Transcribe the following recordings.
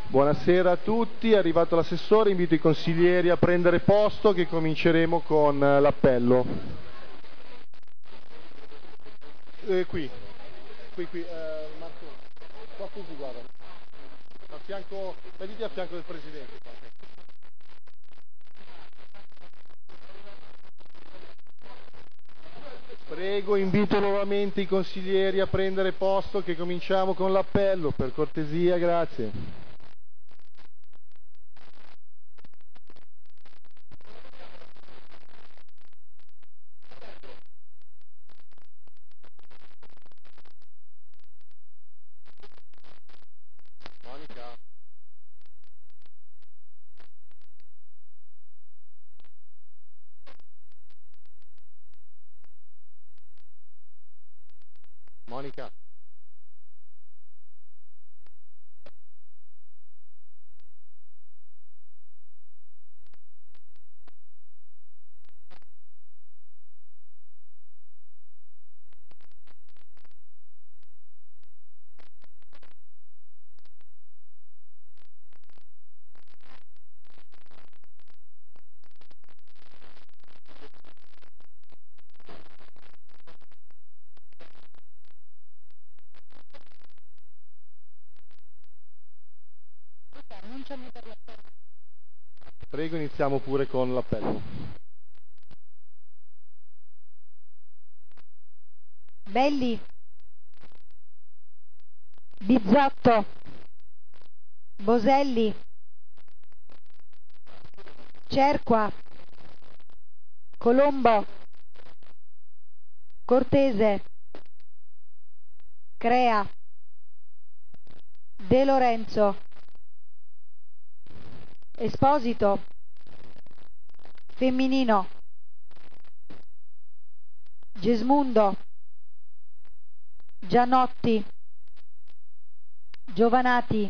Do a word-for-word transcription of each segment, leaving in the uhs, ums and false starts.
Buonasera a tutti, è arrivato l'assessore, invito i consiglieri a prendere posto che cominceremo con l'appello. Eh, qui, qui, qui, eh, Marco, qua così, guarda, a fianco, mettiti a fianco del Presidente. Qua. Prego, invito nuovamente i consiglieri a prendere posto che cominciamo con l'appello, per cortesia, grazie. Monica. Monica. Prego, iniziamo pure con l'appello. Belli, Bizzotto, Boselli, Cerqua, Colombo, Cortese, Crea, De Lorenzo, Esposito, Femminino, Gesmundo, Gianotti, Giovanati,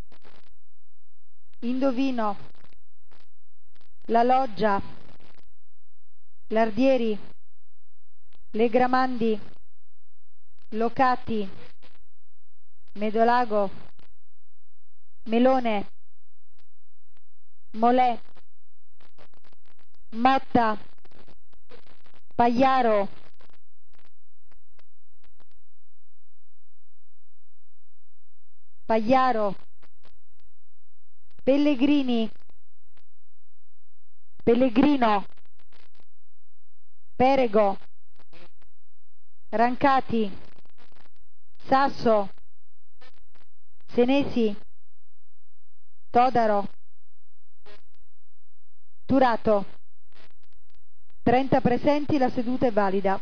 Indovino, La Loggia, Lardieri, Legramandi, Locati, Medolago, Melone, Molè, Motta, Pagliaro, Pagliaro, Pellegrini, Pellegrino, Perego, Rancati, Sasso, Senesi, Todaro, Turato. trenta presenti, la seduta è valida.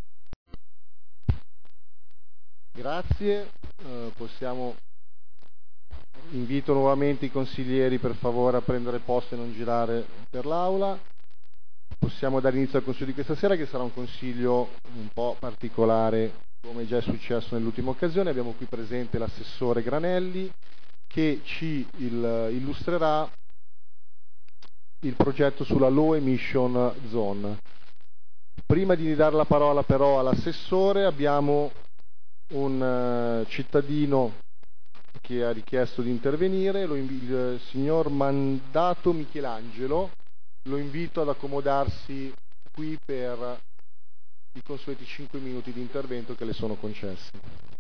Grazie, eh, possiamo... Invito nuovamente i consiglieri per favore a prendere posto e non girare per l'aula. Possiamo dare inizio al consiglio di questa sera, che sarà un consiglio un po' particolare, come già è successo nell'ultima occasione. Abbiamo qui presente l'assessore Granelli che ci il, illustrerà il progetto sulla Low Emission Zone. Prima di dare la parola però all'assessore abbiamo un uh, cittadino che ha richiesto di intervenire, lo il signor Mandato Michelangelo. Lo invito ad accomodarsi qui per i consueti cinque minuti di intervento che le sono concessi.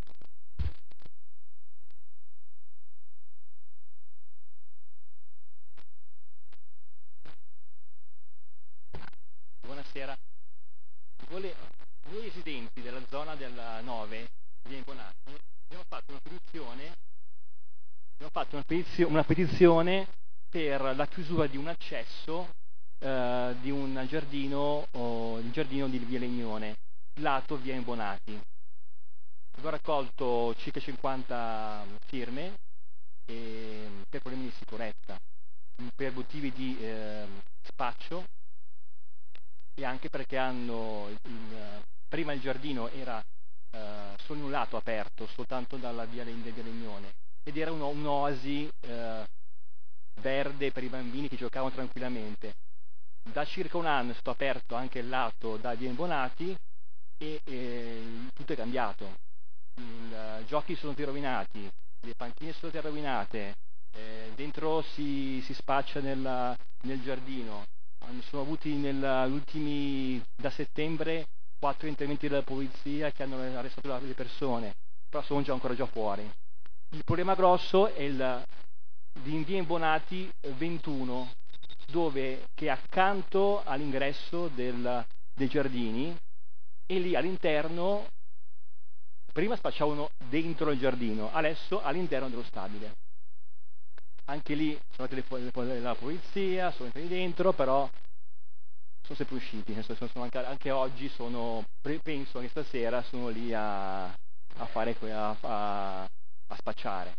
Buonasera. Voi residenti della zona della nove di Emponato abbiamo fatto una petizione, abbiamo fatto una petizione, una petizione per la chiusura di un accesso eh, di un giardino, oh, il giardino di Via Legnone, lato via Imbonati. Abbiamo raccolto circa cinquanta firme e, per problemi di sicurezza, per motivi di eh, spaccio, e anche perché hanno il, il, prima il giardino era eh, solo in un lato aperto, soltanto dalla via Legnone, ed era un, un'oasi eh, verde per i bambini che giocavano tranquillamente. Da circa un anno è stato aperto anche il lato da via Imbonati e eh, tutto è cambiato. I giochi sono stati rovinati, le panchine sono state rovinate, eh, dentro si, si spaccia nel, nel giardino. Sono avuti negli ultimi, da settembre, quattro interventi della polizia che hanno arrestato le persone, però sono già ancora già fuori. Il problema grosso è il di in via Imbonati ventuno, dove che è accanto all'ingresso del, dei giardini, e lì all'interno prima spacciavano dentro il giardino, adesso all'interno dello stabile. Anche lì sono andate le, la polizia, sono entrati dentro, però sono sempre usciti. Sono, sono anche, anche oggi sono, penso che stasera sono lì a, a fare a, a, a spacciare.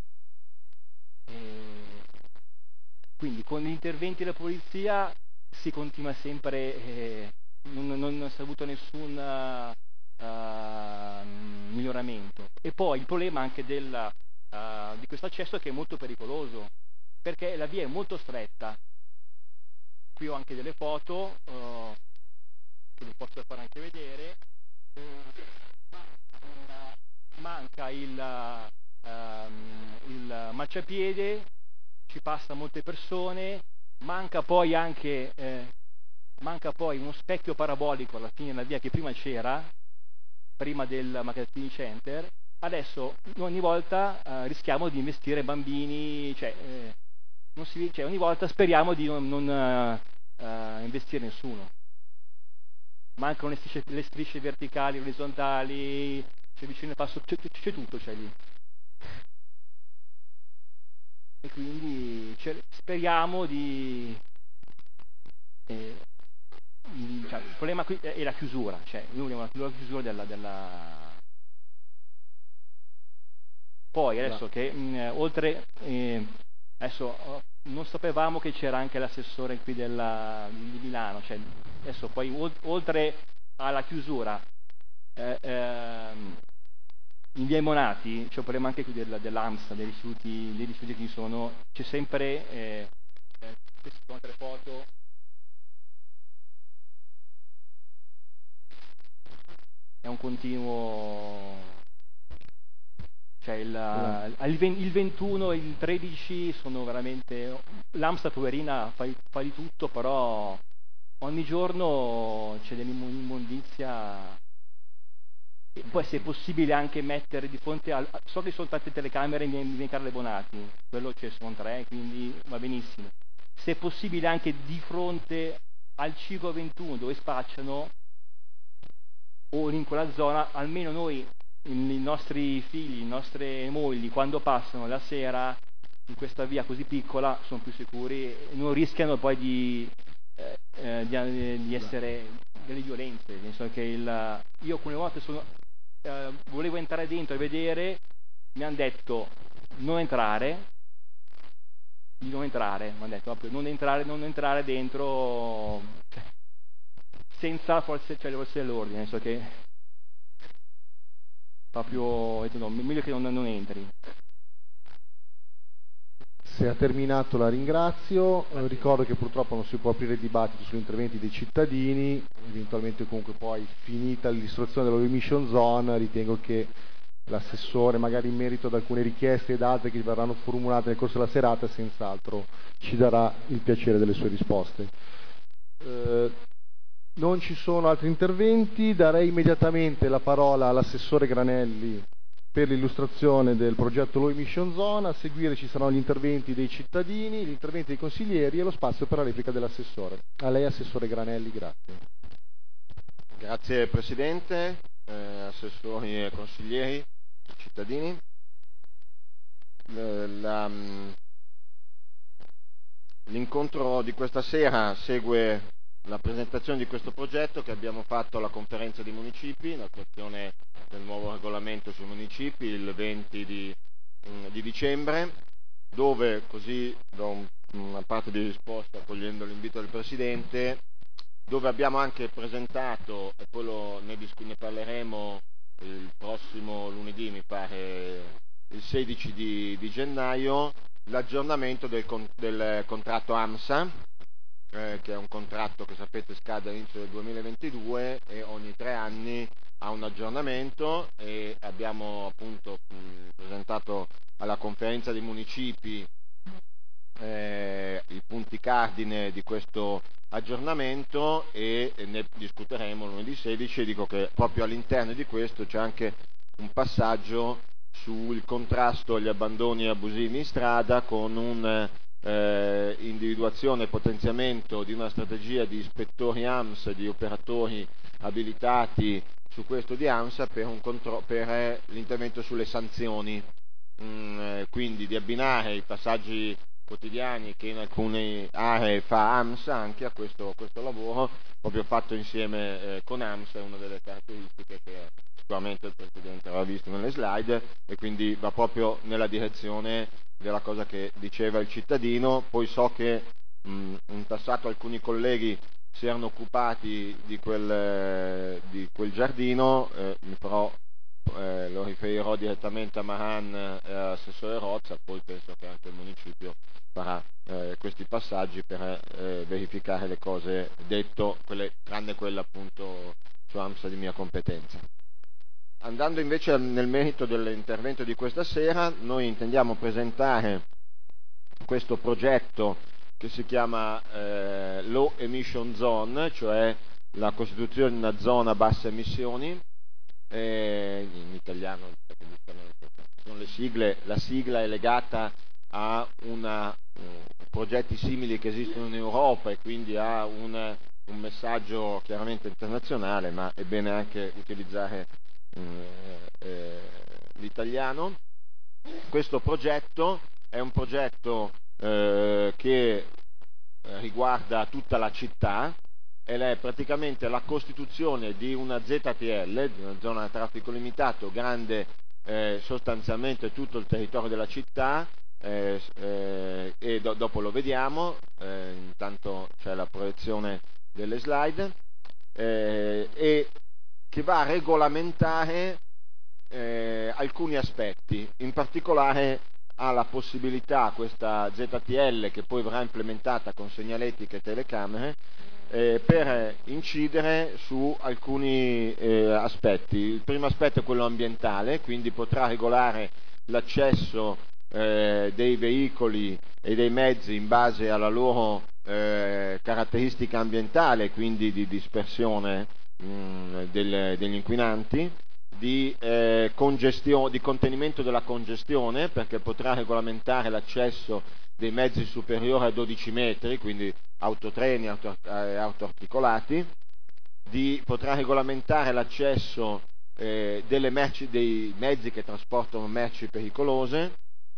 E quindi con gli interventi della polizia si continua sempre, eh, non, non, non si è avuto nessun uh, miglioramento. E poi il problema anche della, uh, di questo accesso è che è molto pericoloso, perché la via è molto stretta. Qui ho anche delle foto, uh, che vi posso fare anche vedere. Uh, manca il, uh, il marciapiede, ci passa molte persone, manca poi anche eh, manca poi uno specchio parabolico alla fine della via che prima c'era, prima del Macattini Center. Adesso ogni volta eh, rischiamo di investire bambini, cioè, eh, non si, cioè ogni volta speriamo di non, non uh, uh, investire nessuno. Mancano le strisce, le strisce verticali, orizzontali, c'è vicino il passo, c'è, c'è tutto, c'è lì. E quindi speriamo di, eh, di cioè, il problema qui è la chiusura, cioè la chiusura della, della... Poi adesso no. che mh, oltre eh, adesso non sapevamo che c'era anche l'assessore qui della, di Milano, cioè adesso poi oltre alla chiusura eh, ehm, in via Imbonati c'è un problema anche qui della, dell'AMSA, dei rifiuti, dei rifiuti che ci sono, c'è sempre, eh, eh, queste sono altre foto, è un continuo, cioè il, il, il ventuno e il tredici sono veramente, l'AMSA poverina fa, fa di tutto, però ogni giorno c'è dell'immondizia. Poi se è possibile anche mettere di fronte al... So che sono tante telecamere in via Carlo Bonati, quello ce ne sono tre, quindi va benissimo. Se è possibile anche di fronte al Cigo ventuno dove spacciano, o in quella zona, almeno noi, i nostri figli, le nostre mogli, quando passano la sera in questa via così piccola, sono più sicuri e non rischiano poi di, eh, di, di essere delle violenze. Nel senso che il... Io alcune volte sono... Uh, volevo entrare dentro e vedere, mi hanno detto non entrare, di non entrare, mi hanno detto proprio non entrare, non entrare dentro, cioè, senza forse, cioè le forze dell'ordine, so che proprio detto, no, meglio che non, non entri. Se ha terminato la ringrazio, eh, ricordo che purtroppo non si può aprire dibattito sugli interventi dei cittadini, eventualmente comunque poi finita l'istruzione della emission zone ritengo che l'assessore magari in merito ad alcune richieste ed altre che verranno formulate nel corso della serata senz'altro ci darà il piacere delle sue risposte. Eh, non ci sono altri interventi, darei immediatamente la parola all'assessore Granelli per l'illustrazione del progetto Low Emission Zone. A seguire ci saranno gli interventi dei cittadini, gli interventi dei consiglieri e lo spazio per la replica dell'assessore. A lei, assessore Granelli, grazie. Grazie Presidente, eh, assessori e consiglieri, cittadini. La, l'incontro di questa sera segue la presentazione di questo progetto che abbiamo fatto alla conferenza dei municipi, l'attuazione del nuovo regolamento sui municipi il venti di, di dicembre, dove, così do una parte di risposta cogliendo l'invito del Presidente, dove abbiamo anche presentato, e poi lo, ne, ne parleremo il prossimo lunedì, mi pare il sedici di, di gennaio, l'aggiornamento del, del contratto AMSA, Eh, che è un contratto che sapete scade all'inizio del duemilaventidue e ogni tre anni ha un aggiornamento, e abbiamo appunto mh, presentato alla conferenza dei municipi eh, i punti cardine di questo aggiornamento e ne discuteremo lunedì sedici. Dico che proprio all'interno di questo c'è anche un passaggio sul contrasto agli abbandoni abusivi in strada, con un eh, individuazione e potenziamento di una strategia di ispettori A M S, di operatori abilitati su questo di AMSA per, un contro- per eh, l'intervento sulle sanzioni, mm, eh, quindi di abbinare i passaggi quotidiani che in alcune aree fa AMSA anche a questo, questo lavoro, proprio fatto insieme eh, con AMSA. È una delle caratteristiche che sicuramente il Presidente aveva visto nelle slide, e quindi va proprio nella direzione della cosa che diceva il cittadino. Poi so che mh, in passato alcuni colleghi si erano occupati di quel, eh, di quel giardino, eh, però eh, lo riferirò direttamente a Mahan e all'assessore Rozza. Poi penso che anche il municipio farà eh, questi passaggi per eh, verificare le cose detto, quelle, tranne quella appunto su AMSA di mia competenza. Andando invece nel merito dell'intervento di questa sera, noi intendiamo presentare questo progetto che si chiama eh, Low Emission Zone, cioè la costituzione di una zona a basse emissioni, eh, in italiano sono le sigle, la sigla è legata a una, uh, progetti simili che esistono in Europa, e quindi ha un, un messaggio chiaramente internazionale, ma è bene anche utilizzare uh, eh, l'italiano. Questo progetto è un progetto eh, che riguarda tutta la città, ed è praticamente la costituzione di una Z T L, di una zona a traffico limitato, grande eh, sostanzialmente tutto il territorio della città, eh, eh, e do- dopo lo vediamo, eh, intanto c'è la proiezione delle slide, eh, e che va a regolamentare eh, alcuni aspetti. In particolare ha la possibilità, questa Z T L, che poi verrà implementata con segnaletica e telecamere, eh, per incidere su alcuni eh, aspetti. Il primo aspetto è quello ambientale, quindi potrà regolare l'accesso eh, dei veicoli e dei mezzi in base alla loro eh, caratteristica ambientale, quindi di dispersione mh, del, degli inquinanti, di, eh, congestio- di contenimento della congestione, perché potrà regolamentare l'accesso dei mezzi superiori a dodici metri, quindi autotreni, auto, eh, autoarticolati, di, potrà regolamentare l'accesso eh, delle merci, dei mezzi che trasportano merci pericolose,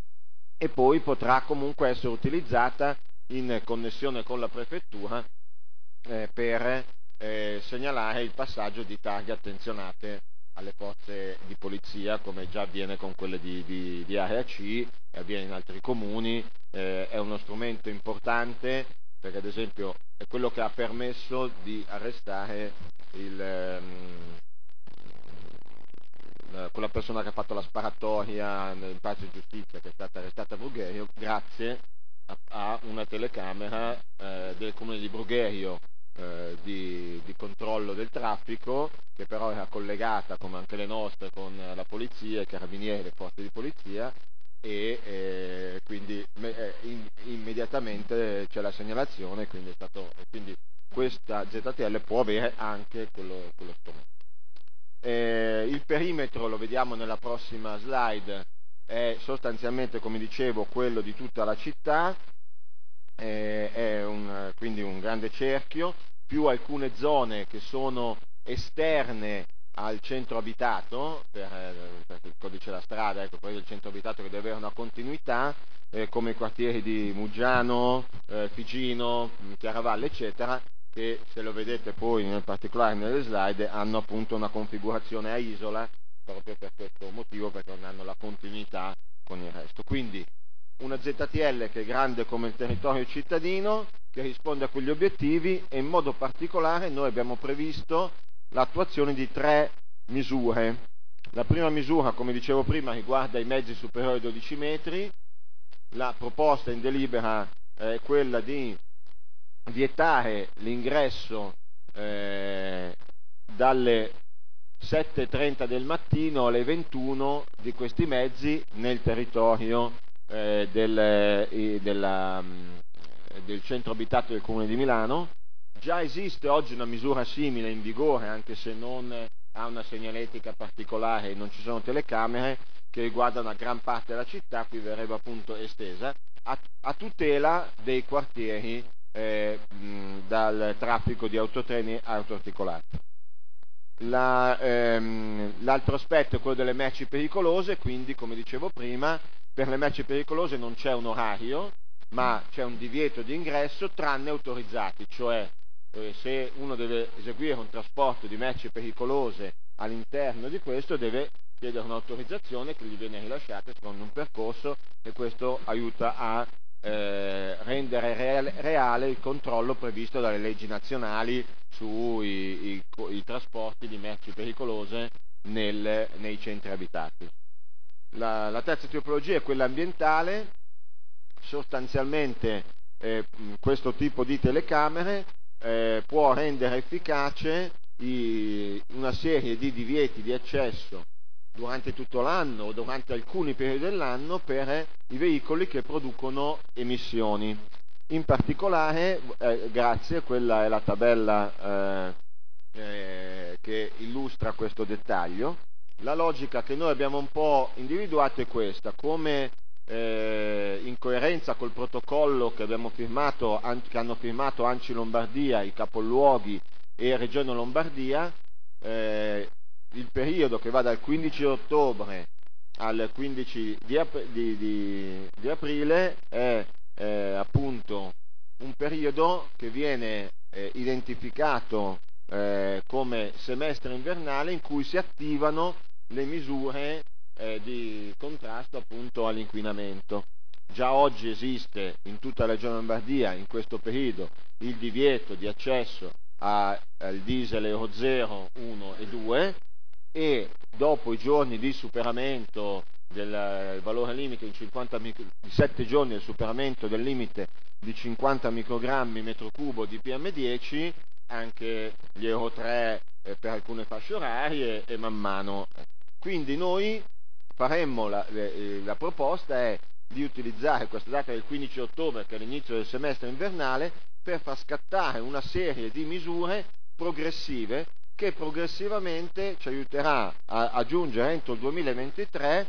e poi potrà comunque essere utilizzata in connessione con la prefettura eh, per eh, segnalare il passaggio di targhe attenzionate alle forze di polizia, come già avviene con quelle di, di, di area C, avviene in altri comuni. Eh, è uno strumento importante, perché ad esempio è quello che ha permesso di arrestare il, ehm, quella persona che ha fatto la sparatoria nel Palazzo di Giustizia, che è stata arrestata a Brugherio, grazie a, a una telecamera eh, del comune di Brugherio, eh, di, di controllo del traffico, che però era collegata, come anche le nostre, con la polizia, i carabinieri e le forze di polizia, e eh, quindi eh, in, immediatamente c'è la segnalazione, quindi, è stato, quindi questa Z T L può avere anche quello, quello strumento. Eh, il perimetro, lo vediamo nella prossima slide, è sostanzialmente, come dicevo, quello di tutta la città, eh, è un, quindi un grande cerchio, più alcune zone che sono esterne al centro abitato, per, per il codice della strada, ecco, poi del centro abitato che deve avere una continuità, eh, come i quartieri di Muggiano, eh, Figino, Chiaravalle, eccetera, che, se lo vedete poi nel particolare nelle slide, hanno appunto una configurazione a isola, proprio per questo motivo, perché non hanno la continuità con il resto. Quindi una Z T L che è grande come il territorio cittadino, che risponde a quegli obiettivi, e in modo particolare noi abbiamo previsto l'attuazione di tre misure. La prima misura, come dicevo prima, riguarda i mezzi superiori ai dodici metri. La proposta in delibera è quella di vietare l'ingresso eh, dalle sette e trenta del mattino alle ventuno di questi mezzi nel territorio eh, del, eh, della, del centro abitato del Comune di Milano. Già esiste oggi una misura simile in vigore, anche se non ha una segnaletica particolare e non ci sono telecamere, che riguarda una gran parte della città, qui verrebbe appunto estesa, a, a tutela dei quartieri eh, mh, dal traffico di autotreni autoarticolati. La, ehm, l'altro aspetto è quello delle merci pericolose, quindi come dicevo prima, per le merci pericolose non c'è un orario, ma c'è un divieto di ingresso tranne autorizzati, cioè eh, se uno deve eseguire un trasporto di merci pericolose all'interno di questo deve chiedere un'autorizzazione che gli viene rilasciata secondo un percorso, e questo aiuta a eh, rendere reale, reale il controllo previsto dalle leggi nazionali sui i, i trasporti di merci pericolose nel, nei centri abitati. La, la terza tipologia è quella ambientale. Sostanzialmente eh, questo tipo di telecamere eh, può rendere efficace i, una serie di divieti di accesso durante tutto l'anno o durante alcuni periodi dell'anno per i veicoli che producono emissioni. In particolare, eh, grazie, quella è la tabella eh, eh, che illustra questo dettaglio. La logica che noi abbiamo un po' individuato è questa: come eh, in coerenza col protocollo che abbiamo firmato, an- che hanno firmato ANCI Lombardia, i capoluoghi e Regione Lombardia, eh, il periodo che va dal quindici ottobre al quindici di, ap- di, di, di aprile è eh, appunto un periodo che viene eh, identificato eh, come semestre invernale, in cui si attivano le misure eh, di contrasto appunto all'inquinamento. Già oggi esiste in tutta la Regione Lombardia in questo periodo il divieto di accesso a, al diesel Euro zero, uno e due, e dopo i giorni di superamento del valore limite in cinquanta micro, sette giorni del superamento del limite di cinquanta microgrammi metro cubo di P M dieci, anche gli Euro tre eh, per alcune fasce orarie e man mano. Quindi noi faremmo la, la proposta è di utilizzare questa data del quindici ottobre, che è l'inizio del semestre invernale, per far scattare una serie di misure progressive che progressivamente ci aiuterà a, a giungere entro il duemilaventitré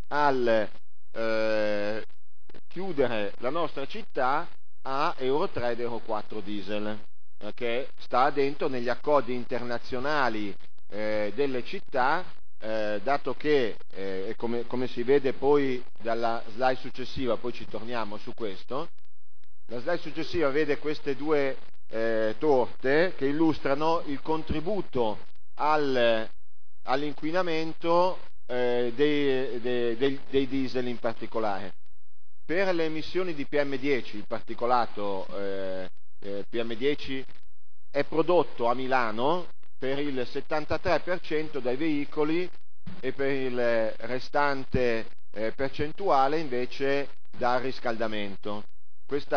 al eh, chiudere la nostra città a Euro tre ed Euro quattro diesel, eh, che sta dentro negli accordi internazionali eh, delle città, eh, dato che, eh, come, come si vede poi dalla slide successiva, poi ci torniamo su questo, la slide successiva vede queste due eh, torte che illustrano il contributo al, all'inquinamento eh, dei, dei, dei, dei diesel in particolare. Per le emissioni di P M dieci, il particolato eh, eh, P M dieci è prodotto a Milano per il settantatré per cento dai veicoli e per il restante eh, percentuale invece dal riscaldamento. Questi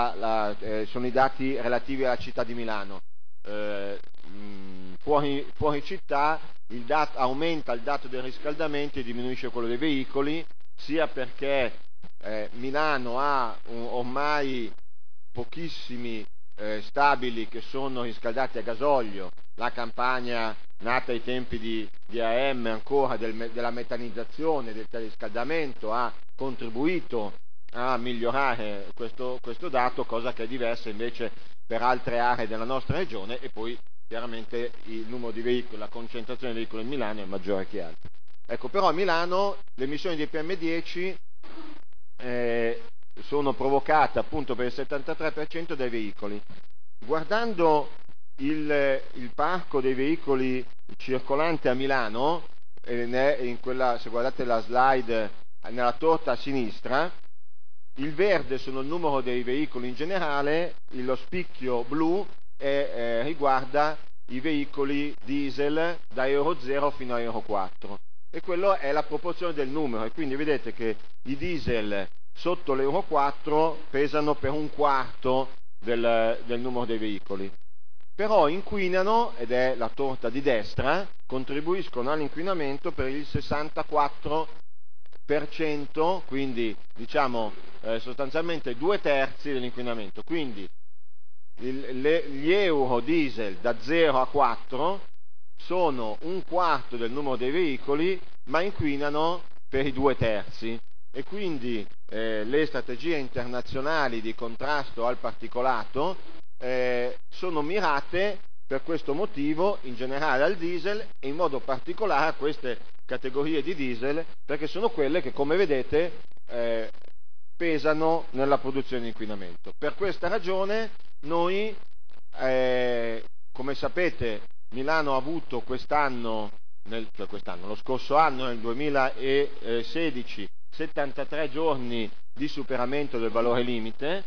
eh, sono i dati relativi alla città di Milano. Eh, mh, fuori, fuori città il dato, aumenta il dato del riscaldamento e diminuisce quello dei veicoli, sia perché eh, Milano ha un, ormai pochissimi eh, stabili che sono riscaldati a gasolio. La Campania, nata ai tempi di, di A M ancora del, della metanizzazione, del teleriscaldamento, ha contribuito a migliorare questo, questo dato, cosa che è diversa invece per altre aree della nostra regione, e poi chiaramente il numero di veicoli, la concentrazione di veicoli in Milano è maggiore che altri. Ecco, però a Milano le emissioni di P M dieci eh, sono provocate appunto per il settantatré per cento dai veicoli. Guardando il, il parco dei veicoli circolante a Milano, eh, in quella, se guardate la slide nella torta a sinistra, il verde sono il numero dei veicoli in generale, lo spicchio blu è, eh, riguarda i veicoli diesel da Euro zero fino a Euro quattro, e quello è la proporzione del numero, e quindi vedete che i diesel sotto l'Euro quattro pesano per un quarto del, del numero dei veicoli. Però inquinano, ed è la torta di destra, contribuiscono all'inquinamento per il sessantaquattro per cento, quindi diciamo eh, sostanzialmente due terzi dell'inquinamento. Quindi il, le, gli euro diesel da zero a quattro sono un quarto del numero dei veicoli, ma inquinano per i due terzi. E quindi eh, le strategie internazionali di contrasto al particolato eh, sono mirate per questo motivo in generale al diesel e in modo particolare a queste categorie di diesel, perché sono quelle che, come vedete, eh, pesano nella produzione di inquinamento. Per questa ragione noi, eh, come sapete, Milano ha avuto quest'anno, nel, cioè quest'anno, lo scorso anno, nel duemilasedici, settantatré giorni di superamento del valore limite.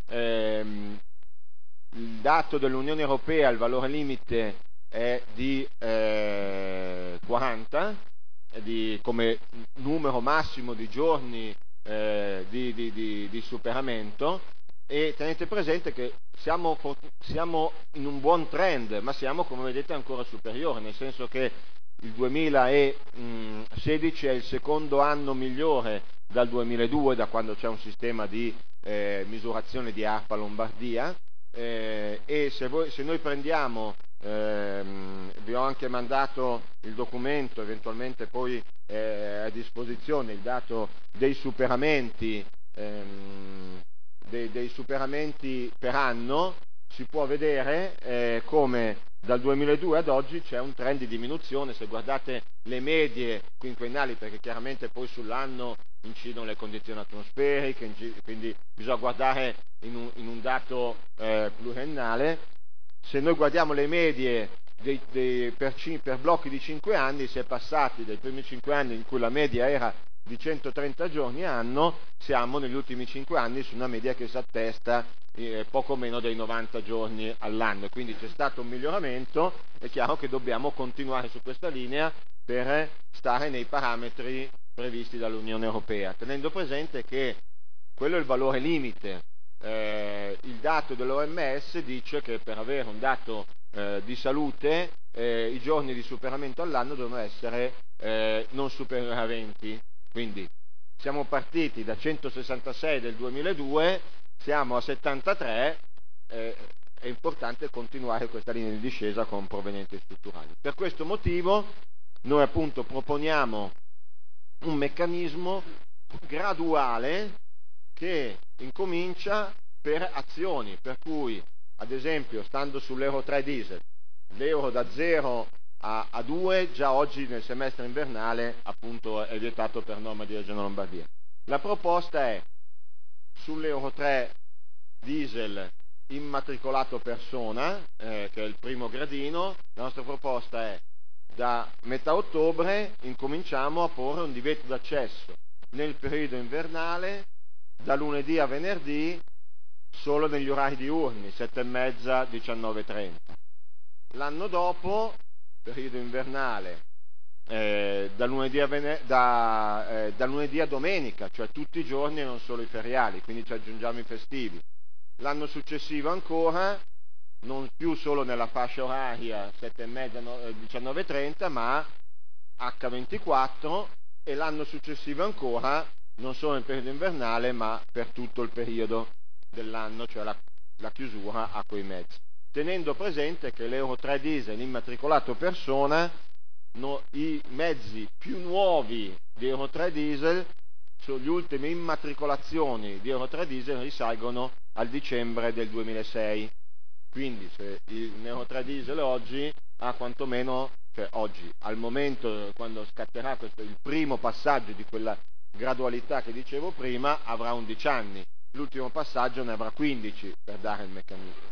Ehm, il dato dell'Unione Europea, il valore limite è di eh, quaranta, è di, come numero massimo di giorni eh, di, di, di, di superamento, e tenete presente che siamo, siamo in un buon trend, ma siamo, come vedete, ancora superiore, nel senso che il duemilasedici è il secondo anno migliore dal duemiladue, da quando c'è un sistema di eh, misurazione di ARPA Lombardia, eh, e se, voi, se noi prendiamo, ehm, vi ho anche mandato il documento, eventualmente poi eh, a disposizione, il dato dei superamenti, ehm, dei, dei superamenti per anno, si può vedere eh, come dal duemiladue ad oggi c'è un trend di diminuzione. Se guardate le medie quinquennali, perché chiaramente poi sull'anno incidono le condizioni atmosferiche, quindi bisogna guardare in un, in un dato eh, pluriennale. Se noi guardiamo le medie dei, dei, per, per blocchi di cinque anni, si è passati dai primi cinque anni in cui la media era di centotrenta giorni anno, siamo negli ultimi cinque anni su una media che si attesta eh, poco meno dei novanta giorni all'anno, quindi c'è stato un miglioramento. È chiaro che dobbiamo continuare su questa linea per stare nei parametri previsti dall'Unione Europea, tenendo presente che quello è il valore limite. Eh, il dato dell'O M S dice che per avere un dato eh, di salute eh, i giorni di superamento all'anno devono essere eh, non superiori a venti. Quindi siamo partiti da centosessantasei del duemiladue, siamo a settantatré, eh, è importante continuare questa linea di discesa con provenienti strutturali. Per questo motivo noi appunto proponiamo un meccanismo graduale che incomincia per azioni, per cui ad esempio stando sull'Euro tre diesel, l'euro da zero a, a due già oggi nel semestre invernale appunto è vietato per norma di Regione Lombardia. La proposta è sull'Euro tre diesel immatricolato persona, eh, che è il primo gradino. La nostra proposta è da metà ottobre incominciamo a porre un divieto d'accesso nel periodo invernale da lunedì a venerdì solo negli orari diurni, sette e mezza, diciannove e trenta. L'anno dopo, periodo invernale, eh, da, lunedì a vener- da, eh, da lunedì a domenica, cioè tutti i giorni e non solo i feriali, quindi ci aggiungiamo i festivi. L'anno successivo ancora, non più solo nella fascia oraria sette e mezza, diciannove e trenta, ma acca ventiquattro, e l'anno successivo ancora non solo nel periodo invernale ma per tutto il periodo dell'anno, cioè la, la chiusura a quei mezzi. Tenendo presente che l'Euro tre diesel immatricolato persona, no, i mezzi più nuovi di Euro tre diesel, so, le ultime immatricolazioni di Euro tre diesel risalgono al dicembre del duemilasei. Quindi se il Euro tre diesel oggi ha quantomeno, cioè oggi, al momento quando scatterà questo, il primo passaggio di quella gradualità che dicevo prima, avrà undici anni, l'ultimo passaggio ne avrà quindici per dare il meccanismo.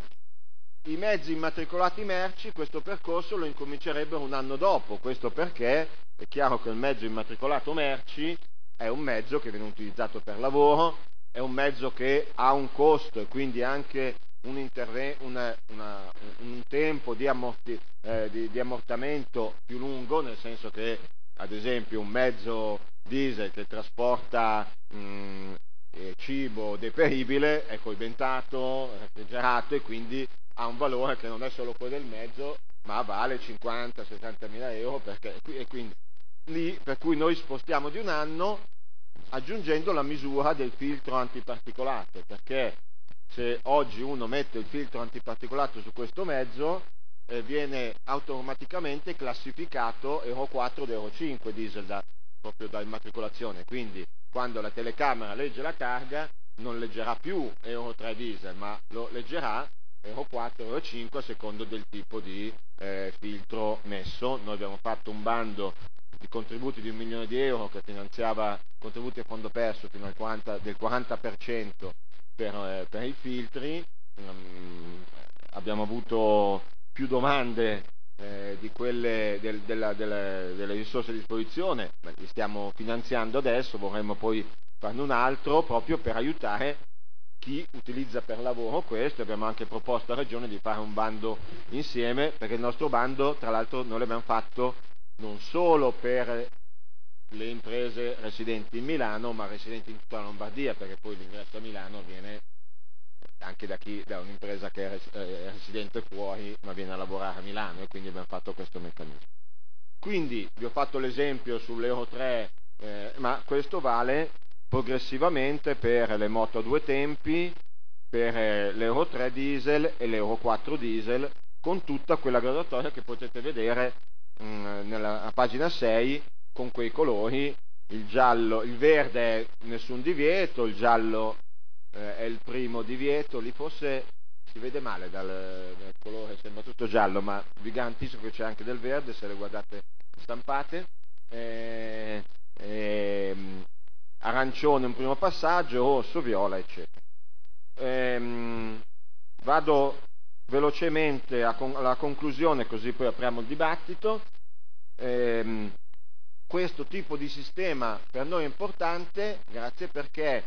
I mezzi immatricolati merci questo percorso lo incomincerebbero un anno dopo, questo perché è chiaro che il mezzo immatricolato merci è un mezzo che viene utilizzato per lavoro, è un mezzo che ha un costo e quindi anche un, interve- una, una, un tempo di, ammorti- eh, di, di ammortamento più lungo, nel senso che ad esempio un mezzo diesel che trasporta mh, eh, cibo deperibile è coibentato, refrigerato e quindi ha un valore che non è solo quello del mezzo, ma vale cinquanta sessanta mila euro, perché, e quindi lì per cui noi spostiamo di un anno aggiungendo la misura del filtro antiparticolato, perché se oggi uno mette il filtro antiparticolato su questo mezzo eh, viene automaticamente classificato Euro quattro ed Euro cinque diesel da, proprio da immatricolazione, quindi quando la telecamera legge la targa non leggerà più Euro tre diesel, ma lo leggerà Euro quattro, Euro cinque a secondo del tipo di eh, filtro messo. Noi abbiamo fatto un bando di contributi di un milione di euro che finanziava contributi a fondo perso fino al quaranta, del quaranta per cento per, eh, per i filtri. Um, abbiamo avuto più domande eh, di quelle del, della, delle, delle risorse a disposizione, li stiamo finanziando adesso, vorremmo poi farne un altro proprio per aiutare chi utilizza per lavoro questo. Abbiamo anche proposto alla Regione di fare un bando insieme, perché il nostro bando tra l'altro noi l'abbiamo fatto non solo per le imprese residenti in Milano, ma residenti in tutta la Lombardia, perché poi l'ingresso a Milano viene anche da chi, da un'impresa che è residente fuori ma viene a lavorare a Milano, e quindi abbiamo fatto questo meccanismo. Quindi vi ho fatto l'esempio sull'Euro tre, eh, ma questo vale progressivamente per le moto a due tempi, per eh, l'Euro tre diesel e l'Euro quattro diesel, con tutta quella graduatoria che potete vedere mh, nella pagina sei, con quei colori. Il giallo, il verde è nessun divieto, il giallo eh, è il primo divieto. Lì forse si vede male dal, dal colore, sembra tutto giallo, ma vi garantisco che c'è anche del verde se le guardate stampate. Eh, eh, arancione un primo passaggio, rosso, viola, eccetera. Ehm, vado velocemente a con- alla conclusione, così poi apriamo il dibattito. Ehm, questo tipo di sistema per noi è importante, grazie perché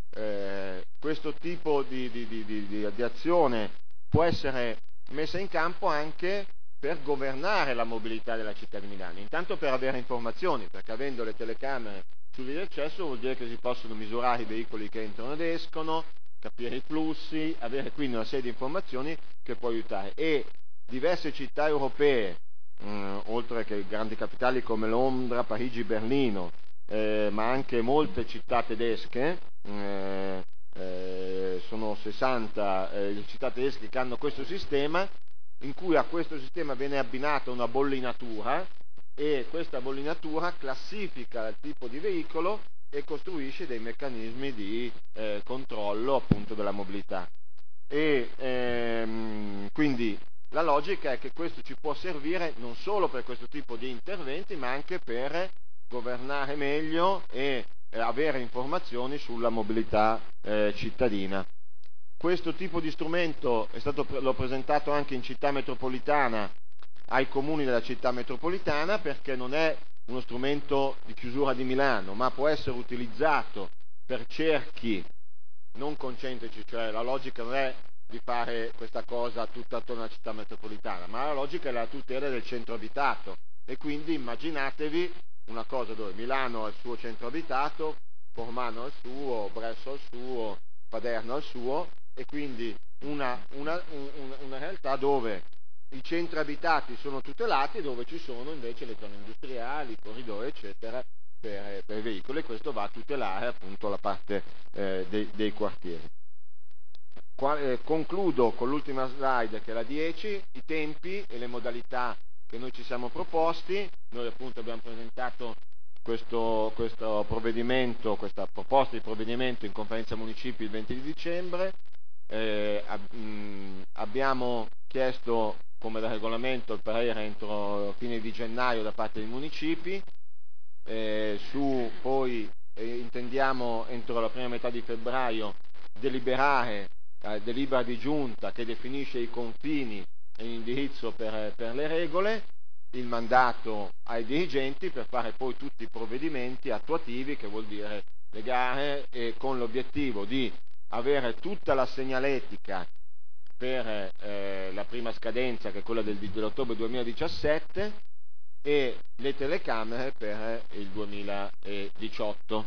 eh, questo tipo di, di, di, di, di azione può essere messa in campo anche per governare la mobilità della città di Milano, intanto per avere informazioni, perché avendo le telecamere sul video accesso vuol dire che si possono misurare i veicoli che entrano ed escono, capire i flussi, avere quindi una serie di informazioni che può aiutare. E diverse città europee, mh, oltre che grandi capitali come Londra, Parigi, Berlino, eh, ma anche molte città tedesche, eh, eh, sono sessanta eh, le città tedesche che hanno questo sistema, in cui a questo sistema viene abbinata una bollinatura, e questa bollinatura classifica il tipo di veicolo e costruisce dei meccanismi di eh, controllo appunto della mobilità. E ehm, quindi la logica è che questo ci può servire non solo per questo tipo di interventi, ma anche per governare meglio e eh, avere informazioni sulla mobilità eh, cittadina. Questo tipo di strumento è stato, l'ho presentato anche in città metropolitana ai comuni della città metropolitana, perché non è uno strumento di chiusura di Milano, ma può essere utilizzato per cerchi non concentrici, cioè la logica non è di fare questa cosa tutta attorno alla città metropolitana, ma la logica è la tutela del centro abitato, e quindi immaginatevi una cosa dove Milano ha il suo centro abitato, Formano ha il suo, Bresso ha il suo, Paderno ha il suo, e quindi una, una, una, una realtà dove i centri abitati sono tutelati, dove ci sono invece le zone industriali, i corridoi eccetera per, per i veicoli, e questo va a tutelare appunto la parte eh, dei, dei quartieri. Qua, eh, concludo con l'ultima slide, che è la dieci, i tempi e le modalità che noi ci siamo proposti. Noi appunto abbiamo presentato questo, questo provvedimento, questa proposta di provvedimento in conferenza municipi il venti di dicembre. Eh, ab- mh, abbiamo chiesto, come da regolamento, il parere entro fine di gennaio da parte dei municipi, eh, su poi eh, intendiamo entro la prima metà di febbraio deliberare, eh, delibera di giunta che definisce i confini e l'indirizzo per, per le regole, il mandato ai dirigenti per fare poi tutti i provvedimenti attuativi, che vuol dire le gare, e con l'obiettivo di avere tutta la segnaletica per eh, la prima scadenza, che è quella del, dell'ottobre duemiladiciassette, e le telecamere per il duemiladiciotto.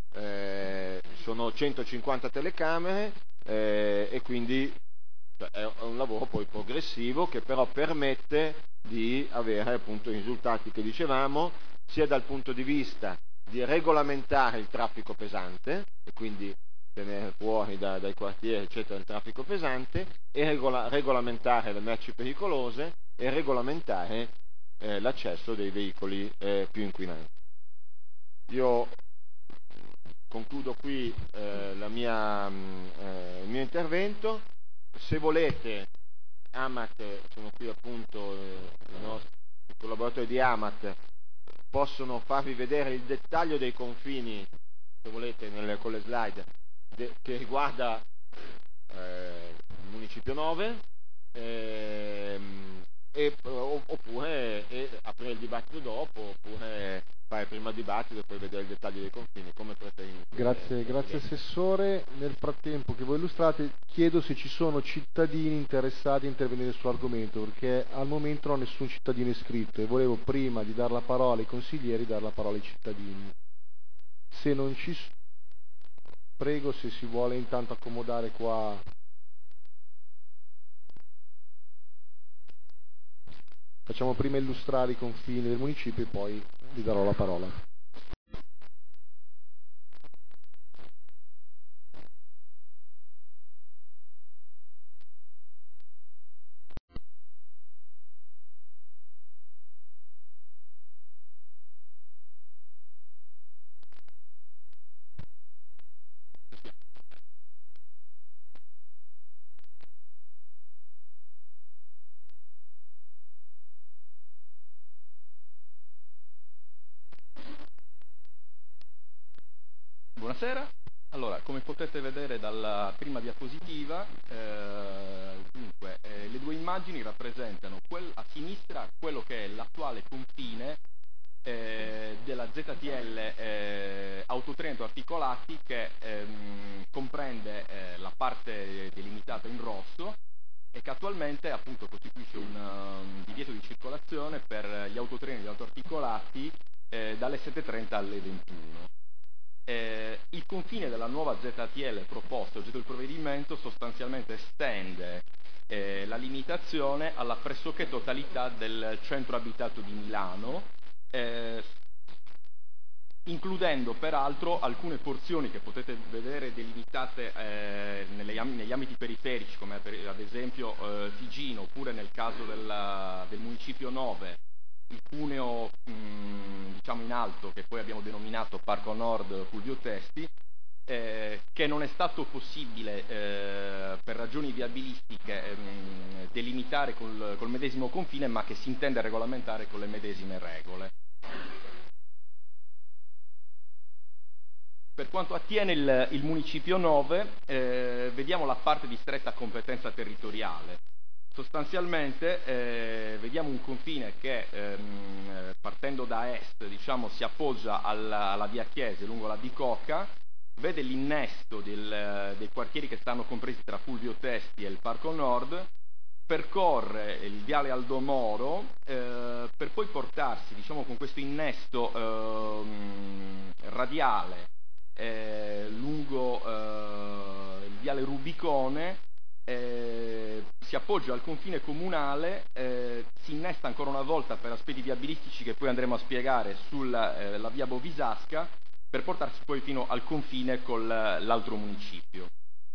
Eh, sono centocinquanta telecamere eh, e quindi è un lavoro poi progressivo, che però permette di avere appunto i risultati che dicevamo, sia dal punto di vista di regolamentare il traffico pesante e quindi tenere fuori da, dai quartieri eccetera il traffico pesante e regola, regolamentare le merci pericolose e regolamentare eh, l'accesso dei veicoli eh, più inquinanti. Io concludo qui eh, la mia, mh, eh, il mio intervento. Se volete, Amat, sono qui appunto eh, i nostri collaboratori di Amat, possono farvi vedere il dettaglio dei confini, se volete, nelle, con le slide, de, che riguarda eh, il Municipio nove, eh, e, oppure e aprire il dibattito dopo, oppure fare prima il dibattito e poi vedere il dettaglio dei confini, come preferite. Grazie, grazie Assessore. Nel frattempo che voi illustrate, chiedo se ci sono cittadini interessati a intervenire sull'argomento, perché al momento non ho nessun cittadino iscritto e volevo, prima di dare la parola ai consiglieri, dare la parola ai cittadini. Se non ci... Prego, se si vuole intanto accomodare qua. Facciamo prima illustrare i confini del municipio e poi vi darò la parola. Buonasera, allora come potete vedere dalla prima diapositiva, eh, dunque, eh, le due immagini rappresentano quel, a sinistra quello che è l'attuale confine eh, della Z T L eh, Autotrento Articolati che ehm, comprende eh, la parte delimitata in rosso e che attualmente appunto costituisce un, un divieto di circolazione per gli autotreni e gli autoarticolati eh, dalle sette e trenta alle ventuno. Eh, il confine della nuova Z T L proposta, oggetto del provvedimento, sostanzialmente estende eh, la limitazione alla pressoché totalità del centro abitato di Milano, eh, includendo peraltro alcune porzioni che potete vedere delimitate eh, nelle, negli ambiti periferici, come per, ad esempio eh, Figino, oppure nel caso della, del Municipio nove, il cuneo mh, diciamo in alto, che poi abbiamo denominato Parco Nord Fulvio Testi, eh, che non è stato possibile eh, per ragioni viabilistiche ehm, delimitare col, col medesimo confine, ma che si intende regolamentare con le medesime regole. Per quanto attiene il, il Municipio nove, eh, vediamo la parte di stretta competenza territoriale. Sostanzialmente eh, vediamo un confine che ehm, partendo da est, diciamo, si appoggia alla, alla via Chiese lungo la Bicocca, vede l'innesto del, dei quartieri che stanno compresi tra Fulvio Testi e il Parco Nord, percorre il viale Aldomoro eh, per poi portarsi, diciamo, con questo innesto ehm, radiale eh, lungo eh, il viale Rubicone. Eh, si appoggia al confine comunale, eh, si innesta ancora una volta per aspetti viabilistici che poi andremo a spiegare sulla eh, la via Bovisasca, per portarsi poi fino al confine con l'altro municipio.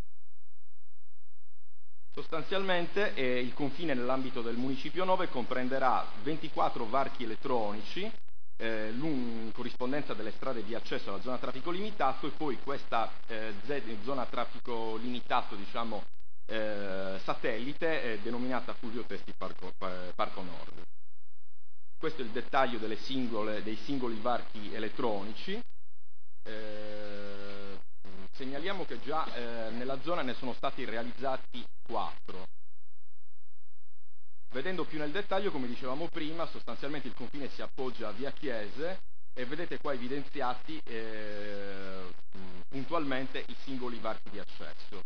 Sostanzialmente eh, il confine nell'ambito del Municipio nove comprenderà ventiquattro varchi elettronici eh, in corrispondenza delle strade di accesso alla zona traffico limitato e poi questa eh, Z, zona traffico limitato, diciamo, Eh, satellite eh, denominata Fulvio Testi Parco, eh, Parco Nord. Questo è il dettaglio delle singole, dei singoli varchi elettronici. Eh, segnaliamo che già eh, nella zona ne sono stati realizzati quattro. Vedendo più nel dettaglio, come dicevamo prima, sostanzialmente il confine si appoggia a via Chiese e vedete qua evidenziati eh, puntualmente i singoli varchi di accesso.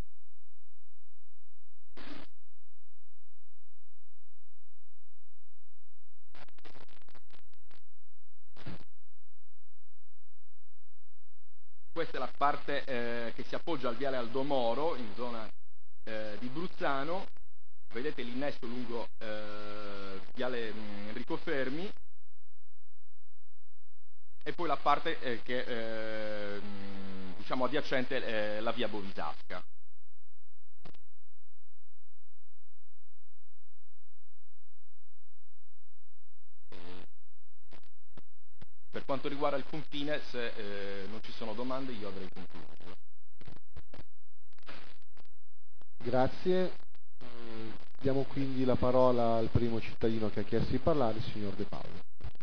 Questa è la parte eh, che si appoggia al viale Aldomoro in zona eh, di Bruzzano. Vedete l'innesto lungo eh, viale mh, Enrico Fermi. e poi la parte eh, che eh, diciamo adiacente è la via Bovisasca. Per quanto riguarda il confine, se eh, non ci sono domande io avrei concluso. Grazie. Eh, diamo quindi la parola al primo cittadino che ha chiesto di parlare, il signor De Paolo.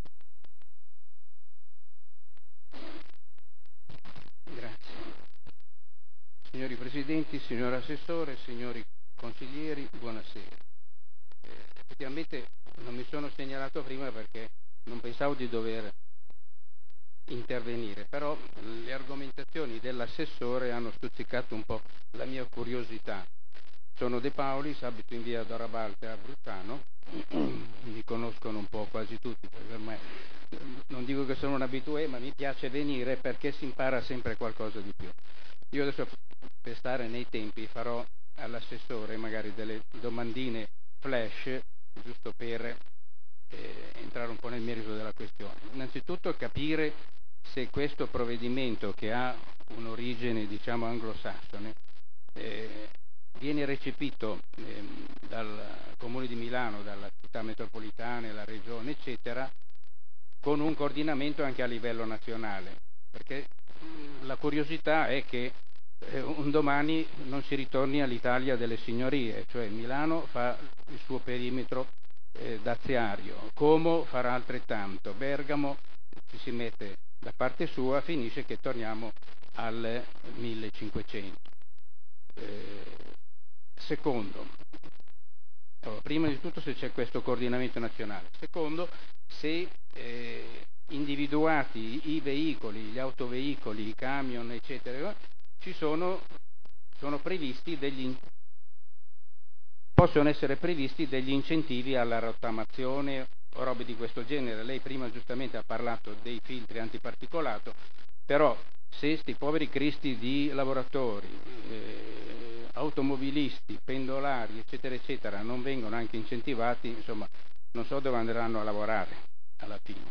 Grazie. Signori Presidenti, signor Assessore, signori consiglieri, buonasera. Eh, effettivamente non mi sono segnalato prima perché non pensavo di dover intervenire, però le argomentazioni dell'assessore hanno stuzzicato un po' la mia curiosità. Sono De Paulis, abito in via Dorabalte a Bruciano, mi conoscono un po' quasi tutti, perché ormai non dico che sono un abitué, ma mi piace venire perché si impara sempre qualcosa di più. Io adesso, per stare nei tempi, farò all'assessore magari delle domandine flash, giusto per eh, entrare un po' nel merito della questione. Innanzitutto capire se questo provvedimento, che ha un'origine diciamo anglosassone, eh, viene recepito eh, dal Comune di Milano, dalla città metropolitana, dalla Regione, eccetera, con un coordinamento anche a livello nazionale, perché mh, la curiosità è che eh, un domani non si ritorni all'Italia delle signorie, cioè Milano fa il suo perimetro eh, daziario, Como farà altrettanto, Bergamo ci si mette da parte sua, finisce che torniamo al millecinquecento. Eh, secondo, allora, prima di tutto se c'è questo coordinamento nazionale, secondo se eh, individuati i veicoli, gli autoveicoli, i camion eccetera, ci sono, sono previsti degli possono essere previsti degli incentivi alla rottamazione o robe di questo genere. Lei prima giustamente ha parlato dei filtri antiparticolato, però se sti poveri cristi di lavoratori, eh, automobilisti, pendolari eccetera eccetera non vengono anche incentivati, insomma non so dove andranno a lavorare alla fine.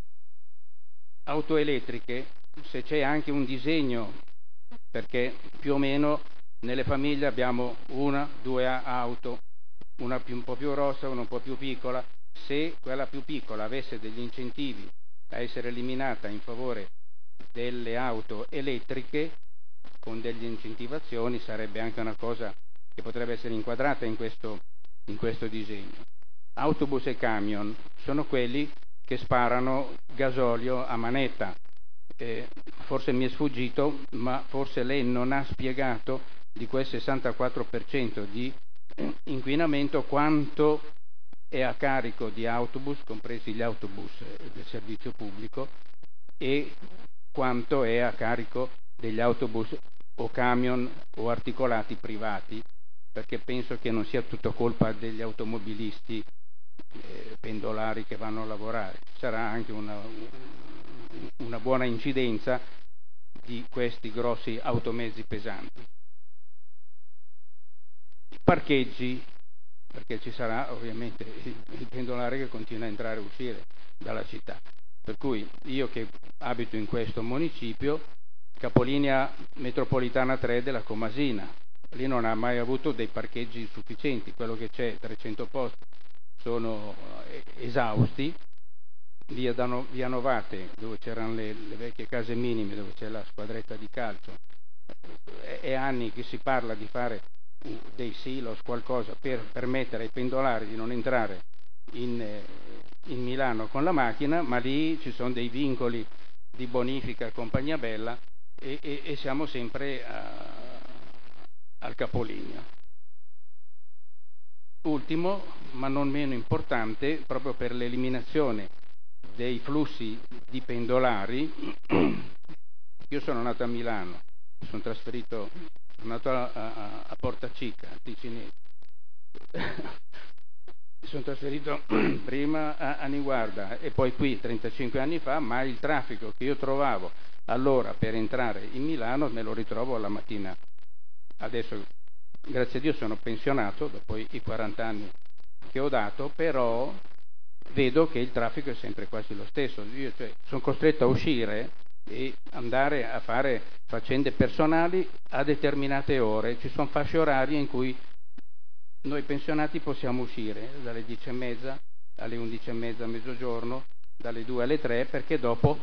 Auto elettriche, se c'è anche un disegno, perché più o meno nelle famiglie abbiamo una, due auto, una più, un po' più grossa, una un po' più piccola. Se quella più piccola avesse degli incentivi a essere eliminata in favore delle auto elettriche, con delle incentivazioni, sarebbe anche una cosa che potrebbe essere inquadrata in questo, in questo disegno. Autobus e camion sono quelli che sparano gasolio a manetta. Eh, forse mi è sfuggito, ma forse lei non ha spiegato di quel sessantaquattro per cento di inquinamento quanto è a carico di autobus, compresi gli autobus del servizio pubblico, e quanto è a carico degli autobus o camion o articolati privati, perché penso che non sia tutto colpa degli automobilisti eh, pendolari che vanno a lavorare, sarà anche una, una buona incidenza di questi grossi automezzi pesanti. I parcheggi, perché ci sarà ovviamente il, il pendolare che continua a entrare e uscire dalla città, per cui io che abito in questo municipio, capolinea metropolitana tre della Comasina, lì non ha mai avuto dei parcheggi sufficienti, quello che c'è, trecento posti, sono esausti. Via, Dano, via Novate, dove c'erano le, le vecchie case minime, dove c'è la squadretta di calcio, è, è anni che si parla di fare dei silos, qualcosa per permettere ai pendolari di non entrare in, in Milano con la macchina, ma lì ci sono dei vincoli di bonifica e compagnia bella e, e, e siamo sempre a, al capolinea. Ultimo, ma non meno importante, proprio per l'eliminazione dei flussi di pendolari, io sono nato a Milano, sono trasferito, sono nato a, a, a Porta Cica, a Ticinese, sono trasferito prima a, a Niguarda e poi qui trentacinque anni fa, ma il traffico che io trovavo allora per entrare in Milano me lo ritrovo alla mattina. Adesso, grazie a Dio, sono pensionato dopo i quaranta anni che ho dato, però vedo che il traffico è sempre quasi lo stesso. Io cioè, sono costretto a uscire e andare a fare faccende personali a determinate ore. Ci sono fasce orarie in cui noi pensionati possiamo uscire dalle dieci e mezza alle undici e mezza a mezzogiorno, dalle due alle tre, perché dopo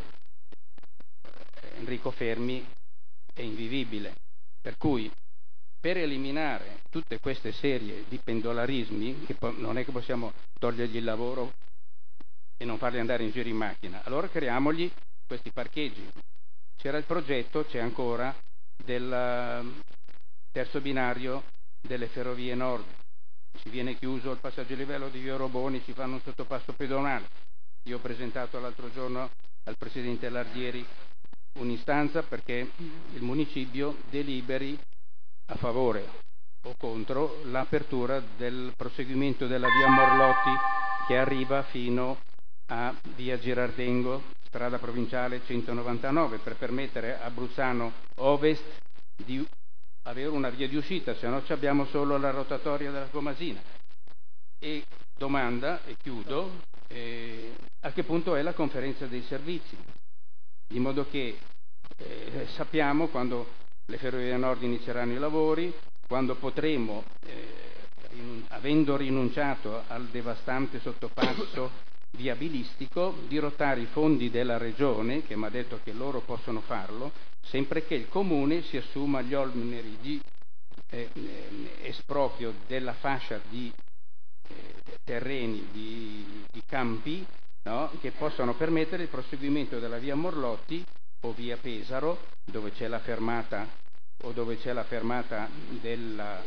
Enrico Fermi è invivibile. Per cui per eliminare tutte queste serie di pendolarismi, che non è che possiamo togliergli il lavoro e non farli andare in giro in macchina, allora creiamogli questi parcheggi. C'era il progetto, c'è ancora, del terzo binario delle Ferrovie Nord. Si viene chiuso il passaggio a livello di Via Roboni, si fanno un sottopasso pedonale. Io ho presentato l'altro giorno al Presidente Lardieri un'istanza perché il municipio deliberi a favore o contro l'apertura del proseguimento della via Morlotti che arriva fino a via Girardengo, strada provinciale centonovantanove, per permettere a Bruzzano Ovest di avere una via di uscita, se no abbiamo solo la rotatoria della Comasina. E domanda, e chiudo, eh, a che punto è la conferenza dei servizi? Di modo che eh, sappiamo quando le Ferrovie Nord inizieranno i lavori, quando potremo, eh, in, avendo rinunciato al devastante sottopasso viabilistico, dirottare i fondi della Regione, che mi ha detto che loro possono farlo, sempre che il Comune si assuma gli oneri di eh, esproprio della fascia di eh, terreni, di, di campi, no? Che possano permettere il proseguimento della via Morlotti o via Pesaro, dove c'è la fermata o dove c'è la fermata della eh,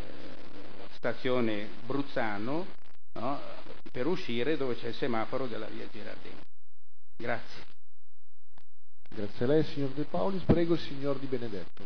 stazione Bruzzano, no? Per uscire dove c'è il semaforo della via Girardengo. Grazie. Grazie a lei, signor De Paulis. Prego il signor Di Benedetto.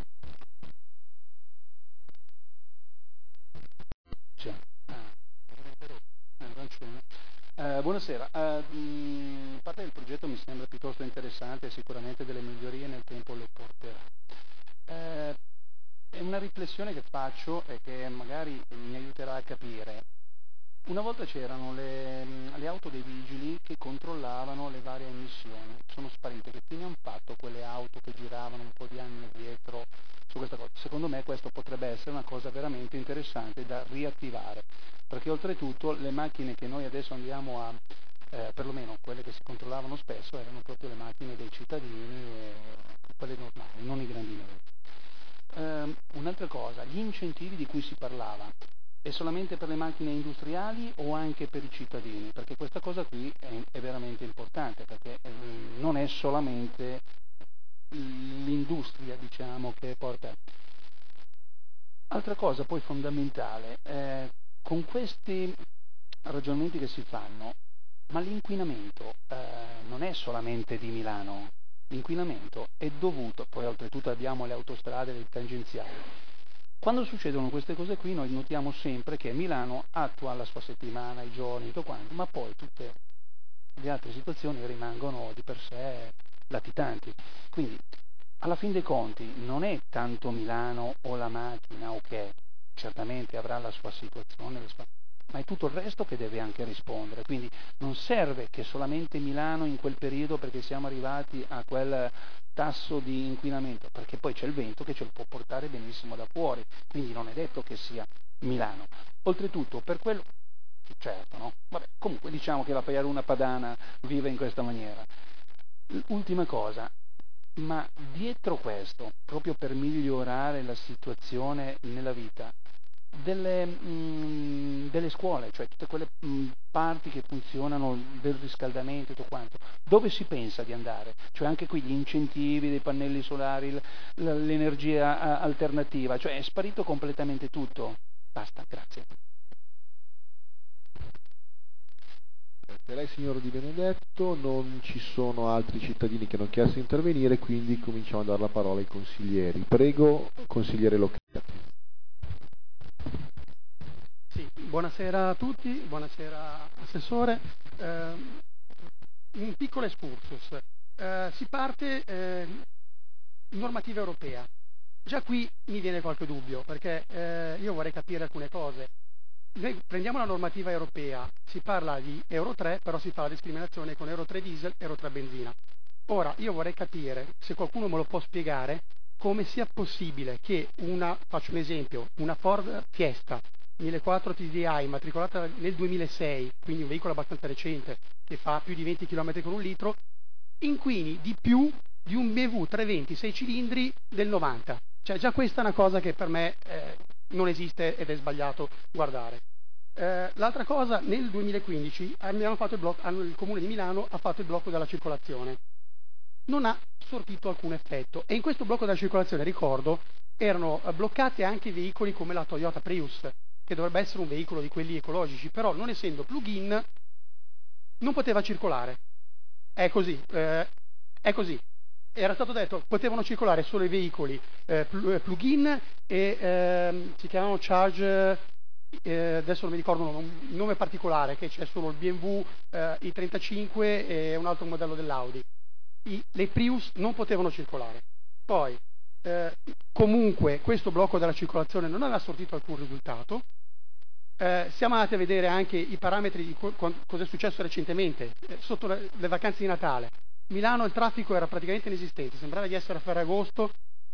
Eh, buonasera, eh, mh, parte del progetto mi sembra piuttosto interessante e sicuramente delle migliorie nel tempo le porterà. Eh, è una riflessione che faccio e che magari mi aiuterà a capire. Una volta c'erano le, le auto dei vigili che controllavano le varie emissioni, sono sparite. Che fine hanno fatto quelle auto che giravano un po' di anni addietro su questa cosa? Secondo me questo potrebbe essere una cosa veramente interessante da riattivare, perché oltretutto le macchine che noi adesso andiamo a, eh, perlomeno quelle che si controllavano spesso, erano proprio le macchine dei cittadini, e quelle normali, non i grandi negozi. Eh, un'altra cosa, gli incentivi di cui si parlava, è solamente per le macchine industriali o anche per i cittadini? Perché questa cosa qui è, è veramente importante, perché eh, non è solamente l'industria, diciamo, che porta. Altra cosa poi fondamentale, eh, con questi ragionamenti che si fanno, ma l'inquinamento eh, non è solamente di Milano, l'inquinamento è dovuto, poi oltretutto abbiamo le autostrade, le tangenziali. Quando succedono queste cose qui noi notiamo sempre che Milano attua la sua settimana, i giorni, tutto quanto, ma poi tutte le altre situazioni rimangono di per sé latitanti. Quindi, alla fin dei conti, non è tanto Milano o la macchina, ok, certamente avrà la sua situazione, la sua... ma è tutto il resto che deve anche rispondere. Quindi non serve che solamente Milano in quel periodo, perché siamo arrivati a quel tasso di inquinamento, perché poi c'è il vento che ce lo può portare benissimo da fuori, quindi non è detto che sia Milano. Oltretutto, per quello, certo, no? Vabbè, comunque diciamo che la Paialuna padana vive in questa maniera. Ultima cosa, ma dietro questo, proprio per migliorare la situazione nella vita, delle, mh, delle scuole, cioè tutte quelle mh, parti che funzionano del riscaldamento e tutto quanto, dove si pensa di andare? Cioè anche qui gli incentivi dei pannelli solari, l'energia alternativa, cioè è sparito completamente tutto. Basta, grazie. Grazie a lei, signor Di Benedetto. Non ci sono altri cittadini che hanno chiesto di intervenire, quindi cominciamo a dare la parola ai consiglieri. Prego, consigliere Locchetti. Sì, buonasera a tutti, buonasera Assessore. Eh, un piccolo excursus. Eh, si parte eh, normativa europea. Già qui mi viene qualche dubbio, perché eh, io vorrei capire alcune cose. noi prendiamo la normativa europea, si parla di Euro tre, però si fa la discriminazione con Euro tre diesel, Euro tre benzina. Ora, io vorrei capire, se qualcuno me lo può spiegare, come sia possibile che una, faccio un esempio, una Ford Fiesta millequattrocento T D I matricolata nel duemilasei, quindi un veicolo abbastanza recente, che fa più di venti chilometri con un litro, inquini di più di un B M W trecentoventi sei cilindri del novanta. Cioè già questa è una cosa che per me eh, non esiste ed è sbagliato guardare. Eh, l'altra cosa, nel duemilaquindici abbiamo fatto il, blocco, il Comune di Milano ha fatto il blocco della circolazione. Non ha sortito alcun effetto e in questo blocco della circolazione, ricordo, erano bloccati anche i veicoli come la Toyota Prius, che dovrebbe essere un veicolo di quelli ecologici, però non essendo plug-in non poteva circolare. È così, eh, è così. Era stato detto che potevano circolare solo i veicoli eh, plug-in e eh, si chiamano charge, eh, adesso non mi ricordo un nome particolare, che c'è solo il B M W eh, i trentacinque e un altro modello dell'Audi. I, le Prius non potevano circolare. Poi, eh, comunque, questo blocco della circolazione non aveva sortito alcun risultato. Eh, siamo andati a vedere anche i parametri di co- cosa è successo recentemente, eh, sotto le, le vacanze di Natale. Milano il traffico era praticamente inesistente, sembrava di essere a Ferragosto,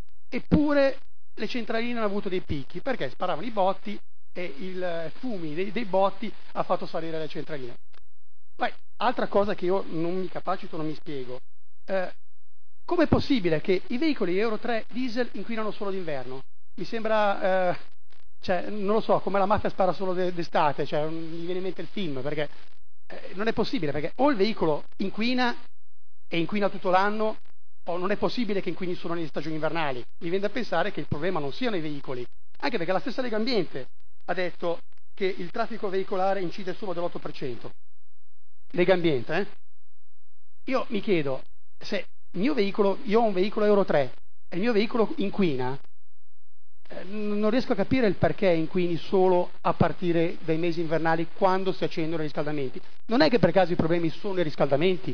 eppure le centraline hanno avuto dei picchi, perché sparavano i botti e il fumi dei, dei botti ha fatto salire le centraline. Poi, altra cosa che io non mi capacito, non mi spiego. Eh, com'è possibile che i veicoli Euro tre diesel inquinano solo d'inverno? Mi sembra, eh, cioè, non lo so, come la mafia spara solo d'estate, cioè, mi viene in mente il film, perché eh, non è possibile, perché o il veicolo inquina e inquina tutto l'anno, o non è possibile che inquini solo nelle stagioni invernali. Mi viene da pensare che il problema non siano i veicoli, anche perché la stessa Lega Ambiente ha detto che il traffico veicolare incide solo dell'otto per cento. Lega Ambiente, eh? Io mi chiedo, se il mio veicolo, io ho un veicolo Euro tre e il mio veicolo inquina, eh, non riesco a capire il perché inquini solo a partire dai mesi invernali quando si accendono i riscaldamenti. Non è che per caso i problemi sono i riscaldamenti.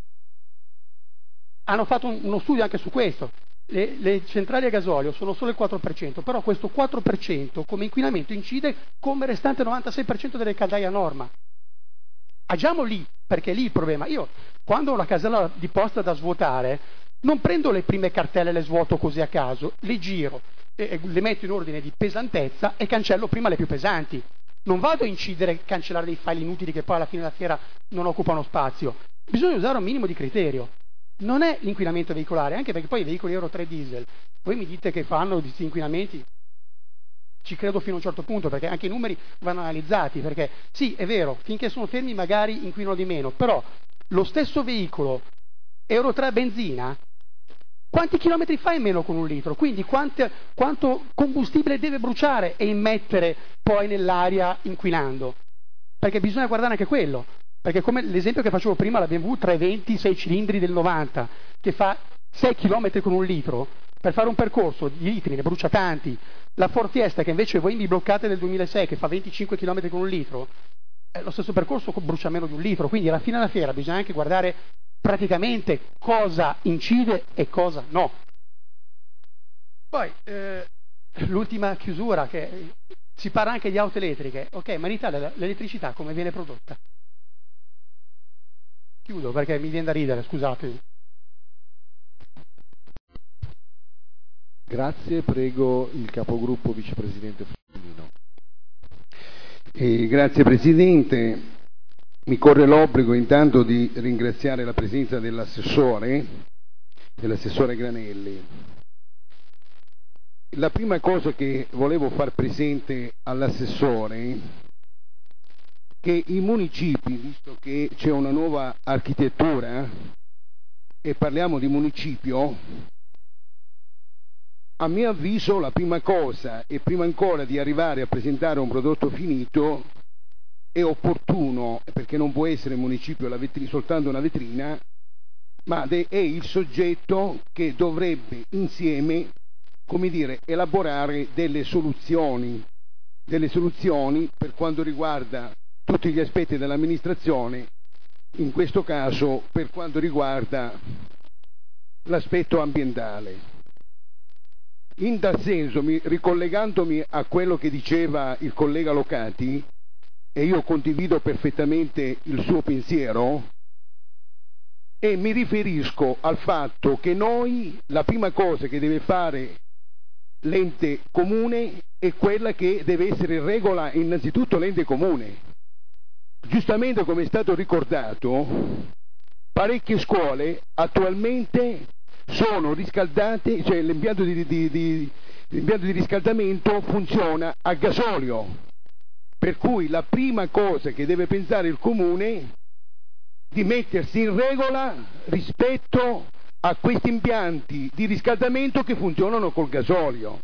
Hanno fatto un, uno studio anche su questo. Le, le centrali a gasolio sono solo il quattro per cento, però questo quattro per cento come inquinamento incide come il restante novantasei per cento delle caldaie a norma. Agiamo lì, perché è lì il problema. Io, quando ho una casella di posta da svuotare, non prendo le prime cartelle e le svuoto così a caso, le giro, e le metto in ordine di pesantezza e cancello prima le più pesanti. Non vado a incidere e cancellare dei file inutili che poi alla fine della fiera non occupano spazio. Bisogna usare un minimo di criterio. Non è l'inquinamento veicolare, anche perché poi i veicoli Euro tre diesel, voi mi dite che fanno questi inquinamenti, ci credo fino a un certo punto, perché anche i numeri vanno analizzati, perché sì, è vero, finché sono fermi magari inquinano di meno, però lo stesso veicolo Euro tre benzina, quanti chilometri fa in meno con un litro? Quindi quante, quanto combustibile deve bruciare e immettere poi nell'aria inquinando? Perché bisogna guardare anche quello. Perché come l'esempio che facevo prima, la B M W trecentoventi sei cilindri del novanta, che fa sei chilometri con un litro, per fare un percorso di litri ne brucia tanti. La Ford Fiesta, che invece voi mi bloccate nel duemilasei, che fa venticinque chilometri con un litro, eh, lo stesso percorso brucia meno di un litro. Quindi alla fine della fiera bisogna anche guardare praticamente cosa incide e cosa no. Poi, eh, l'ultima chiusura, che si parla anche di auto elettriche. Ok, ma in Italia l'elettricità come viene prodotta? Chiudo perché mi viene da ridere, scusate. Grazie, prego il capogruppo vicepresidente Frumino. Eh, grazie Presidente, mi corre l'obbligo intanto di ringraziare la presenza dell'assessore, dell'assessore Granelli. La prima cosa che volevo far presente all'assessore che i municipi, visto che c'è una nuova architettura e parliamo di municipio, a mio avviso la prima cosa, e prima ancora di arrivare a presentare un prodotto finito, è opportuno, perché non può essere municipio la vetrina, soltanto una vetrina, ma è il soggetto che dovrebbe insieme, come dire, elaborare delle soluzioni, delle soluzioni per quanto riguarda tutti gli aspetti dell'amministrazione, in questo caso per quanto riguarda l'aspetto ambientale. In tal senso, mi, ricollegandomi a quello che diceva il collega Locati, e io condivido perfettamente il suo pensiero, e mi riferisco al fatto che noi, la prima cosa che deve fare l'ente comune è quella che deve essere regola innanzitutto l'ente comune. Giustamente, come è stato ricordato, parecchie scuole attualmente sono riscaldate, cioè l'impianto di, di, di, l'impianto di riscaldamento funziona a gasolio, per cui la prima cosa che deve pensare il comune di mettersi in regola rispetto a questi impianti di riscaldamento che funzionano col gasolio.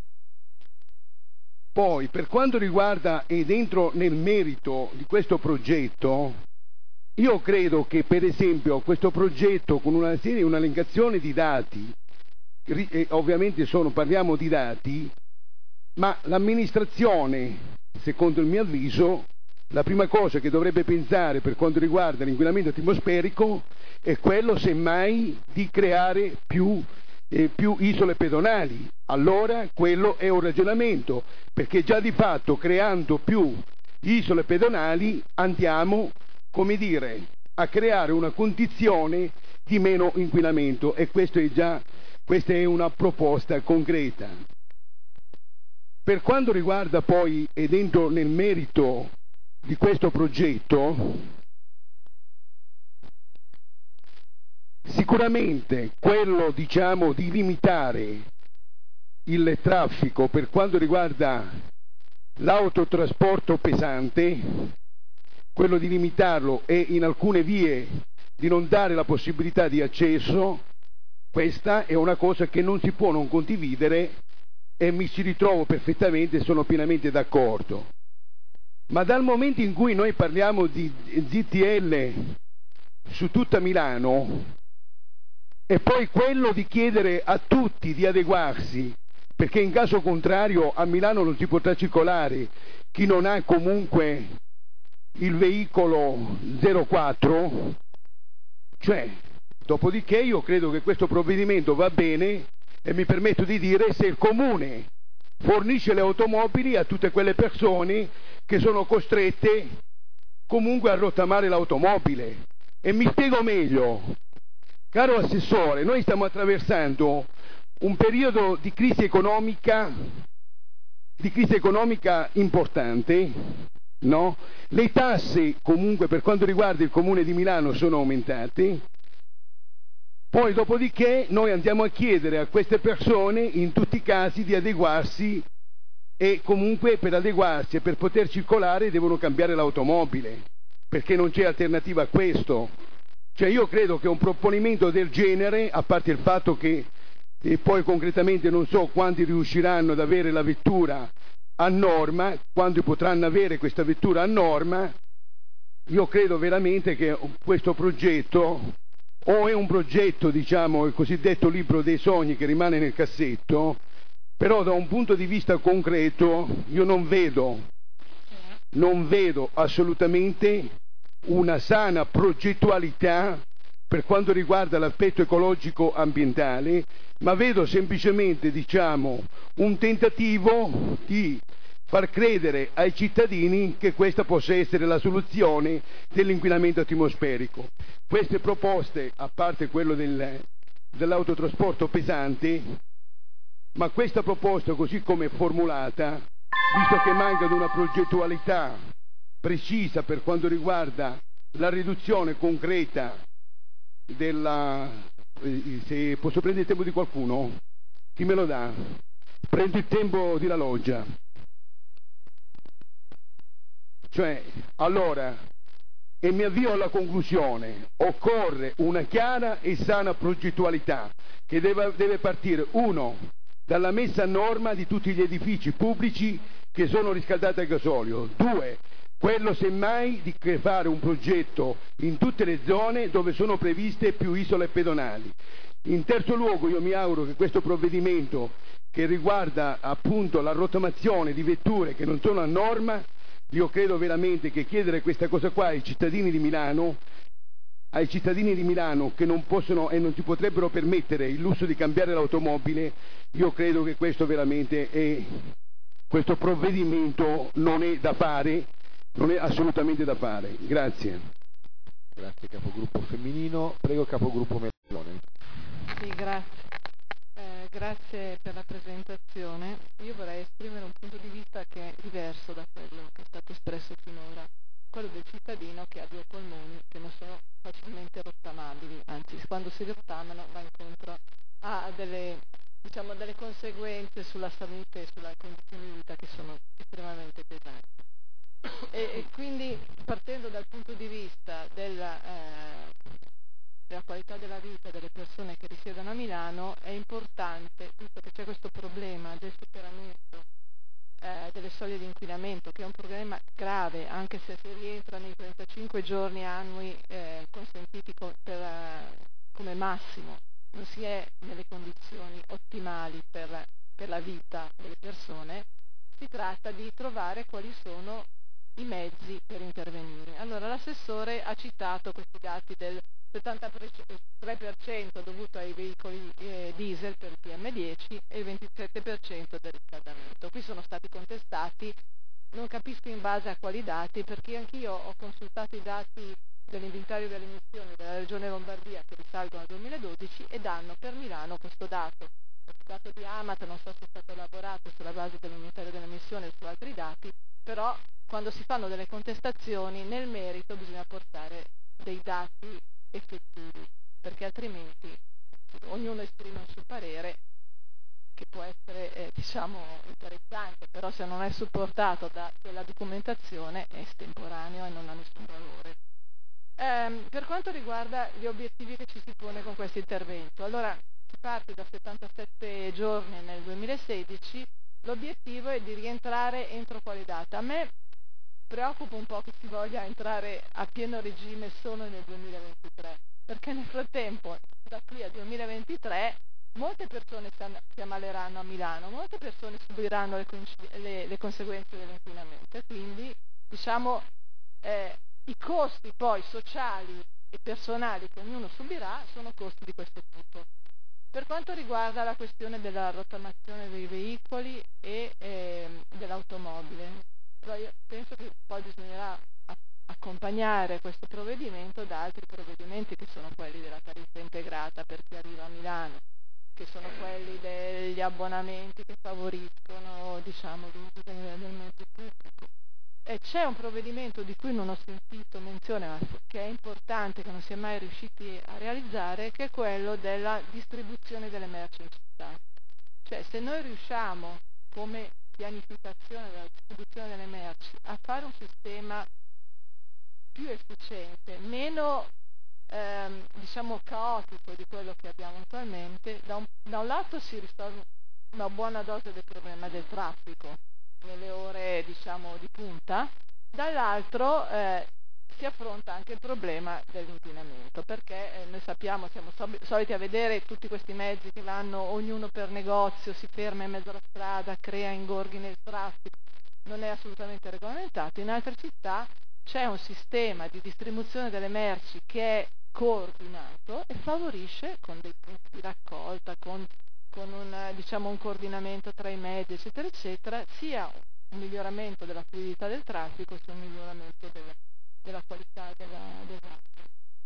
Poi, per quanto riguarda, ed entro nel merito di questo progetto, io credo che per esempio questo progetto con una serie, un'elencazione di dati, eh, ovviamente sono, parliamo di dati, ma l'amministrazione, secondo il mio avviso, la prima cosa che dovrebbe pensare per quanto riguarda l'inquinamento atmosferico è quello semmai di creare più, eh, più isole pedonali. Allora quello è un ragionamento, perché già di fatto creando più isole pedonali andiamo, come dire, a creare una condizione di meno inquinamento, e questo è già, questa è una proposta concreta. Per quanto riguarda poi, ed entro nel merito di questo progetto, sicuramente quello, diciamo, di limitare il traffico per quanto riguarda l'autotrasporto pesante, quello di limitarlo e in alcune vie di non dare la possibilità di accesso, questa è una cosa che non si può non condividere e mi ci ritrovo perfettamente e sono pienamente d'accordo. Ma dal momento in cui noi parliamo di Z T L su tutta Milano, e poi quello di chiedere a tutti di adeguarsi, perché in caso contrario a Milano non si potrà circolare chi non ha comunque il veicolo zero quattro, cioè, dopodiché io credo che questo provvedimento va bene, e mi permetto di dire, se il comune fornisce le automobili a tutte quelle persone che sono costrette comunque a rottamare l'automobile. E mi spiego meglio. Caro Assessore, noi stiamo attraversando un periodo di crisi economica, di crisi economica importante, no? Le tasse comunque per quanto riguarda il Comune di Milano sono aumentate, poi dopodiché noi andiamo a chiedere a queste persone in tutti i casi di adeguarsi, e comunque per adeguarsi e per poter circolare devono cambiare l'automobile, perché non c'è alternativa a questo. Cioè io credo che un proponimento del genere, a parte il fatto che e poi concretamente non so quanti riusciranno ad avere la vettura a norma, quanti potranno avere questa vettura a norma, io credo veramente che questo progetto o è un progetto, diciamo, il cosiddetto libro dei sogni che rimane nel cassetto, però da un punto di vista concreto io non vedo, non vedo assolutamente una sana progettualità per quanto riguarda l'aspetto ecologico ambientale, ma vedo semplicemente, diciamo, un tentativo di far credere ai cittadini che questa possa essere la soluzione dell'inquinamento atmosferico. Queste proposte, a parte quello del, dell'autotrasporto pesante, ma questa proposta così come è formulata, visto che manca di una progettualità precisa per quanto riguarda la riduzione concreta della... se posso prendere il tempo di qualcuno? Chi me lo dà? Prendo il tempo di La Loggia. Cioè, allora, e mi avvio alla conclusione, occorre una chiara e sana progettualità che deve, deve partire, uno, dalla messa a norma di tutti gli edifici pubblici che sono riscaldati a gasolio, due, quello semmai di fare un progetto in tutte le zone dove sono previste più isole pedonali. In terzo luogo io mi auguro che questo provvedimento che riguarda appunto la rottamazione di vetture che non sono a norma, io credo veramente che chiedere questa cosa qua ai cittadini di Milano, ai cittadini di Milano che non possono e non si potrebbero permettere il lusso di cambiare l'automobile, io credo che questo veramente è, questo provvedimento non è da fare, Non è assolutamente da fare. Grazie. Grazie capogruppo femminino. Prego capogruppo Melone. Sì, grazie. Eh, grazie per la presentazione. Io vorrei esprimere un punto di vista che è diverso da quello che è stato espresso finora, quello del cittadino che ha due polmoni che non sono facilmente rottamabili, anzi quando si rottamano va incontro a delle, diciamo, delle conseguenze sulla salute e sulla condizione di vita che sono estremamente pesanti. E, e quindi partendo dal punto di vista della, eh, della qualità della vita delle persone che risiedono a Milano è importante, visto che c'è questo problema del superamento eh, delle soglie di inquinamento, che è un problema grave anche se si rientra nei trentacinque giorni annui eh, consentiti co- per, uh, come massimo, non si è nelle condizioni ottimali per, per la vita delle persone, si tratta di trovare quali sono i mezzi per intervenire. Allora l'assessore ha citato questi dati del settantatré per cento dovuto ai veicoli eh, diesel per il P M dieci e il ventisette per cento del riscaldamento. Qui sono stati contestati, non capisco in base a quali dati, perché anch'io ho consultato i dati dell'inventario delle emissioni della Regione Lombardia che risalgono al duemiladodici e danno per Milano questo dato. Il dato di Amat non so se è stato elaborato sulla base dell'inventario delle emissioni o su altri dati, però quando si fanno delle contestazioni nel merito bisogna portare dei dati effettivi, perché altrimenti ognuno esprime un suo parere che può essere eh, diciamo interessante, però se non è supportato da quella documentazione è estemporaneo e non ha nessun valore. Ehm, per quanto riguarda gli obiettivi che ci si pone con questo intervento, allora si parte da settantasette giorni nel duemilasedici, l'obiettivo è di rientrare entro quale data? A me preoccupa un po' che si voglia entrare a pieno regime solo nel duemilaventitré, perché nel frattempo, da qui al duemilaventitré, molte persone si ammaleranno a Milano, molte persone subiranno le, le, le conseguenze dell'inquinamento e quindi diciamo eh, i costi poi sociali e personali che ognuno subirà sono costi di questo tipo. Per quanto riguarda la questione della rottamazione dei veicoli e eh, dell'automobile, però io penso che poi bisognerà accompagnare questo provvedimento da altri provvedimenti che sono quelli della tariffa integrata per chi arriva a Milano, che sono quelli degli abbonamenti che favoriscono diciamo, l'uso del, del mezzo pubblico. E c'è un provvedimento di cui non ho sentito menzione, ma che è importante, che non si è mai riusciti a realizzare, che è quello della distribuzione delle merci in città. Cioè se noi riusciamo come pianificazione della distribuzione delle merci a fare un sistema più efficiente, meno ehm, diciamo caotico di quello che abbiamo attualmente, da un, da un lato si risolve una buona dose del problema del traffico nelle ore diciamo di punta, dall'altro eh, si affronta anche il problema dell'inquinamento, perché eh, noi sappiamo, siamo soliti a vedere tutti questi mezzi che vanno ognuno per negozio, si ferma in mezzo alla strada, crea ingorghi nel traffico, non è assolutamente regolamentato. In altre città c'è un sistema di distribuzione delle merci che è coordinato e favorisce con dei punti di raccolta, con, con un, diciamo, un coordinamento tra i mezzi, eccetera, eccetera, sia un miglioramento della fluidità del traffico, sia un miglioramento della, della qualità della, dell'acqua.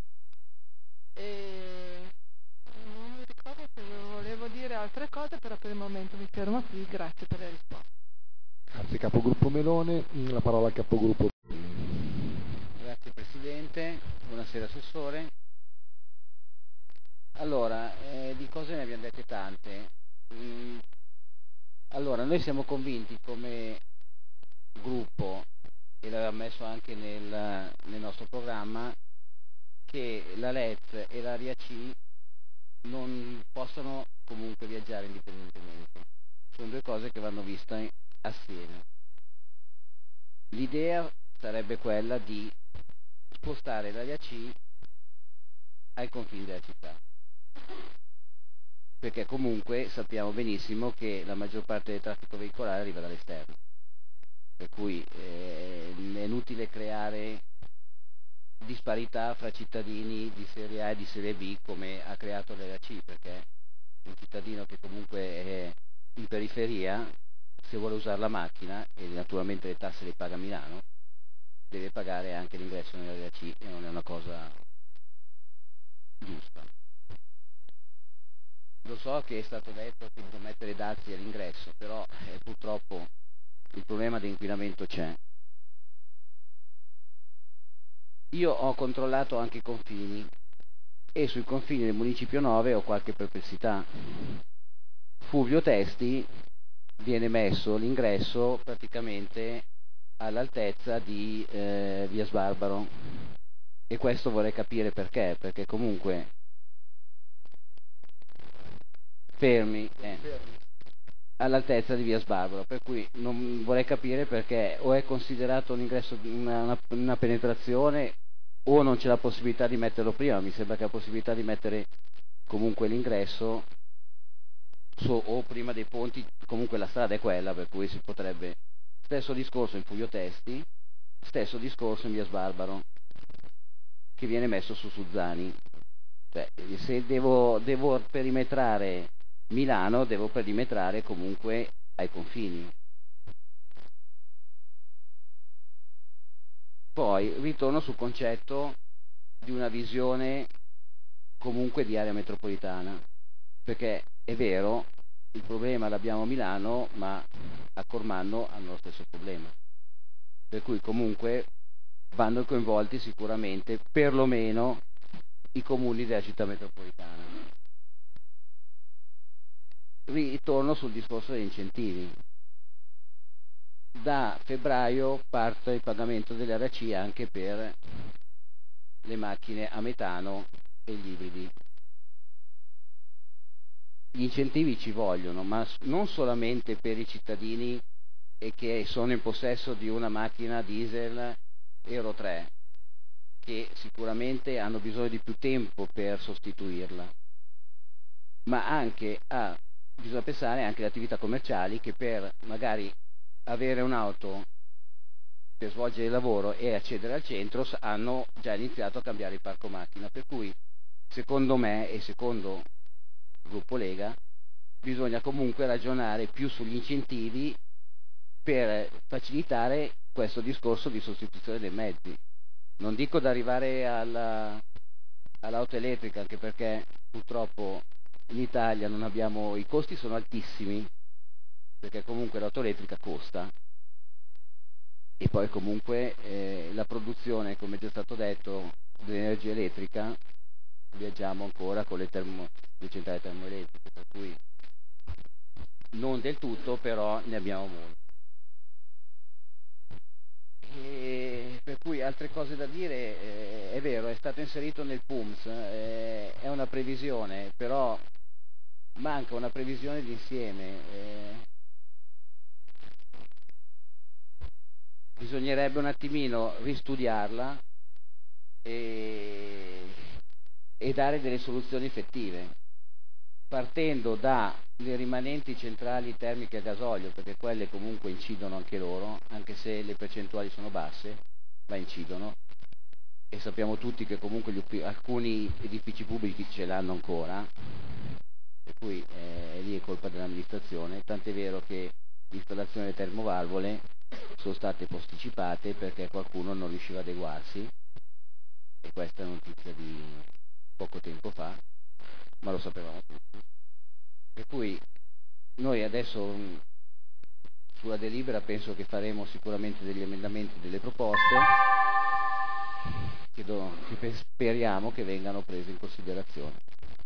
E non mi ricordo se volevo dire altre cose, però per il momento mi fermo qui, grazie per le risposte. Grazie capogruppo Melone, la parola al capogruppo. Grazie Presidente, buonasera Assessore. Allora, eh, di cose ne abbiamo dette tante. Mm, allora, noi siamo convinti come gruppo, e l'avevamo messo anche nel, nel nostro programma, che la L E Z e l'Area C non possono comunque viaggiare indipendentemente. Sono due cose che vanno viste assieme. L'idea sarebbe quella di spostare l'Area C ai confini della città, perché comunque sappiamo benissimo che la maggior parte del traffico veicolare arriva dall'esterno, per cui eh, è inutile creare disparità fra cittadini di serie A e di serie B come ha creato l'Area C, perché un cittadino che comunque è in periferia, se vuole usare la macchina, e naturalmente le tasse le paga a Milano, deve pagare anche l'ingresso nell'area C e non è una cosa giusta. Lo so che è stato detto che bisogna mettere dazi all'ingresso, però eh, purtroppo il problema di inquinamento c'è. Io ho controllato anche i confini e sui confini del Municipio nove ho qualche perplessità. Fulvio Testi viene messo l'ingresso praticamente all'altezza di eh, Via Sbarbaro, e questo vorrei capire perché, perché comunque fermi eh, all'altezza di Via Sbarbaro, per cui non vorrei capire perché o è considerato un ingresso, una, una, una penetrazione, o non c'è la possibilità di metterlo prima. Mi sembra che la possibilità di mettere comunque l'ingresso so, o prima dei ponti, comunque la strada è quella, per cui si potrebbe. Stesso discorso in Fulvio Testi, stesso discorso in Via Sbarbaro, che viene messo su Suzzani. Cioè, se devo, devo perimetrare Milano, devo perimetrare comunque ai confini. Poi ritorno sul concetto di una visione comunque di area metropolitana, perché è vero, il problema l'abbiamo a Milano, ma a Cormanno hanno lo stesso problema, per cui comunque vanno coinvolti sicuramente perlomeno i comuni della città metropolitana. Ritorno sul discorso degli incentivi. Da febbraio parte il pagamento dell'A R C anche per le macchine a metano e gli ibridi. Gli incentivi ci vogliono, ma non solamente per i cittadini e che sono in possesso di una macchina diesel Euro tre, che sicuramente hanno bisogno di più tempo per sostituirla, ma anche a, bisogna pensare anche alle attività commerciali che per magari avere un'auto per svolgere il lavoro e accedere al centro hanno già iniziato a cambiare il parco macchina, per cui secondo me e secondo il gruppo Lega bisogna comunque ragionare più sugli incentivi per facilitare questo discorso di sostituzione dei mezzi. Non dico da arrivare alla, all'auto elettrica, anche perché purtroppo in Italia non abbiamo, i costi sono altissimi, perché comunque l'auto elettrica costa, e poi comunque eh, la produzione, come già stato detto, dell'energia elettrica, viaggiamo ancora con le, termo, le centrali termoelettriche, per cui non del tutto, però ne abbiamo molto. E per cui altre cose da dire, eh, è vero, è stato inserito nel P U M S, eh, è una previsione, però manca una previsione d'insieme. Eh, bisognerebbe un attimino ristudiarla e, e dare delle soluzioni effettive, partendo dalle rimanenti centrali termiche a gasolio, perché quelle comunque incidono anche loro, anche se le percentuali sono basse, ma incidono, e sappiamo tutti che comunque gli, alcuni edifici pubblici ce l'hanno ancora, per cui eh, lì è colpa dell'amministrazione, tant'è vero che l'installazione delle termovalvole sono state posticipate perché qualcuno non riusciva ad adeguarsi, e questa è una notizia di poco tempo fa, ma lo sapevamo tutti. Per cui noi adesso sulla delibera penso che faremo sicuramente degli emendamenti, delle proposte che, do, che speriamo che vengano prese in considerazione.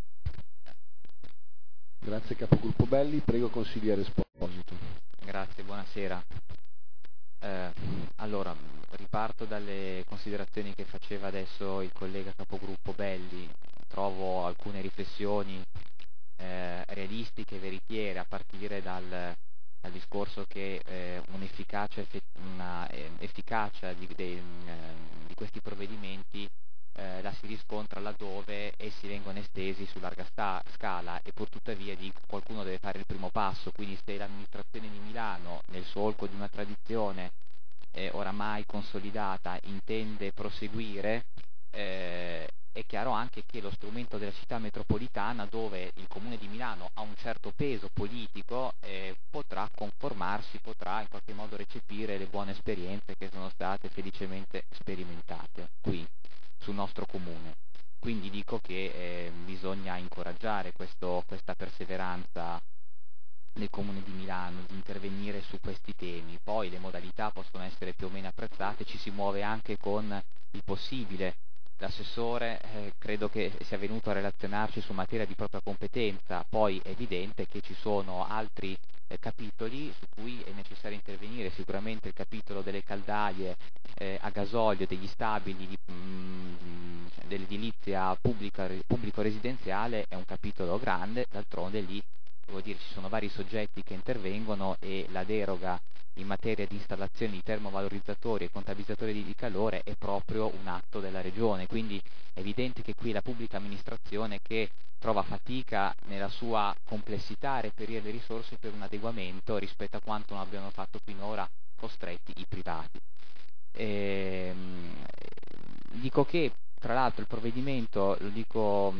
Grazie capogruppo Belli, prego consigliere Esposito. Grazie, buonasera. Eh, allora, riparto dalle considerazioni che faceva adesso il collega capogruppo Belli. Trovo alcune riflessioni eh, realistiche, veritiere, a partire dal, dal discorso che eh, un'efficacia, una, eh, efficacia di, de, eh, di questi provvedimenti eh, la si riscontra laddove essi vengono estesi su larga sta, scala, e pur tuttavia dico, qualcuno deve fare il primo passo, quindi se l'amministrazione di Milano, nel solco di una tradizione eh, oramai consolidata, intende proseguire, eh, è chiaro anche che lo strumento della città metropolitana, dove il Comune di Milano ha un certo peso politico, eh, potrà conformarsi, potrà in qualche modo recepire le buone esperienze che sono state felicemente sperimentate qui sul nostro Comune. Quindi dico che eh, bisogna incoraggiare questo, questa perseveranza del Comune di Milano di intervenire su questi temi. Poi le modalità possono essere più o meno apprezzate, ci si muove anche con il possibile. L'assessore eh, credo che sia venuto a relazionarci su materia di propria competenza, poi è evidente che ci sono altri eh, capitoli su cui è necessario intervenire, sicuramente il capitolo delle caldaie eh, a gasolio, degli stabili di, mm, dell'edilizia pubblica, pubblico-residenziale è un capitolo grande, d'altronde lì devo dire, ci sono vari soggetti che intervengono e la deroga in materia di installazioni di termovalorizzatori e contabilizzatori di calore è proprio un atto della Regione, quindi è evidente che qui la pubblica amministrazione che trova fatica nella sua complessità a reperire le risorse per un adeguamento rispetto a quanto non abbiano fatto finora costretti i privati. Ehm, dico che tra l'altro il provvedimento, lo dico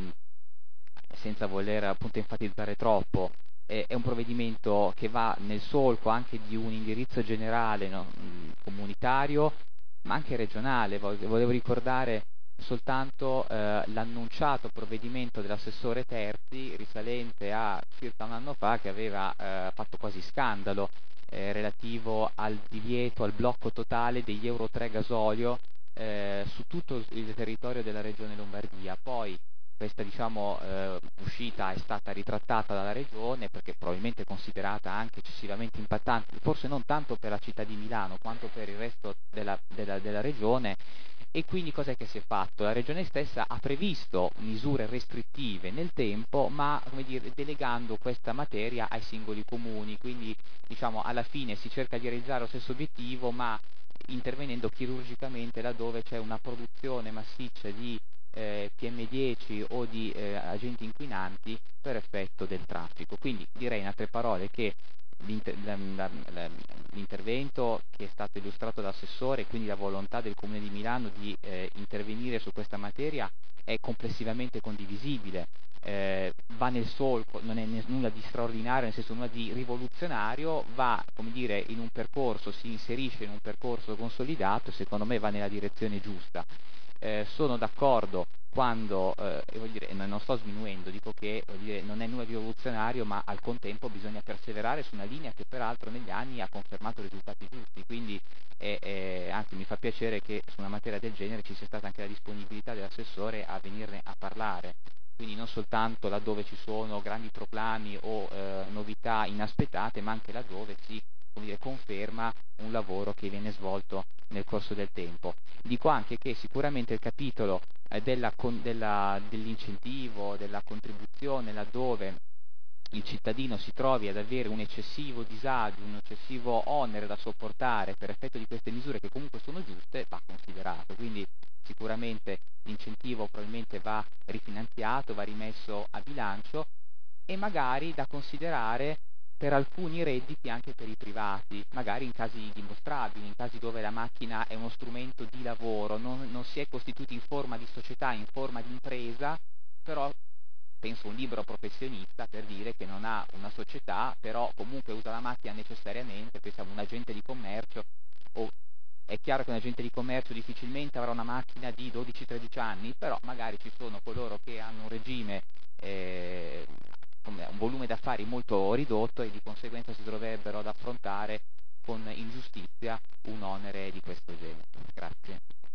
senza voler appunto enfatizzare troppo, eh, è un provvedimento che va nel solco anche di un indirizzo generale, no, comunitario, ma anche regionale. Volevo ricordare soltanto eh, l'annunciato provvedimento dell'assessore Terzi, risalente a circa un anno fa, che aveva eh, fatto quasi scandalo, eh, relativo al divieto, al blocco totale degli Euro tre gasolio eh, su tutto il territorio della Regione Lombardia. Poi questa diciamo, eh, uscita è stata ritrattata dalla Regione perché probabilmente considerata anche eccessivamente impattante, forse non tanto per la città di Milano quanto per il resto della, della, della Regione, e quindi cos'è che si è fatto? La Regione stessa ha previsto misure restrittive nel tempo, ma come dire, delegando questa materia ai singoli comuni, quindi diciamo, alla fine si cerca di realizzare lo stesso obiettivo ma intervenendo chirurgicamente laddove c'è una produzione massiccia di Eh, P M dieci o di eh, agenti inquinanti per effetto del traffico. Quindi direi in altre parole che l'inter- la, la, la, l'intervento che è stato illustrato dall'assessore, quindi la volontà del Comune di Milano di eh, intervenire su questa materia è complessivamente condivisibile, eh, va nel solco, non è nulla di straordinario, nel senso nulla di rivoluzionario, va come dire in un percorso, si inserisce in un percorso consolidato e secondo me va nella direzione giusta. Eh, sono d'accordo quando, eh, voglio dire, non sto sminuendo, dico che voglio dire, non è nulla di rivoluzionario, ma al contempo bisogna perseverare su una linea che peraltro negli anni ha confermato risultati giusti, quindi eh, eh, anzi mi fa piacere che su una materia del genere ci sia stata anche la disponibilità dell'assessore a venirne a parlare, quindi non soltanto laddove ci sono grandi proclami o eh, novità inaspettate, ma anche laddove si come dire, conferma un lavoro che viene svolto nel corso del tempo. Dico anche che sicuramente il capitolo eh, della, con, della, dell'incentivo, della contribuzione, laddove il cittadino si trovi ad avere un eccessivo disagio, un eccessivo onere da sopportare per effetto di queste misure che comunque sono giuste, va considerato. Quindi sicuramente l'incentivo probabilmente va rifinanziato, va rimesso a bilancio e magari da considerare per alcuni redditi anche per i privati, magari in casi dimostrabili, in casi dove la macchina è uno strumento di lavoro, non, non si è costituiti in forma di società, in forma di impresa, però penso un libero professionista per dire che non ha una società, però comunque usa la macchina necessariamente, pensiamo a un agente di commercio, o è chiaro che un agente di commercio difficilmente avrà una macchina di dodici tredici anni, però magari ci sono coloro che hanno un regime eh, un volume d'affari molto ridotto e di conseguenza si troverebbero ad affrontare con ingiustizia un onere di questo genere. Grazie.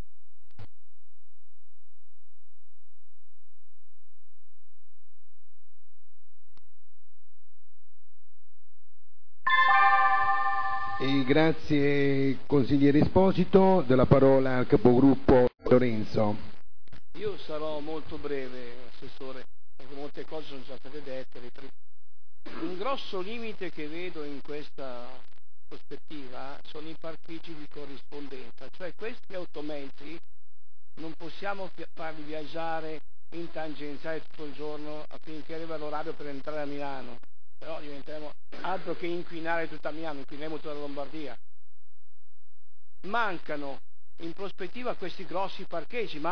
E grazie consigliere Esposito, della parola al capogruppo Lorenzo. Io sarò molto breve, Assessore, perché molte cose sono già state dette. Un grosso limite che vedo in questa prospettiva sono i parcheggi di corrispondenza, cioè questi automezzi non possiamo farli viaggiare in tangenziale tutto il giorno affinché arriva l'orario per entrare a Milano, però diventeremo altro che inquinare tutta Milano, inquiniamo tutta la Lombardia. Mancano in prospettiva questi grossi parcheggi, ma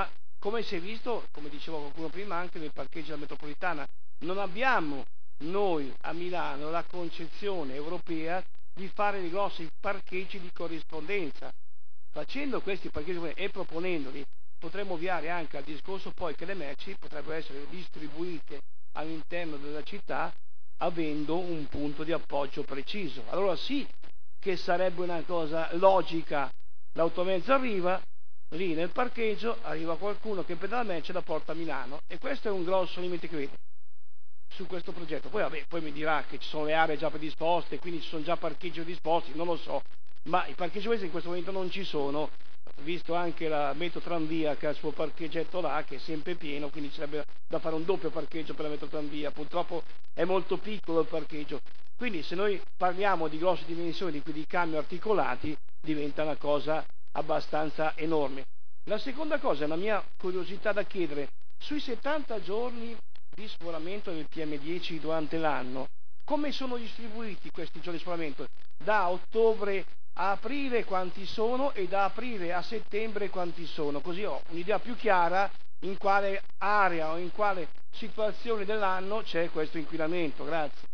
come si è visto, come diceva qualcuno prima, anche nel parcheggio della metropolitana. Non abbiamo noi a Milano la concezione europea di fare dei grossi parcheggi di corrispondenza. Facendo questi parcheggi e proponendoli potremmo ovviare anche al discorso poi che le merci potrebbero essere distribuite all'interno della città avendo un punto di appoggio preciso. Allora sì che sarebbe una cosa logica, l'automezzo arriva, lì nel parcheggio arriva qualcuno che pedala merci e la porta a Milano, e questo è un grosso limite che vedo su questo progetto. Poi vabbè, poi mi dirà che ci sono le aree già predisposte, quindi ci sono già parcheggi disposti, non lo so, ma i parcheggi questi in questo momento non ci sono, visto anche la metro tranvia che ha il suo parcheggetto là, che è sempre pieno, quindi ci sarebbe da fare un doppio parcheggio per la metro tranvia. Purtroppo è molto piccolo il parcheggio, quindi se noi parliamo di grosse dimensioni di quei camion articolati diventa una cosa abbastanza enorme. La seconda cosa, la mia curiosità da chiedere, sui settanta giorni di sforamento del P M dieci durante l'anno, come sono distribuiti questi giorni di sforamento? Da ottobre a aprile quanti sono e da aprile a settembre quanti sono? Così ho un'idea più chiara in quale area o in quale situazione dell'anno c'è questo inquinamento. Grazie.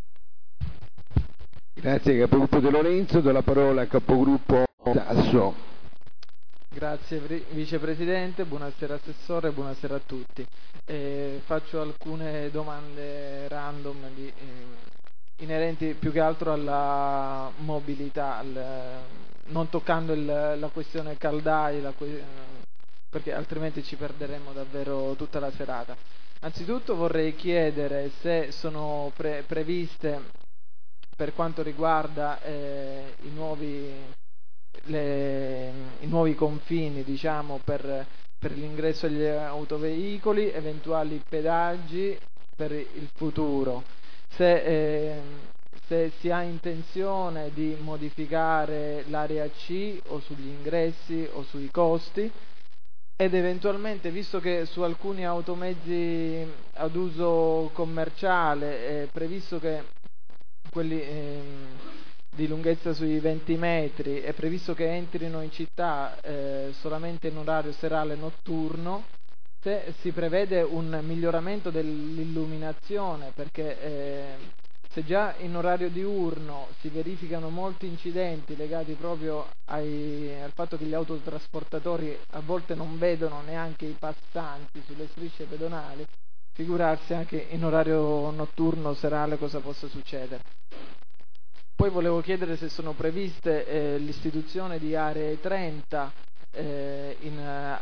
Grazie capogruppo De Lorenzo, do la parola al capogruppo Sasso. Grazie Vicepresidente, buonasera Assessore, buonasera a tutti. Eh, faccio alcune domande random di, eh, inerenti più che altro alla mobilità, al, non toccando il, la questione caldai, la, perché altrimenti ci perderemo davvero tutta la serata. Anzitutto vorrei chiedere se sono pre- previste, per quanto riguarda eh, i nuovi Le, i nuovi confini, diciamo, per, per l'ingresso agli autoveicoli, eventuali pedaggi per il futuro, se, eh, se si ha intenzione di modificare l'area C o sugli ingressi o sui costi, ed eventualmente, visto che su alcuni automezzi ad uso commerciale è previsto che quelli ehm, di lunghezza sui venti metri, è previsto che entrino in città eh, solamente in orario serale notturno, se si prevede un miglioramento dell'illuminazione, perché eh, se già in orario diurno si verificano molti incidenti legati proprio ai, al fatto che gli autotrasportatori a volte non vedono neanche i passanti sulle strisce pedonali, figurarsi anche in orario notturno serale cosa possa succedere. Poi volevo chiedere se sono previste eh, l'istituzione di aree trenta eh, in,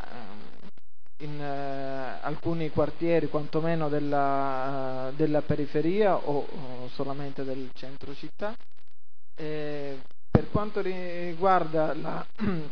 uh, in uh, alcuni quartieri, quantomeno della, uh, della periferia o, o solamente del centro città. Eh, per quanto riguarda la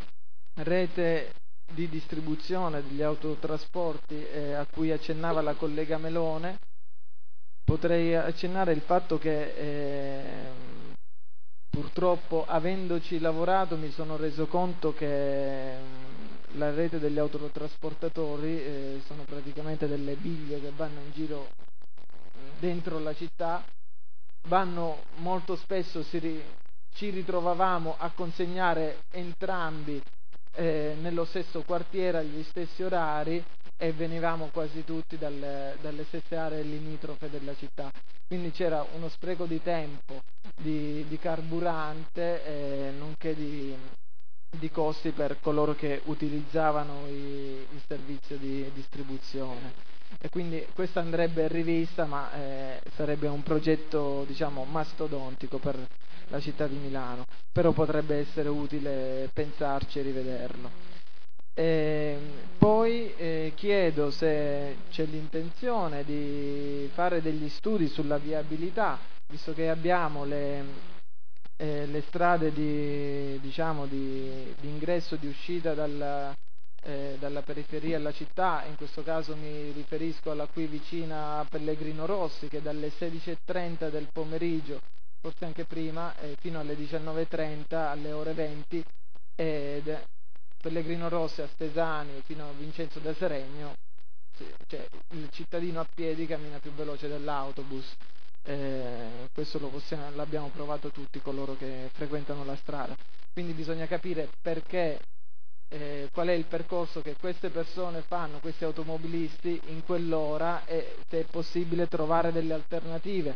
rete di distribuzione degli autotrasporti eh, a cui accennava la collega Melone, potrei accennare il fatto che eh, purtroppo, avendoci lavorato, mi sono reso conto che la rete degli autotrasportatori eh, sono praticamente delle biglie che vanno in giro dentro la città, vanno molto spesso, si ri, ci ritrovavamo a consegnare entrambi eh, nello stesso quartiere agli stessi orari e venivamo quasi tutti dalle, dalle stesse aree limitrofe della città. Quindi c'era uno spreco di tempo, di, di carburante, eh, nonché di, di costi per coloro che utilizzavano i, il servizio di distribuzione. E quindi questa andrebbe rivista, ma eh, sarebbe un progetto, diciamo, mastodontico per la città di Milano, però potrebbe essere utile pensarci e rivederlo. E poi eh, chiedo se c'è l'intenzione di fare degli studi sulla viabilità, visto che abbiamo le, eh, le strade di, diciamo, di, di ingresso e di uscita dalla, eh, dalla periferia alla città. In questo caso mi riferisco alla qui vicina Pellegrino Rossi, che dalle sedici e trenta del pomeriggio, forse anche prima, eh, fino alle diciannove e trenta, alle ore venti, ed Pellegrino Rossi a Stesani fino a Vincenzo da Seregno, cioè il cittadino a piedi cammina più veloce dell'autobus. Eh, questo lo possiamo, l'abbiamo provato tutti coloro che frequentano la strada. Quindi bisogna capire perché eh, qual è il percorso che queste persone fanno, questi automobilisti in quell'ora, e se è possibile trovare delle alternative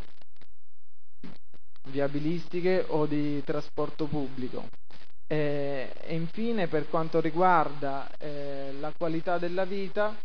viabilistiche o di trasporto pubblico. Eh, e infine, per quanto riguarda eh, la qualità della vita,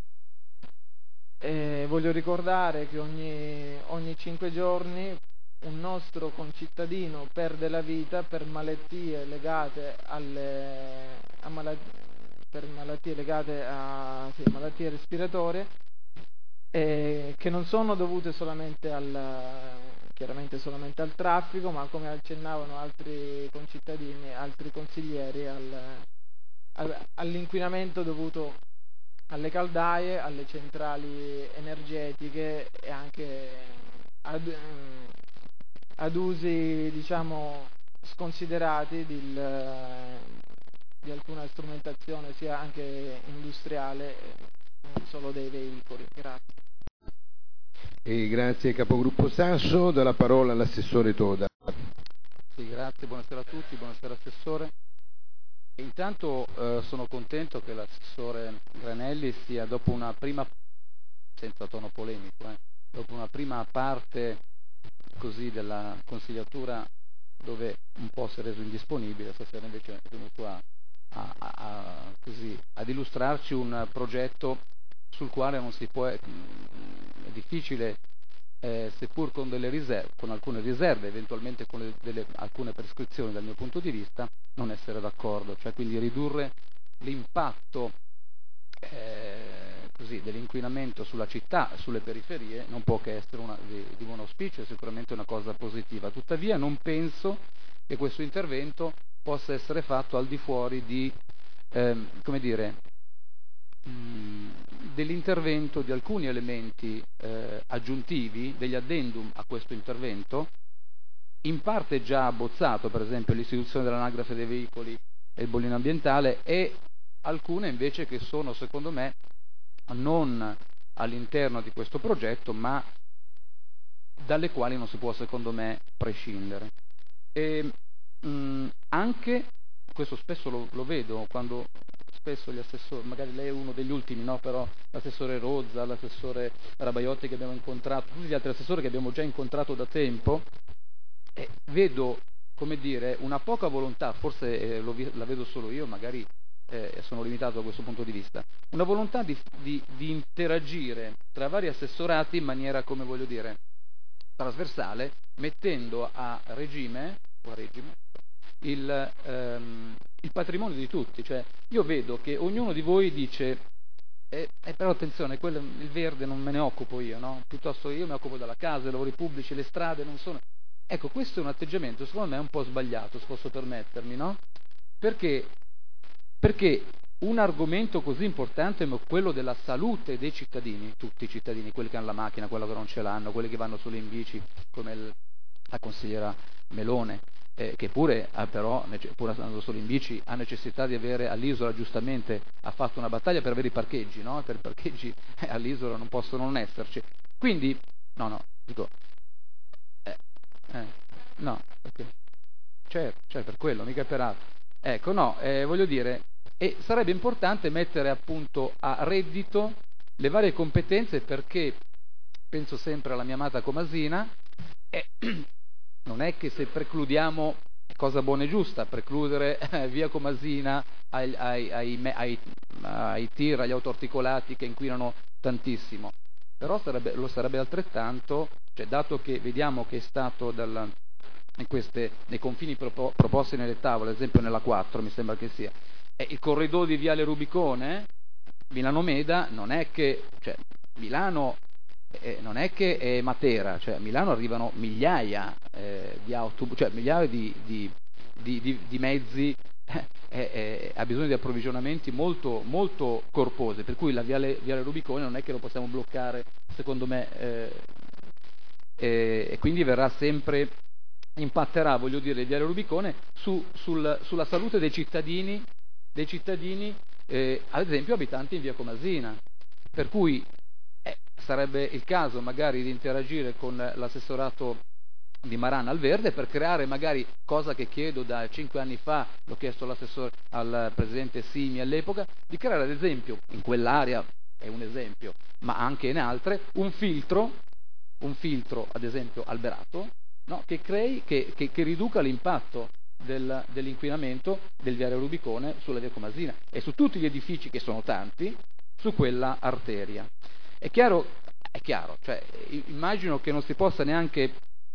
eh, voglio ricordare che ogni, ogni cinque giorni un nostro concittadino perde la vita per malattie legate alle a malat- per malattie legate a sì, malattie respiratorie, eh, che non sono dovute solamente al chiaramente solamente al traffico, ma come accennavano altri concittadini, altri consiglieri, al, al, all'inquinamento dovuto alle caldaie, alle centrali energetiche e anche ad, ad usi, diciamo, sconsiderati di, di alcuna strumentazione sia anche industriale, non solo dei veicoli. Grazie. E grazie capogruppo Sasso, do la parola all'assessore Toda. Sì, grazie, buonasera a tutti, buonasera assessore. E intanto eh, sono contento che l'assessore Granelli sia, dopo una prima, senza tono polemico, eh, dopo una prima parte così della consigliatura dove un po' si è reso indisponibile, stasera invece è venuto a, a, a, a, così, ad illustrarci un progetto sul quale non si può, è difficile, eh, seppur con delle riserve, con alcune riserve, eventualmente con le, delle, alcune prescrizioni dal mio punto di vista, non essere d'accordo, cioè quindi ridurre l'impatto eh, così, dell'inquinamento sulla città e sulle periferie non può che essere una, di, di buon auspicio, è sicuramente una cosa positiva. Tuttavia non penso che questo intervento possa essere fatto al di fuori di, ehm, come dire, dell'intervento di alcuni elementi eh, aggiuntivi, degli addendum a questo intervento, in parte già abbozzato, per esempio l'istituzione dell'anagrafe dei veicoli e il bollino ambientale, e alcune invece che sono, secondo me, non all'interno di questo progetto, ma dalle quali non si può, secondo me, prescindere. E, mh, anche, questo spesso lo, lo vedo quando spesso gli assessori, magari lei è uno degli ultimi, no? Però l'assessore Rozza, l'assessore Rabaiotti che abbiamo incontrato, tutti gli altri assessori che abbiamo già incontrato da tempo, eh, vedo, come dire, una poca volontà, forse eh, lo, la vedo solo io, magari eh, sono limitato da questo punto di vista, una volontà di, di, di interagire tra vari assessorati in maniera, come voglio dire, trasversale, mettendo a regime, o a regime il, ehm, il patrimonio di tutti. Cioè, io vedo che ognuno di voi dice eh, eh, però attenzione, quello, il verde non me ne occupo io, no? Piuttosto io mi occupo della casa, i lavori pubblici, le strade non sono. Ecco, questo è un atteggiamento secondo me un po' sbagliato, se posso permettermi, no? Perché, perché un argomento così importante come quello della salute dei cittadini, tutti i cittadini, quelli che hanno la macchina, quelli che non ce l'hanno, quelli che vanno solo in bici, come il, la consigliera Melone, eh, che pure ha però, pur andando solo in bici, ha necessità di avere all'isola, giustamente ha fatto una battaglia per avere i parcheggi, no? Per i parcheggi eh, all'isola non possono non esserci. Quindi, no, no, dico, eh, eh, no, perché, certo, cioè per quello, mica per altro. Ecco, no, eh, voglio dire, e sarebbe importante mettere appunto a reddito le varie competenze, perché penso sempre alla mia amata Comasina, e non è che se precludiamo, cosa buona e giusta, precludere eh, via Comasina ai, ai, ai, ai, ai tir, agli autoarticolati che inquinano tantissimo, però sarebbe, lo sarebbe altrettanto, cioè, dato che vediamo che è stato dal, in queste, nei confini propo, proposti nelle tavole, ad esempio nella quattro mi sembra che sia, e il corridoio di Viale Rubicone, Milano-Meda, non è che, cioè, Milano eh, non è che è Matera, cioè a Milano arrivano migliaia eh, di autobus, cioè migliaia di, di, di, di, di mezzi, eh, eh, ha bisogno di approvvigionamenti molto, molto corposi, per cui la Viale, Viale Rubicone non è che lo possiamo bloccare, secondo me, eh, eh, e quindi verrà sempre, impatterà, voglio dire, il Viale Rubicone su, sul, sulla salute dei cittadini, dei cittadini eh, ad esempio abitanti in via Comasina, per cui eh, sarebbe il caso magari di interagire con l'assessorato di Marana al Verde, per creare magari, cosa che chiedo da cinque anni fa, l'ho chiesto all'assessore, al presidente Simi all'epoca, di creare ad esempio in quell'area, è un esempio, ma anche in altre, un filtro, un filtro ad esempio alberato, no? che crei, che, che, che riduca l'impatto del, dell'inquinamento del viario Rubicone sulla via Comasina e su tutti gli edifici, che sono tanti, su quella arteria. È chiaro, è chiaro, cioè, immagino che non si possa neanche,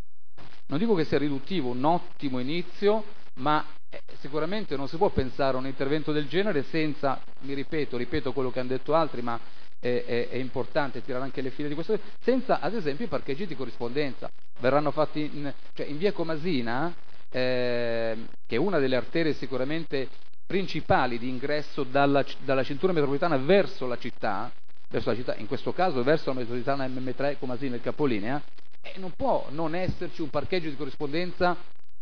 non dico che sia riduttivo, un ottimo inizio, ma eh, sicuramente non si può pensare a un intervento del genere senza, mi ripeto, ripeto quello che hanno detto altri, ma è, è, è importante tirare anche le file di questo, senza ad esempio i parcheggi di corrispondenza. Verranno fatti in, cioè in via Comasina, eh, che è una delle arterie sicuramente principali di ingresso dalla, dalla cintura metropolitana verso la città, verso la città, in questo caso verso la metropolitana M M tre Comasina e Capolinea, e non può non esserci un parcheggio di corrispondenza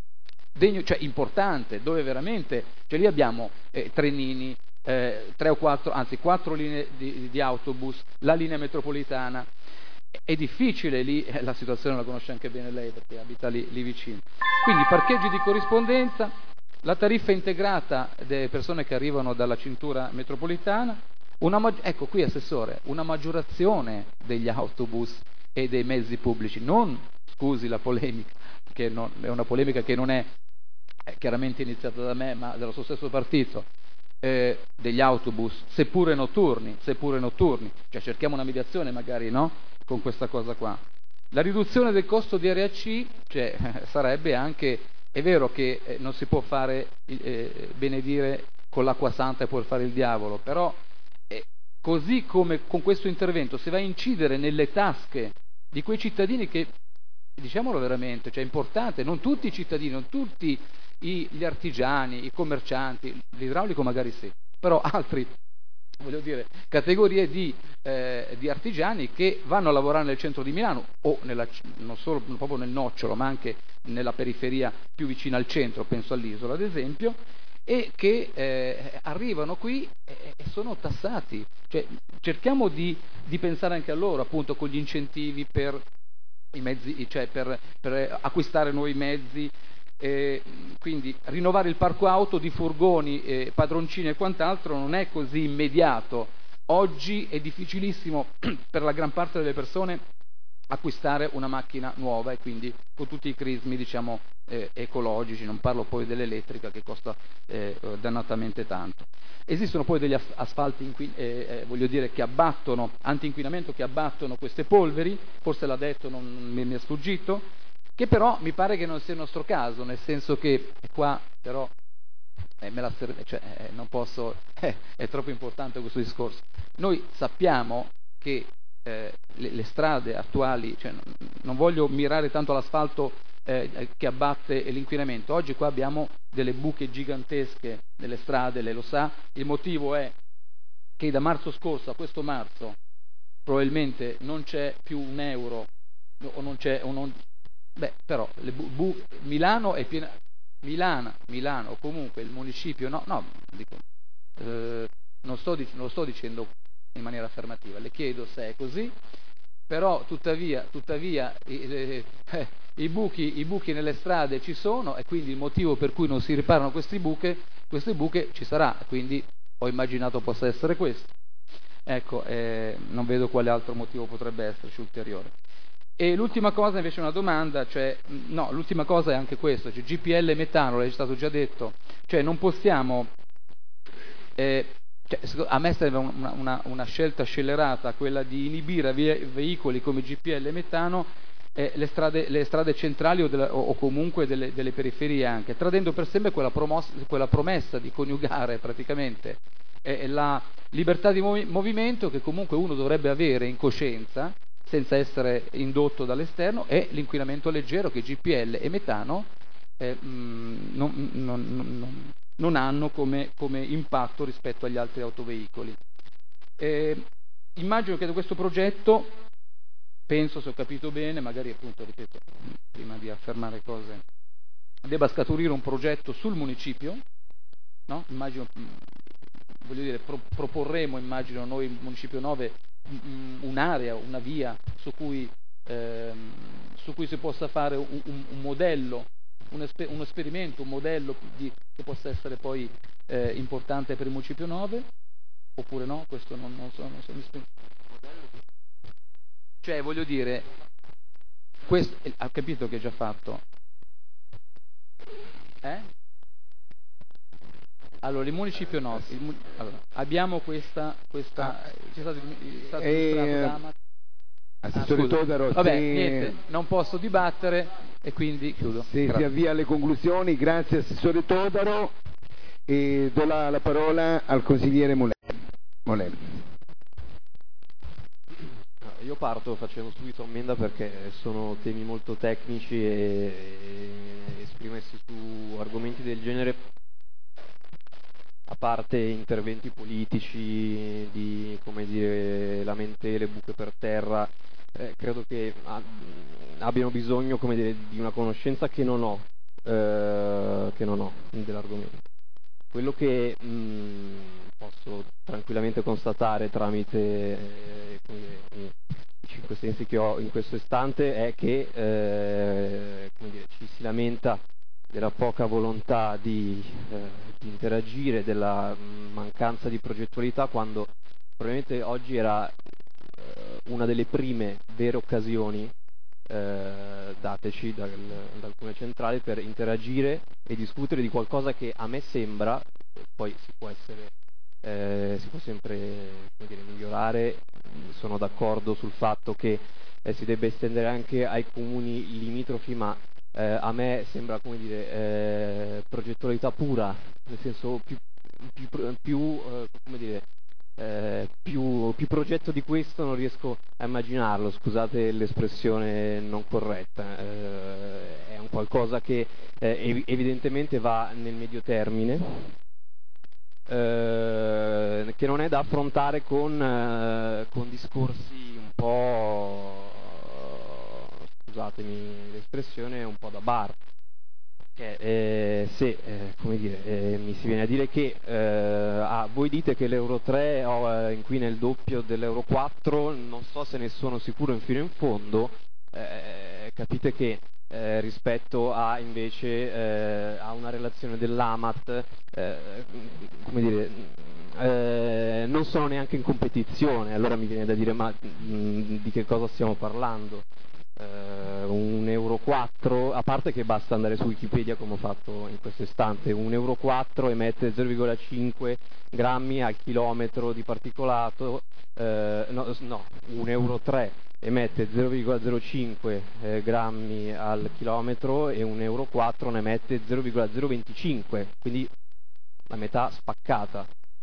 degno, cioè importante, dove veramente, cioè lì abbiamo eh, trenini, eh, tre o quattro, anzi quattro linee di, di autobus, la linea metropolitana. È difficile lì, eh, la situazione la conosce anche bene lei perché abita lì, lì vicino. Quindi parcheggi di corrispondenza, la tariffa integrata delle persone che arrivano dalla cintura metropolitana, una maggi- ecco qui Assessore, una maggiorazione degli autobus e dei mezzi pubblici, non, scusi la polemica, che non, è una polemica che non è, è chiaramente iniziata da me ma dello suo stesso partito, eh, degli autobus, seppure notturni, seppure notturni, cioè cerchiamo una mediazione magari, no? Con questa cosa qua. La riduzione del costo di area C, cioè, sarebbe anche, è vero che eh, non si può fare, eh, benedire con l'acqua santa e poi fare il diavolo, però eh, così come con questo intervento si va a incidere nelle tasche di quei cittadini che, diciamolo veramente, cioè è importante, non tutti i cittadini, non tutti i, gli artigiani, i commercianti, l'idraulico magari sì, però altri, voglio dire, categorie di, eh, di artigiani che vanno a lavorare nel centro di Milano o nella, non solo proprio nel nocciolo ma anche nella periferia più vicina al centro, penso all'Isola ad esempio, e che eh, arrivano qui e, e sono tassati. Cioè, cerchiamo di, di pensare anche a loro, appunto, con gli incentivi per, i mezzi, cioè per, per acquistare nuovi mezzi, eh, quindi rinnovare il parco auto di furgoni, eh, padroncini e quant'altro non è così immediato. Oggi è difficilissimo per la gran parte delle persone acquistare una macchina nuova e quindi con tutti i crismi, diciamo, eh, ecologici, non parlo poi dell'elettrica che costa eh, dannatamente tanto. Esistono poi degli asfalti inqui- eh, eh, voglio dire, che abbattono, anti-inquinamento, che abbattono queste polveri, forse l'ha detto, non mi, mi è sfuggito, che però mi pare che non sia il nostro caso, nel senso che qua però eh, me la serve, cioè, eh, non posso, eh, è troppo importante questo discorso. Noi sappiamo che eh, le, le strade attuali, cioè, non, non voglio mirare tanto all'asfalto eh, che abbatte l'inquinamento, oggi qua abbiamo delle buche gigantesche nelle strade, lei lo sa, il motivo è che da marzo scorso a questo marzo probabilmente non c'è più un euro o non c'è o non, beh però le bu, bu, Milano è piena, Milano, Milano o comunque il municipio, no, no, dico, eh, non, sto, non lo sto dicendo in maniera affermativa, le chiedo se è così, però tuttavia, tuttavia eh, eh, i, buchi, i buchi nelle strade ci sono e quindi il motivo per cui non si riparano questi buche, queste buche ci sarà, quindi ho immaginato possa essere questo. Ecco, eh, non vedo quale altro motivo potrebbe esserci ulteriore. E l'ultima cosa invece è una domanda, cioè, no, l'ultima cosa è anche questo, cioè G P L e metano, è stato già detto, cioè non possiamo, eh, cioè, a me serve una, una, una scelta scellerata, quella di inibire ve- veicoli come G P L e metano eh, le, strade, le strade centrali o, della, o, o comunque delle, delle periferie anche, tradendo per sempre quella, promos- quella promessa di coniugare praticamente eh, la libertà di movi- movimento che comunque uno dovrebbe avere in coscienza, senza essere indotto dall'esterno, e l'inquinamento leggero che G P L e metano eh, mh, non, non, non, non hanno come, come impatto rispetto agli altri autoveicoli. Eh, immagino che da questo progetto, penso, se ho capito bene, magari appunto, ripeto, prima di affermare cose, debba scaturire un progetto sul municipio, no? Immagino, voglio dire, pro, proporremo, immagino noi, il Municipio nove, un'area, una via su cui ehm, su cui si possa fare un, un, un modello, un, esper- un esperimento, un modello di, che possa essere poi eh, importante per il Municipio nove? Oppure no? Questo non, non so, non so mi spiego. Cioè, voglio dire, questo, eh, ha capito che è già fatto? Eh? Allora, il Municipio nove, il, allora, abbiamo questa, questa ah, c'è stato, è stato eh, illustrato da Amat. Assessore Ah, Todaro, vabbè, se... niente, non posso dibattere e quindi chiudo. Se Grazie. si avvia alle conclusioni, grazie Assessore Todaro, e do la, la parola al consigliere Moler. Io parto facendo subito ammenda perché sono temi molto tecnici e, e esprimersi su argomenti del genere, a parte interventi politici di, come dire, lamentele, buche per terra, eh, credo che a, abbiano bisogno, come dire, di una conoscenza che non ho, eh, che non ho dell'argomento. Quello che mh, posso tranquillamente constatare tramite eh, come dire, i cinque sensi che ho in questo istante è che eh, come dire, ci si lamenta della poca volontà di, eh, di interagire, della mh, mancanza di progettualità, quando probabilmente oggi era eh, una delle prime vere occasioni eh, dateci dal, da alcune centrali per interagire e discutere di qualcosa che a me sembra, poi si può essere eh, si può sempre come dire, migliorare. Sono d'accordo sul fatto che eh, si debba estendere anche ai comuni limitrofi, ma eh, a me sembra, come dire, eh, progettualità pura, nel senso più, più, più eh, come dire, eh, più, più progetto di questo non riesco a immaginarlo, scusate l'espressione non corretta. Eh, è un qualcosa che eh, evidentemente va nel medio termine, eh, che non è da affrontare con, eh, con discorsi un po', scusatemi l'espressione, un po' da bar. Eh, eh, se eh, come dire, eh, mi si viene a dire che eh, ah, voi dite che l'Euro tre oh, eh, inquina il doppio dell'Euro quattro, non so se ne sono sicuro in fino in fondo, eh, capite che eh, rispetto a invece eh, a una relazione dell'Amat, eh, come dire, eh, non sono neanche in competizione. Allora mi viene da dire, ma mh, di che cosa stiamo parlando? Uh, un Euro quattro, a parte che basta andare su Wikipedia come ho fatto in questo istante, un Euro quattro emette zero virgola cinque grammi al chilometro di particolato, uh, no, no, un Euro tre emette zero virgola zero cinque eh, grammi al chilometro e un Euro quattro ne emette zero virgola zero venticinque, quindi la metà spaccata.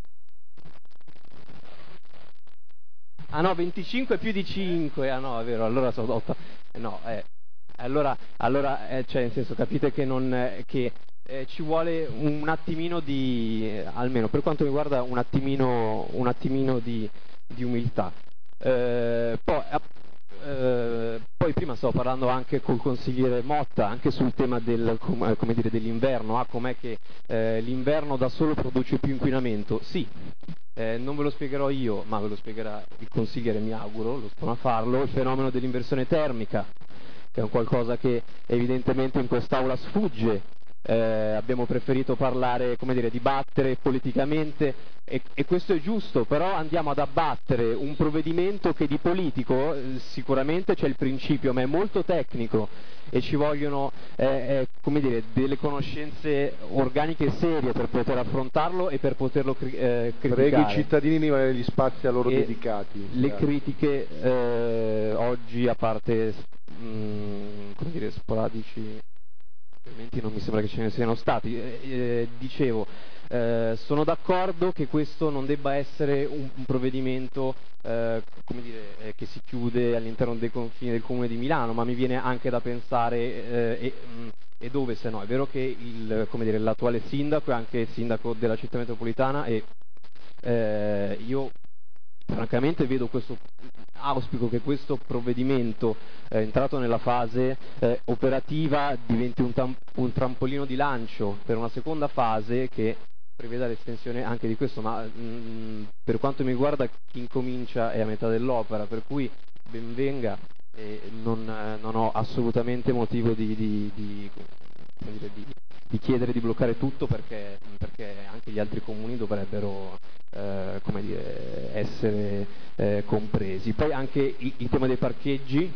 Ah no, venticinque più di cinque, ah no, è vero, allora sono otto, eh, no, eh, allora, allora eh, cioè nel senso, capite che, non, eh, che eh, ci vuole un attimino di, eh, almeno per quanto mi riguarda, un attimino, un attimino di, di umiltà. Eh, poi, eh, poi prima stavo parlando anche col consigliere Motta, anche sul tema del, com, come dire, dell'inverno, ah, com'è che eh, l'inverno da solo produce più inquinamento? Sì. Eh, non ve lo spiegherò io, ma ve lo spiegherà il consigliere, mi auguro, lo sto a farlo, il fenomeno dell'inversione termica, che è un qualcosa che evidentemente in quest'aula sfugge. Eh, abbiamo preferito parlare, come dire, dibattere politicamente e, e questo è giusto, però andiamo ad abbattere un provvedimento che di politico eh, sicuramente c'è il principio, ma è molto tecnico e ci vogliono eh, eh, come dire, delle conoscenze organiche serie per poter affrontarlo e per poterlo cri- eh, criticare. Prego i cittadini di avere gli spazi a loro e dedicati. Le Grazie. critiche eh, oggi, a parte mh, come dire, sporadici, non mi sembra che ce ne siano stati, eh, eh, dicevo, eh, sono d'accordo che questo non debba essere un, un provvedimento eh, come dire, eh, che si chiude all'interno dei confini del Comune di Milano, ma mi viene anche da pensare eh, e, mh, e dove se no. È vero che il, come dire, l'attuale sindaco è anche il sindaco della città metropolitana e eh, io francamente vedo questo, auspico che questo provvedimento eh, entrato nella fase eh, operativa diventi un, tam- un trampolino di lancio per una seconda fase che preveda l'estensione anche di questo, ma mh, per quanto mi riguarda chi incomincia è a metà dell'opera, per cui ben venga, e non, eh, non ho assolutamente motivo di, di, di, come dire, di, di chiedere di bloccare tutto, perché, perché anche gli altri comuni dovrebbero eh, come dire, essere eh, compresi. Poi anche il, il tema dei parcheggi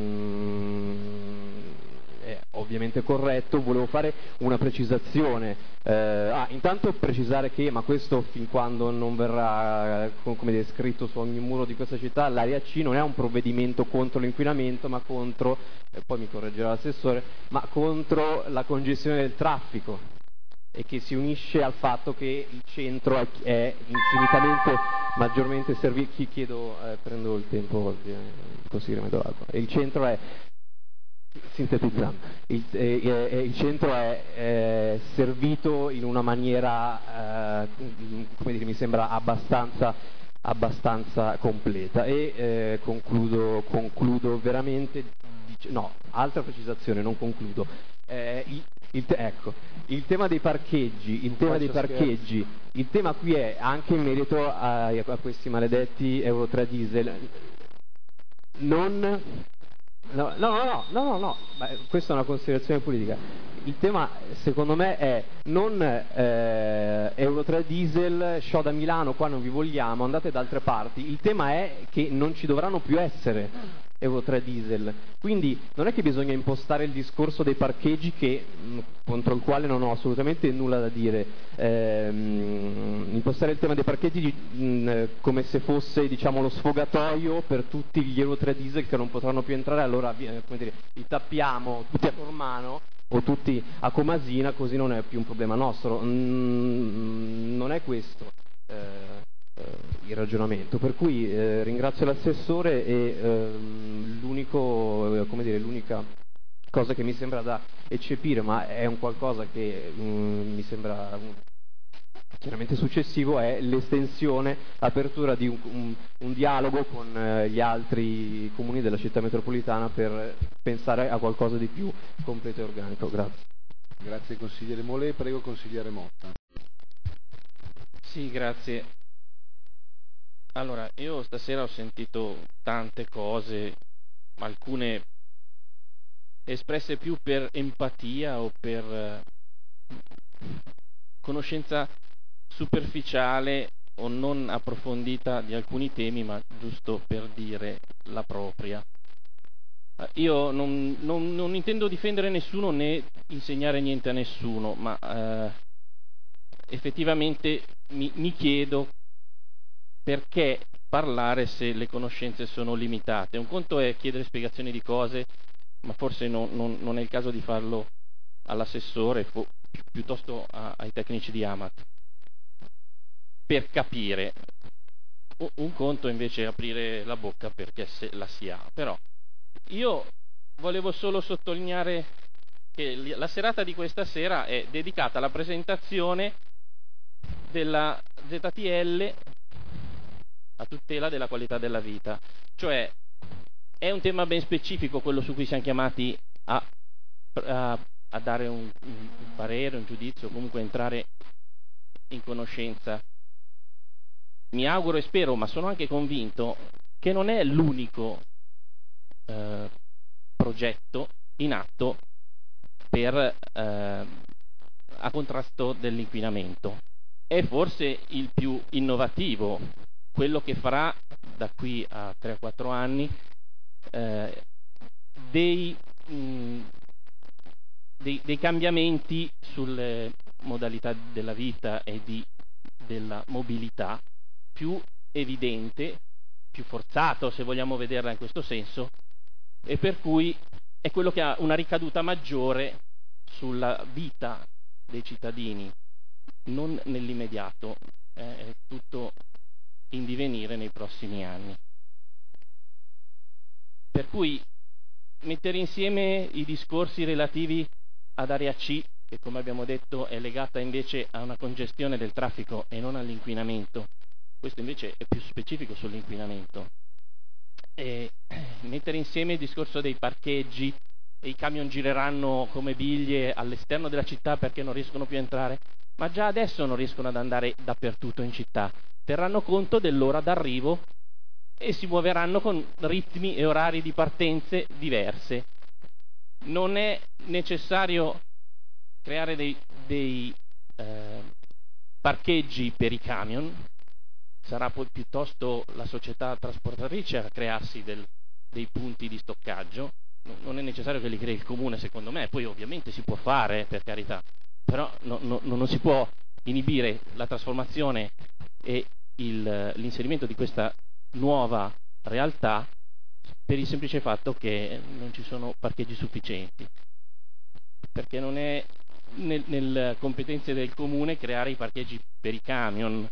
mm, è ovviamente corretto. Volevo fare una precisazione, eh, ah, intanto precisare che, ma questo fin quando non verrà eh, come dire, scritto su ogni muro di questa città, l'area C non è un provvedimento contro l'inquinamento, ma contro, e poi mi correggerà l'assessore, ma contro la congestione del traffico, e che si unisce al fatto che il centro è, è infinitamente maggiormente servito. Chiedo, eh, prendo il tempo di consigliere Medorato. Il centro è sintetizzando, il, eh, eh, il centro è eh, servito in una maniera, eh, come dire, mi sembra abbastanza, abbastanza completa. E eh, concludo, concludo veramente, dic- no, altra precisazione, non concludo. Eh, il, il, ecco, il tema dei parcheggi, il tema dei parcheggi, il tema qui è anche in merito a, a questi maledetti Euro tre diesel. Non No, no, no, no, no, no, ma questa è una considerazione politica. Il tema, secondo me, è non eh, Euro tre diesel, show da Milano, qua non vi vogliamo, andate da altre parti. Il tema è che non ci dovranno più essere Euro tre diesel. Quindi non è che bisogna impostare il discorso dei parcheggi, che, mh, contro il quale non ho assolutamente nulla da dire, ehm, impostare il tema dei parcheggi mh, come se fosse, diciamo, lo sfogatoio per tutti gli Euro tre diesel che non potranno più entrare. Allora, come dire, li tappiamo tutti a Tormano o tutti a Comasina, così non è più un problema nostro. Mm, non è questo eh, eh, il ragionamento, per cui eh, ringrazio l'assessore e eh, l'unico, eh, come dire, l'unica cosa che mi sembra da eccepire, ma è un qualcosa che mm, mi sembra um, chiaramente successivo, è l'estensione, l'apertura di un, un, un dialogo con eh, gli altri comuni della città metropolitana per pensare a qualcosa di più completo e organico. Grazie. Grazie consigliere Molé, prego consigliere Motta. Sì, grazie. Allora, io stasera ho sentito tante cose, alcune espresse più per empatia o per eh, conoscenza superficiale o non approfondita di alcuni temi, ma giusto per dire la propria. Io non, non, non intendo difendere nessuno né insegnare niente a nessuno, ma eh, effettivamente mi, mi chiedo perché parlare se le conoscenze sono limitate. Un conto è chiedere spiegazioni di cose, ma forse non, non, non è il caso di farlo all'assessore, pi- piuttosto a, ai tecnici di Amat, per capire. Un conto invece è aprire la bocca perché se la si ha. Però io volevo solo sottolineare che la serata di questa sera è dedicata alla presentazione della Z T L a tutela della qualità della vita. Cioè è un tema ben specifico quello su cui siamo chiamati a, a, a dare un, un parere, un giudizio, comunque entrare in conoscenza. Mi auguro e spero, ma sono anche convinto che non è l'unico eh, progetto in atto per eh, a contrasto dell'inquinamento. È forse il più innovativo, quello che farà da qui a tre quattro anni eh, dei, mh, dei, dei cambiamenti sulle modalità della vita e di, della mobilità più evidente, più forzato se vogliamo vederla in questo senso, e per cui è quello che ha una ricaduta maggiore sulla vita dei cittadini, non nell'immediato, eh, è tutto in divenire nei prossimi anni. Per cui mettere insieme i discorsi relativi ad area C, che come abbiamo detto è legata invece a una congestione del traffico e non all'inquinamento, questo invece è più specifico sull'inquinamento, e mettere insieme il discorso dei parcheggi, e i camion gireranno come biglie all'esterno della città perché non riescono più a entrare, ma già adesso non riescono ad andare dappertutto in città, terranno conto dell'ora d'arrivo e si muoveranno con ritmi e orari di partenze diverse. Non è necessario creare dei, dei eh, parcheggi per i camion, sarà poi piuttosto la società trasportatrice a crearsi del, dei punti di stoccaggio. Non è necessario che li crei il comune, secondo me, poi ovviamente si può fare, per carità, però no, no, non si può inibire la trasformazione e il, l'inserimento di questa nuova realtà per il semplice fatto che non ci sono parcheggi sufficienti, perché non è nel, nelle competenze del comune creare i parcheggi per i camion.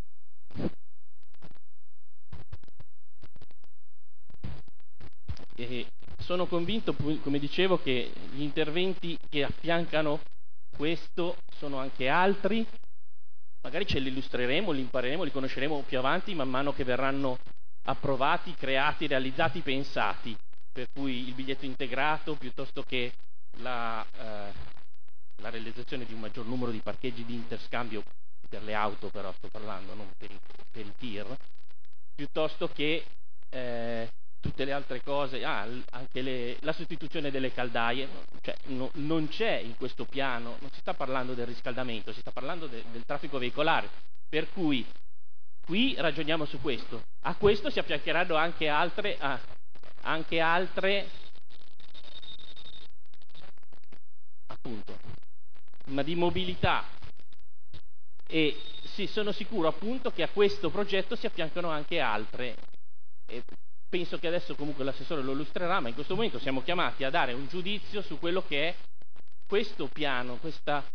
E sono convinto, come dicevo, che gli interventi che affiancano questo sono anche altri, magari ce li illustreremo, li impareremo, li conosceremo più avanti man mano che verranno approvati, creati, realizzati, pensati, per cui il biglietto integrato piuttosto che la, eh, la realizzazione di un maggior numero di parcheggi di interscambio per le auto, però sto parlando, non per i, per i tir, piuttosto che eh, tutte le altre cose, ah, anche le, la sostituzione delle caldaie, cioè, no, non c'è in questo piano, non si sta parlando del riscaldamento, si sta parlando de, del traffico veicolare, per cui qui ragioniamo su questo. A questo si affiancheranno anche altre, ah, anche altre appunto, ma di mobilità, e sì, sono sicuro appunto che a questo progetto si affiancano anche altre. E penso che adesso comunque l'assessore lo illustrerà, ma in questo momento siamo chiamati a dare un giudizio su quello che è questo piano, questa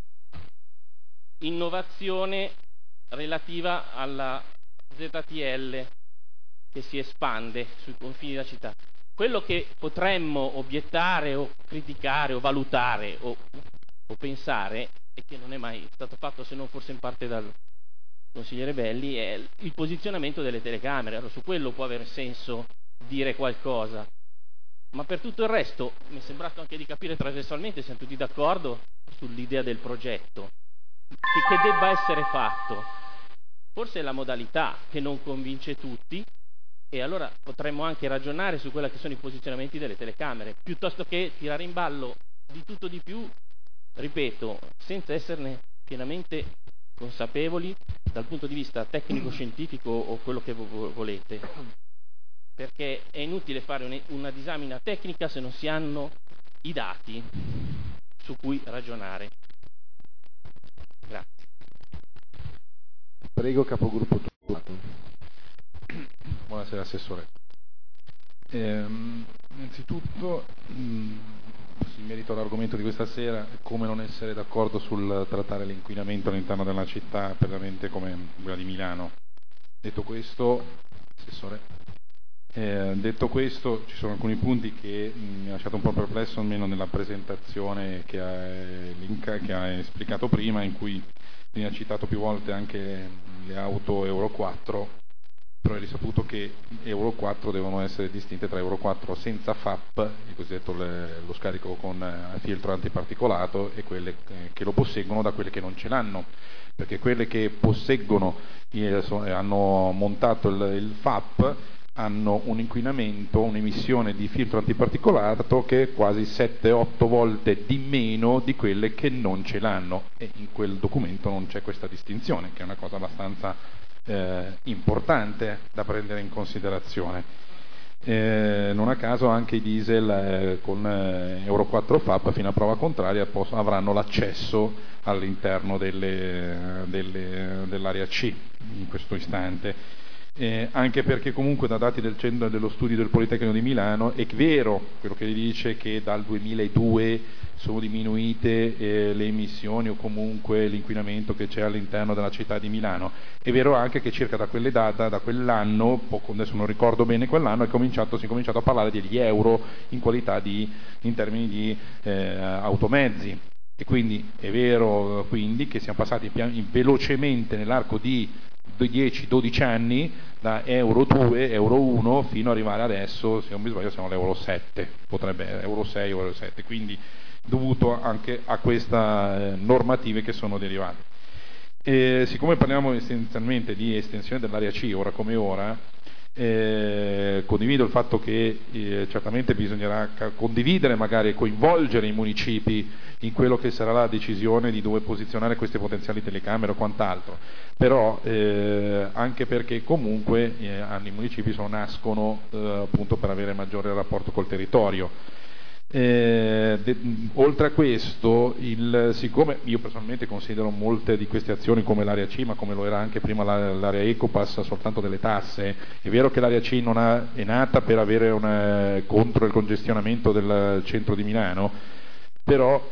innovazione relativa alla Z T L che si espande sui confini della città. Quello che potremmo obiettare o criticare o valutare o, o pensare, e che non è mai stato fatto se non forse in parte dal consigliere Belli, è il posizionamento delle telecamere. Allora, su quello può avere senso dire qualcosa, ma per tutto il resto mi è sembrato anche di capire trasversalmente, siamo tutti d'accordo sull'idea del progetto, che, che debba essere fatto. Forse è la modalità che non convince tutti, e allora potremmo anche ragionare su quelli che sono i posizionamenti delle telecamere, piuttosto che tirare in ballo di tutto di più, ripeto, senza esserne pienamente consapevoli dal punto di vista tecnico-scientifico o quello che volete, perché è inutile fare una disamina tecnica se non si hanno i dati su cui ragionare. Grazie. Prego, capogruppo Turco. Buonasera Assessore. Ehm, innanzitutto mh, in merito all'argomento di questa sera, come non essere d'accordo sul trattare l'inquinamento all'interno della città prettamente come quella di Milano. Detto questo, Assessore, eh, detto questo, ci sono alcuni punti che mh, mi ha lasciato un po' perplesso, almeno nella presentazione che ha, che ha esplicato prima, in cui mi ha citato più volte anche le auto Euro quattro, però è risaputo che Euro quattro devono essere distinte tra Euro quattro senza F A P, il cosiddetto le, lo scarico con eh, filtro antiparticolato, e quelle eh, che lo posseggono da quelle che non ce l'hanno, perché quelle che posseggono eh, so, eh, hanno montato il, il F A P hanno un inquinamento, un'emissione di filtro antiparticolato che è quasi sette otto volte di meno di quelle che non ce l'hanno, e in quel documento non c'è questa distinzione, che è una cosa abbastanza eh, importante da prendere in considerazione. Eh, non a caso anche i diesel eh, con eh, Euro quattro F A P fino a prova contraria poss- avranno l'accesso all'interno delle, delle, dell'area C in questo istante. Eh, anche perché comunque da dati del centro dello studio del Politecnico di Milano è vero quello che dice che dal duemiladue sono diminuite eh, le emissioni o comunque l'inquinamento che c'è all'interno della città di Milano. È vero anche che circa da quelle date, da quell'anno, poco, adesso non ricordo bene quell'anno, è cominciato, si è cominciato a parlare degli euro in qualità di, in termini di eh, automezzi. E quindi è vero quindi che siamo passati pian- velocemente nell'arco di dieci dodici anni da Euro due, Euro uno fino ad arrivare adesso, se non mi sbaglio siamo all'Euro sette, potrebbe Euro sei, Euro sette, quindi dovuto anche a queste eh, normative che sono derivate. E siccome parliamo essenzialmente di estensione dell'area C ora come ora, Eh, condivido il fatto che eh, certamente bisognerà ca- condividere magari e coinvolgere i municipi in quello che sarà la decisione di dove posizionare queste potenziali telecamere o quant'altro, però eh, anche perché comunque eh, i municipi sono, nascono eh, appunto per avere maggiore rapporto col territorio. Eh, de, oltre a questo, il, siccome io personalmente considero molte di queste azioni come l'area C, ma come lo era anche prima la, l'area Ecopass, soltanto delle tasse, è vero che l'area C non ha, è nata per avere una, contro il congestionamento del centro di Milano, però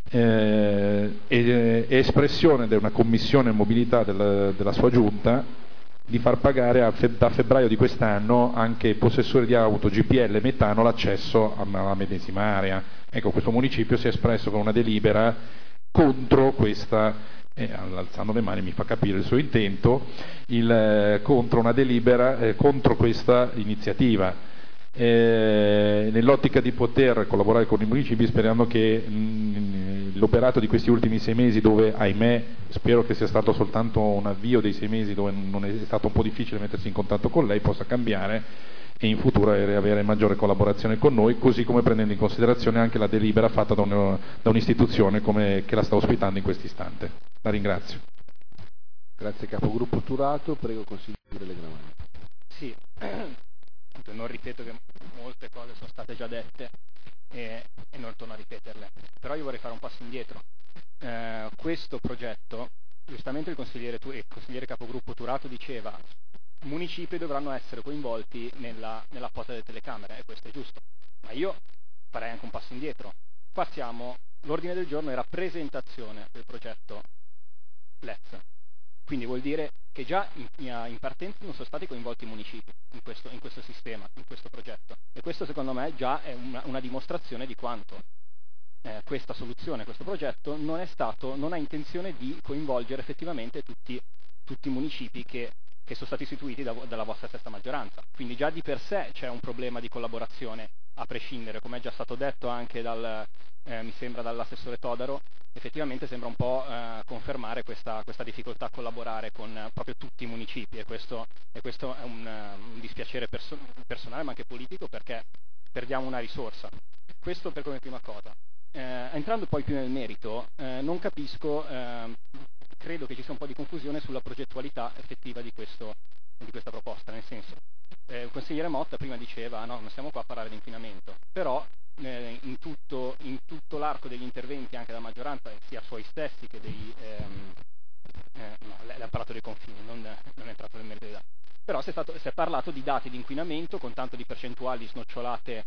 eh, è, è espressione di una commissione mobilità della, della sua giunta di far pagare a fe- da febbraio di quest'anno anche ai possessori di auto G P L e metano l'accesso alla medesima area. Ecco, questo municipio si è espresso con una delibera contro questa, eh, alzando le mani mi fa capire il suo intento, il, eh, contro una delibera, eh, contro questa iniziativa. Eh, nell'ottica di poter collaborare con i municipi, sperando che mh, l'operato di questi ultimi sei mesi, dove ahimè spero che sia stato soltanto un avvio dei sei mesi dove non è stato un po' difficile mettersi in contatto con lei, possa cambiare e in futuro avere maggiore collaborazione con noi, così come prendendo in considerazione anche la delibera fatta da, un, da un'istituzione come, che la sta ospitando in questo istante. La ringrazio. Grazie capogruppo Turato, prego consigliere Legramani. Sì. Non ripeto che molte cose sono state già dette e, e non torno a ripeterle, però io vorrei fare un passo indietro. Eh, questo progetto, giustamente il consigliere, il consigliere capogruppo Turato diceva i municipi dovranno essere coinvolti nella, nella quota delle telecamere, e questo è giusto, ma io farei anche un passo indietro. Qua siamo, l'ordine del giorno era presentazione del progetto L E Z, quindi vuol dire che già in, in partenza non sono stati coinvolti i municipi in questo, in questo sistema, in questo progetto, e questo secondo me già è una, una dimostrazione di quanto eh, questa soluzione, questo progetto non è stato, non ha intenzione di coinvolgere effettivamente tutti, tutti i municipi che, che sono stati istituiti da, dalla vostra stessa maggioranza, quindi già di per sé c'è un problema di collaborazione a prescindere, come è già stato detto anche dal, eh, mi sembra dall'assessore Todaro. Effettivamente sembra un po' eh, confermare questa, questa difficoltà a collaborare con eh, proprio tutti i municipi, e questo, e questo è un, uh, un dispiacere perso- personale ma anche politico, perché perdiamo una risorsa. Questo per come prima cosa. Eh, entrando poi più nel merito, eh, non capisco, eh, credo che ci sia un po' di confusione sulla progettualità effettiva di, questo, di questa proposta, nel senso, eh, il consigliere Motta prima diceva no, non siamo qua a parlare di inquinamento, però Eh, in, tutto, in tutto l'arco degli interventi anche della maggioranza, sia suoi stessi che dei ehm, eh, no, l'apparato dei confini, non, non è entrato nel merito dei dati, però si è, stato, si è parlato di dati di inquinamento con tanto di percentuali snocciolate,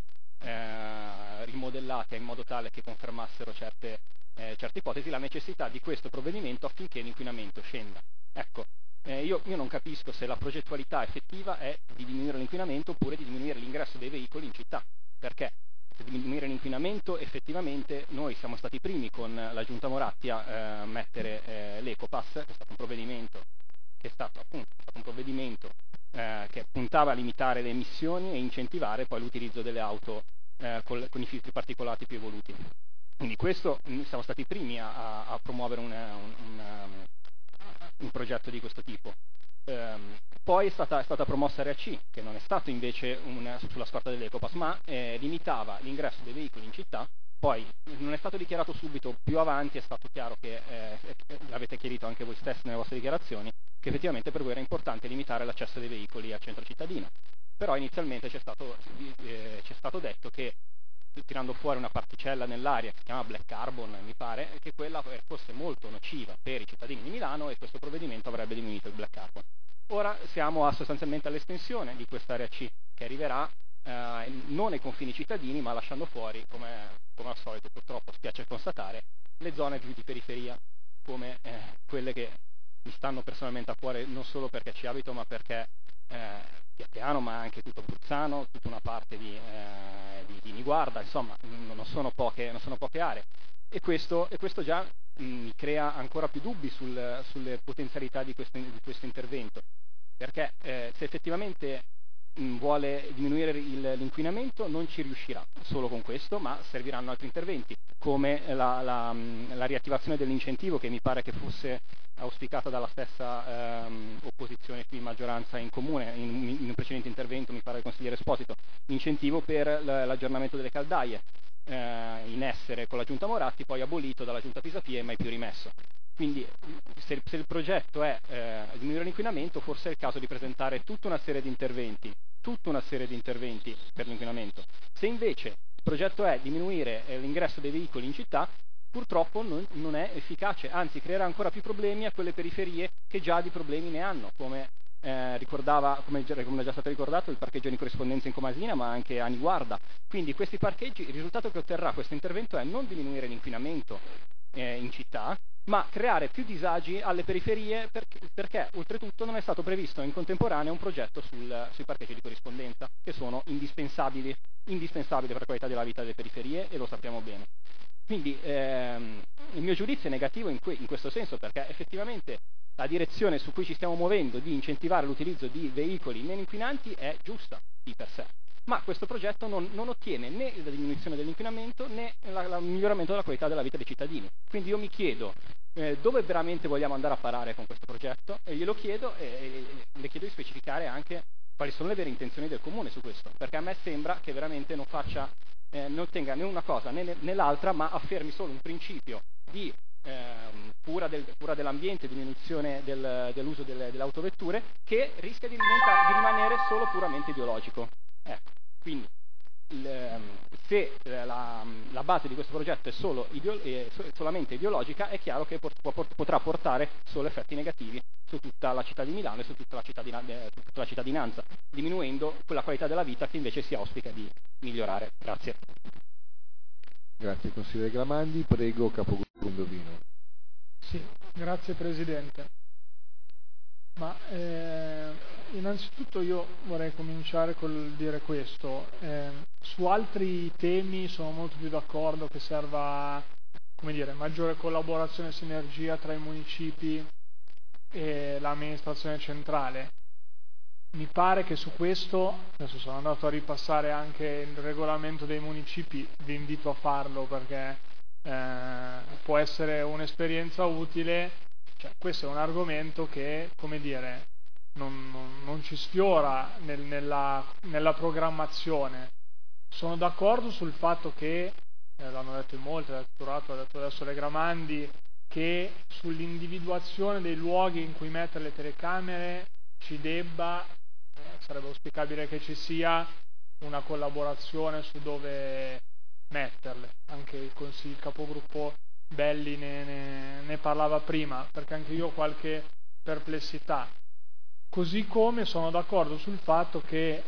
eh, rimodellate in modo tale che confermassero certe, eh, certe ipotesi, la necessità di questo provvedimento affinché l'inquinamento scenda. Ecco, eh, io, io non capisco se la progettualità effettiva è di diminuire l'inquinamento oppure di diminuire l'ingresso dei veicoli in città, perché per diminuire l'inquinamento effettivamente noi siamo stati i primi con la Giunta Moratti a eh, mettere eh, l'Ecopass, che è stato un provvedimento che è stato appunto è stato un provvedimento eh, che puntava a limitare le emissioni e incentivare poi l'utilizzo delle auto eh, col, con i filtri particolati più evoluti. Quindi questo, siamo stati i primi a, a promuovere una, un, una, un progetto di questo tipo. Um, poi è stata, è stata promossa Area C, che non è stato invece una, sulla scorta dell'Ecopass, ma eh, limitava l'ingresso dei veicoli in città. Poi non è stato dichiarato subito, più avanti è stato chiaro che, eh, l'avete chiarito anche voi stessi nelle vostre dichiarazioni, che effettivamente per voi era importante limitare l'accesso dei veicoli al centro cittadino. Però inizialmente c'è stato, eh, c'è stato detto che, tirando fuori una particella nell'aria che si chiama black carbon, mi pare, che quella fosse molto nociva per i cittadini di Milano e questo provvedimento avrebbe diminuito il black carbon. Ora siamo a, sostanzialmente all'estensione di quest'area C, che arriverà eh, non ai confini cittadini, ma lasciando fuori, come, come al solito purtroppo spiace constatare, le zone più di periferia, come eh, quelle che mi stanno personalmente a cuore, non solo perché ci abito, ma perché eh, Piano, ma anche tutto Bruzzano, tutta una parte di, eh, di, di Niguarda, insomma non sono poche, non sono poche aree, e questo, e questo già mh, mi crea ancora più dubbi sul, sulle potenzialità di questo, di questo intervento, perché eh, se effettivamente mh, vuole diminuire il, l'inquinamento non ci riuscirà solo con questo, ma serviranno altri interventi, come la, la, la riattivazione dell'incentivo, che mi pare che fosse auspicata dalla stessa ehm, opposizione qui, maggioranza in comune, in, in un precedente intervento mi pare il consigliere Esposito, incentivo per l'aggiornamento delle caldaie, eh, in essere con la giunta Moratti, poi abolito dalla giunta Pisapia e mai più rimesso. Quindi se, se il progetto è eh, diminuire l'inquinamento, forse è il caso di presentare tutta una serie di interventi, tutta una serie di interventi per l'inquinamento. Se invece il progetto è diminuire eh, l'ingresso dei veicoli in città, purtroppo non, non è efficace, anzi creerà ancora più problemi a quelle periferie che già di problemi ne hanno, come eh, ricordava, come, come è già stato ricordato, il parcheggio di corrispondenza in Comasina, ma anche a Niguarda. Quindi questi parcheggi, il risultato che otterrà questo intervento è non diminuire l'inquinamento eh, in città, ma creare più disagi alle periferie, perché, perché oltretutto non è stato previsto in contemporanea un progetto sul, sui parcheggi di corrispondenza, che sono indispensabili, indispensabili per la qualità della vita delle periferie, e lo sappiamo bene. Quindi ehm, il mio giudizio è negativo in, que- in questo senso, perché effettivamente la direzione su cui ci stiamo muovendo di incentivare l'utilizzo di veicoli meno inquinanti è giusta di per sé, ma questo progetto non, non ottiene né la diminuzione dell'inquinamento né il miglioramento della qualità della vita dei cittadini. Quindi io mi chiedo eh, dove veramente vogliamo andare a parare con questo progetto, e glielo chiedo, e, e le chiedo di specificare anche quali sono le vere intenzioni del Comune su questo, perché a me sembra che veramente non faccia Eh, non ottenga né una cosa né, né l'altra, ma affermi solo un principio di eh, cura, del, cura dell'ambiente, diminuzione del, dell'uso delle, delle autovetture, che rischia di, di rimanere solo puramente ideologico. Ecco, quindi il, se la, la base di questo progetto è solo ideo, eh, solamente ideologica, è chiaro che pot, potrà portare solo effetti negativi su tutta la città di Milano e su tutta la, cittadina, eh, su tutta la cittadinanza, diminuendo quella qualità della vita che invece si auspica di migliorare. Grazie. Grazie consigliere Gramandi, prego capogruppo Indovino. Sì, grazie Presidente. Ma eh, innanzitutto io vorrei cominciare col dire questo. Eh, su altri temi sono molto più d'accordo che serva, come dire, maggiore collaborazione e sinergia tra i municipi e l'amministrazione centrale. Mi pare che su questo, adesso sono andato a ripassare anche il regolamento dei municipi, vi invito a farlo perché eh, può essere un'esperienza utile. Cioè, questo è un argomento che, come dire, non, non, non ci sfiora nel, nella, nella programmazione. Sono d'accordo sul fatto che, eh, l'hanno detto in molti, l'ha detto Turato, l'ha detto adesso Le Gramandi, che sull'individuazione dei luoghi in cui mettere le telecamere ci debba, eh, sarebbe auspicabile che ci sia una collaborazione su dove metterle. Anche il consiglio, il capogruppo Belli ne, ne, ne parlava prima, perché anche io ho qualche perplessità. Così come sono d'accordo sul fatto che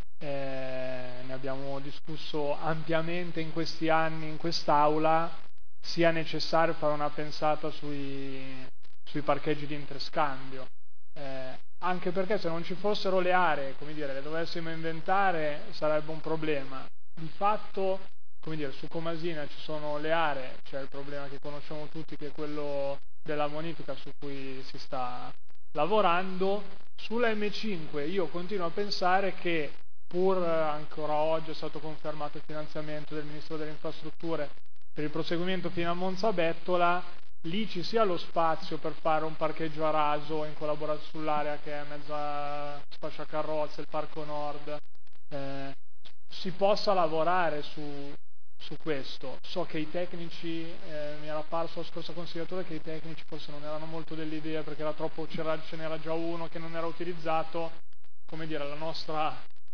eh, ne abbiamo discusso ampiamente in questi anni in quest'aula, sia necessario fare una pensata sui, sui parcheggi di interscambio, eh, anche perché se non ci fossero le aree, come dire, le dovessimo inventare, sarebbe un problema. Di fatto, come dire, su Comasina ci sono le aree, c'è il problema che conosciamo tutti, che è quello della bonifica su cui si sta lavorando. Sulla M cinque io continuo a pensare che, pur ancora oggi è stato confermato il finanziamento del Ministro delle Infrastrutture per il proseguimento fino a Monzabettola, lì ci sia lo spazio per fare un parcheggio a raso in collaborazione sull'area che è mezza spacciacarrozze, il Parco Nord, eh, si possa lavorare su, su questo. So che i tecnici, eh, mi era parso la scorsa consigliatura che i tecnici forse non erano molto dell'idea perché era troppo, c'era, ce n'era già uno che non era utilizzato. Come dire, la nostra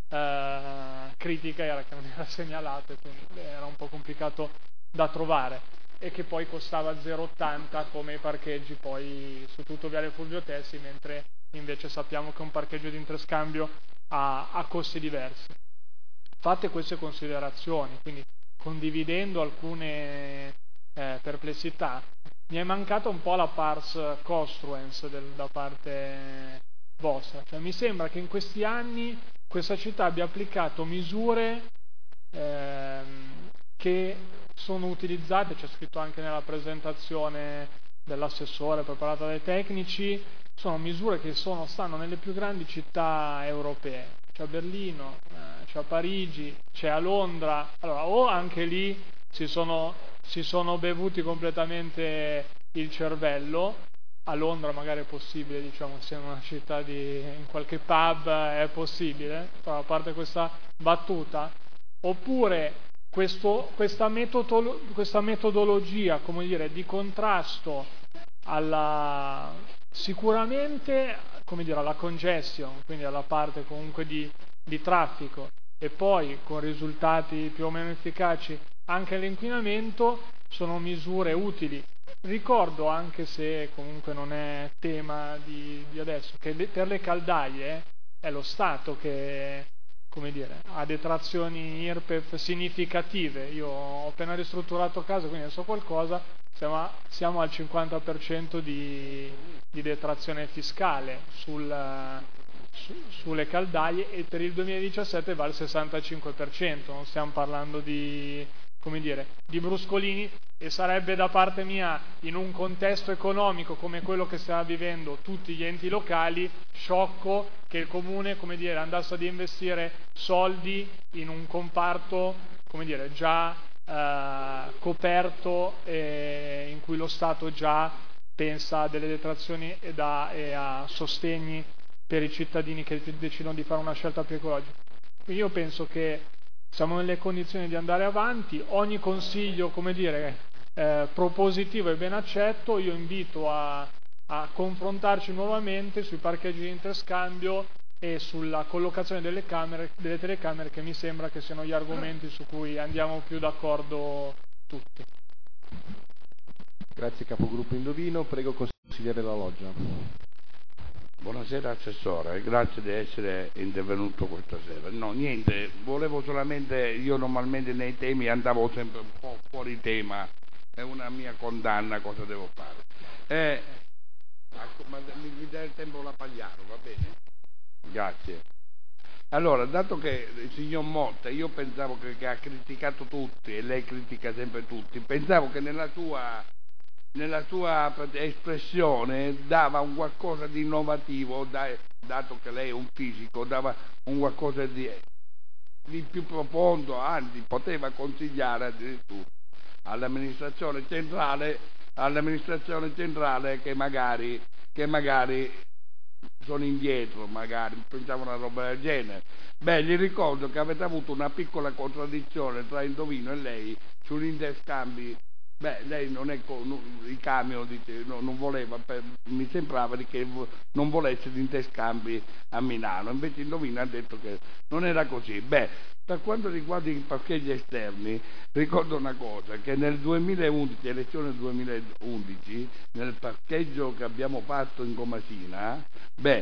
eh, critica era che non era segnalato e quindi era un po' complicato da trovare, e che poi costava zero virgola ottanta come i parcheggi poi su tutto Viale Fulvio Tessi, mentre invece sappiamo che un parcheggio di interscambio ha, ha costi diversi. Fatte queste considerazioni, quindi condividendo alcune eh, perplessità, mi è mancata un po' la pars construens del, da parte vostra. Cioè, mi sembra che in questi anni questa città abbia applicato misure ehm, che sono utilizzate, c'è scritto anche nella presentazione dell'assessore preparata dai tecnici, sono misure che sono, stanno nelle più grandi città europee. c'è a Berlino, eh, c'è a Parigi, c'è a Londra. Allora, o anche lì si sono, si sono bevuti completamente il cervello. A Londra magari è possibile, diciamo, se in una città di, in qualche pub è possibile, a parte questa battuta, oppure questo, questa, metodolo, questa metodologia, come dire, di contrasto alla, sicuramente, come dire, alla congestion, quindi alla parte comunque di, di traffico, e poi con risultati più o meno efficaci anche all'inquinamento, sono misure utili. Ricordo, anche se comunque non è tema di, di adesso, che le, per le caldaie è lo Stato che, come dire, ha detrazioni I R P E F significative. Io ho appena ristrutturato casa, quindi ne so qualcosa, siamo, a, siamo al cinquanta per cento di, di detrazione fiscale sul, su, sulle caldaie, e per il duemiladiciassette va al sessantacinque per cento, non stiamo parlando di, come dire, di bruscolini. E sarebbe da parte mia, in un contesto economico come quello che stiamo vivendo tutti gli enti locali, sciocco che il comune, come dire, andasse ad investire soldi in un comparto, come dire, già eh, coperto, e in cui lo Stato già pensa a delle detrazioni e, da, e a sostegni per i cittadini che decidono di fare una scelta più ecologica. Quindi io penso che siamo nelle condizioni di andare avanti. Ogni consiglio, come dire, eh, propositivo e ben accetto. Io invito a, a confrontarci nuovamente sui parcheggi di interscambio e sulla collocazione delle camere, delle telecamere, che mi sembra che siano gli argomenti su cui andiamo più d'accordo tutti. Grazie capogruppo Indovino, prego consigliere La Loggia. Buonasera Assessore, grazie di essere intervenuto questa sera. No, niente, volevo solamente, io normalmente nei temi andavo sempre un po' fuori tema, è una mia condanna, cosa devo fare. Eh, ma mi, mi dà il tempo la Pagliaro, va bene? Grazie. Allora, dato che il signor Motta, io pensavo che, che ha criticato tutti, e lei critica sempre tutti, pensavo che nella sua... nella sua espressione dava un qualcosa di innovativo, dato che lei è un fisico, dava un qualcosa di, di più profondo, anzi poteva consigliare addirittura all'amministrazione centrale, all'amministrazione centrale che magari, che magari sono indietro, magari pensavo una roba del genere. Beh, gli ricordo che avete avuto una piccola contraddizione tra Indovino e lei sugli interscambi. Beh, lei non è i camion, dice, no, non voleva, per, mi sembrava che non volesse gli interscambi a Milano, invece Indovino ha detto che non era così. Beh, per quanto riguarda i parcheggi esterni, ricordo una cosa, che nel duemilaundici, elezione duemilaundici, nel parcheggio che abbiamo fatto in Comasina, beh,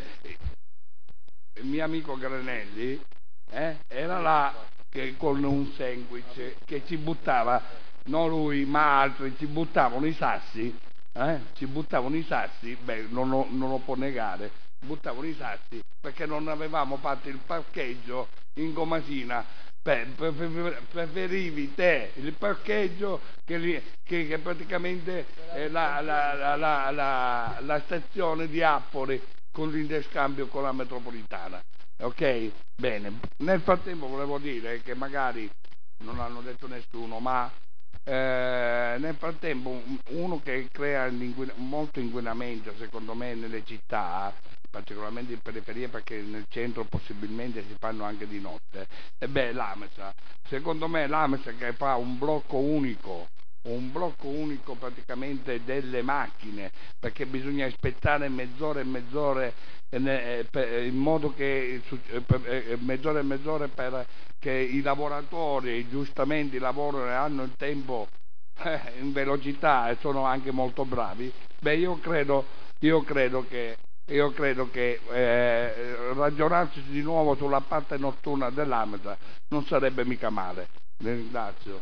il mio amico Granelli eh, era là che con un sandwich che ci buttava, non lui ma altri, ci buttavano i sassi, eh? ci buttavano i sassi, beh non lo, non lo può negare, buttavano i sassi perché non avevamo fatto il parcheggio in Comasina. Beh, preferivi te il parcheggio che, li, che, che praticamente è la, la, la, la, la, la stazione di Appoli con l'interscambio con la metropolitana. Ok? Bene, nel frattempo volevo dire che magari non l'hanno detto nessuno, ma Eh, nel frattempo uno che crea inquina- molto inquinamento secondo me nelle città, particolarmente in periferia, perché nel centro possibilmente si fanno anche di notte, e beh l'AMSA, secondo me l'AMSA che fa un blocco unico un blocco unico praticamente delle macchine, perché bisogna aspettare mezz'ora e mezz'ore in modo che mezz'ora e mezz'ora per che i lavoratori giustamente lavorano e hanno il tempo eh, in velocità e sono anche molto bravi. Beh, io credo, io credo che io credo che eh, ragionarsi di nuovo sulla parte notturna dell'AMSA non sarebbe mica male. Vi ringrazio.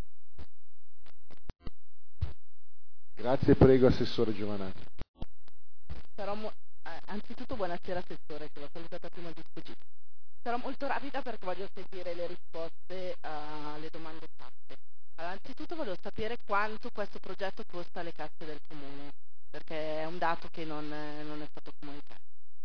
Grazie, prego Assessore Giovanatti. Sarò mo- eh, anzitutto buonasera Assessore, che l'ho salutata prima di sfuggire. Sarò molto rapida perché voglio sentire le risposte uh, alle domande fatte. Allora, anzitutto voglio sapere quanto questo progetto costa alle casse del Comune, perché è un dato che non, non è stato comunicato.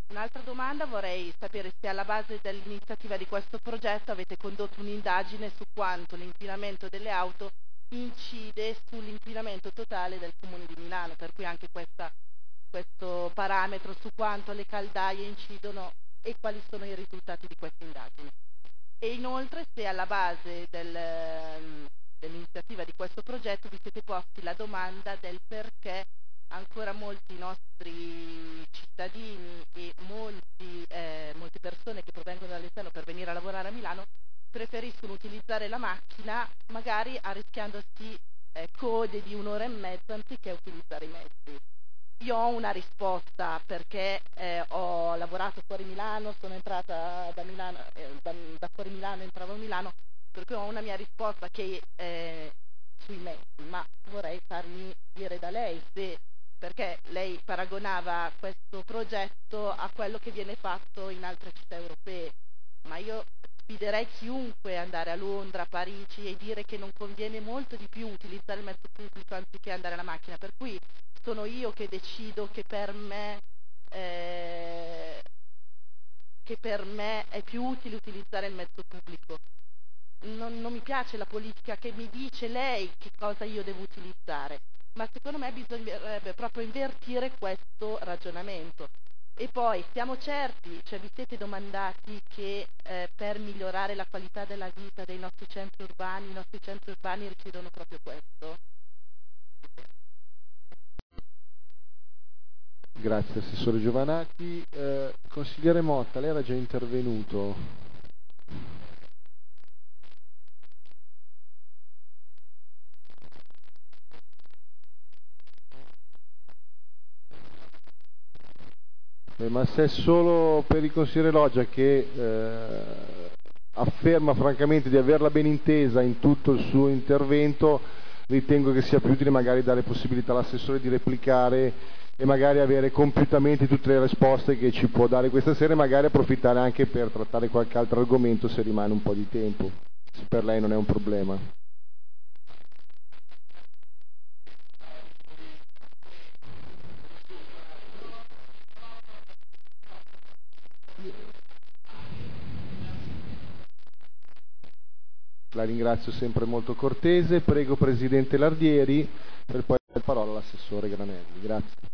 Un'altra domanda, vorrei sapere se alla base dell'iniziativa di questo progetto avete condotto un'indagine su quanto l'inquinamento delle auto incide sull'inquinamento totale del Comune di Milano, per cui anche questa, questo parametro su quanto le caldaie incidono e quali sono i risultati di questa indagine. E inoltre se alla base del, dell'iniziativa di questo progetto vi siete posti la domanda del perché ancora molti nostri cittadini e molti, eh, molte persone che provengono dall'esterno per venire a lavorare a Milano preferiscono utilizzare la macchina, magari arrischiandosi eh, code di un'ora e mezza anziché utilizzare i mezzi. Io ho una risposta perché eh, ho lavorato fuori Milano, sono entrata da, Milano, eh, da, da fuori Milano, entravo a Milano, per cui ho una mia risposta che eh, sui mezzi, ma vorrei farmi dire da lei se, perché lei paragonava questo progetto a quello che viene fatto in altre città europee, ma io sfiderei chiunque andare a Londra, a Parigi e dire che non conviene molto di più utilizzare il mezzo pubblico anziché andare alla macchina, per cui sono io che decido che per me eh, che per me è più utile utilizzare il mezzo pubblico. Non, non mi piace la politica che mi dice lei che cosa io devo utilizzare, ma secondo me bisognerebbe proprio invertire questo ragionamento. E poi siamo certi, cioè vi siete domandati che eh, per migliorare la qualità della vita dei nostri centri urbani, i nostri centri urbani richiedono proprio questo? Grazie Assessore Giovanacchi. Eh, consigliere Motta, lei era già intervenuto. Eh, ma se è solo per il consigliere Loggia che eh, afferma francamente di averla ben intesa in tutto il suo intervento, ritengo che sia più utile magari dare possibilità all'assessore di replicare e magari avere compiutamente tutte le risposte che ci può dare questa sera e magari approfittare anche per trattare qualche altro argomento se rimane un po' di tempo, se per lei non è un problema. La ringrazio, sempre molto cortese. Prego Presidente Lardieri per poi dare la parola all'assessore Granelli. Grazie.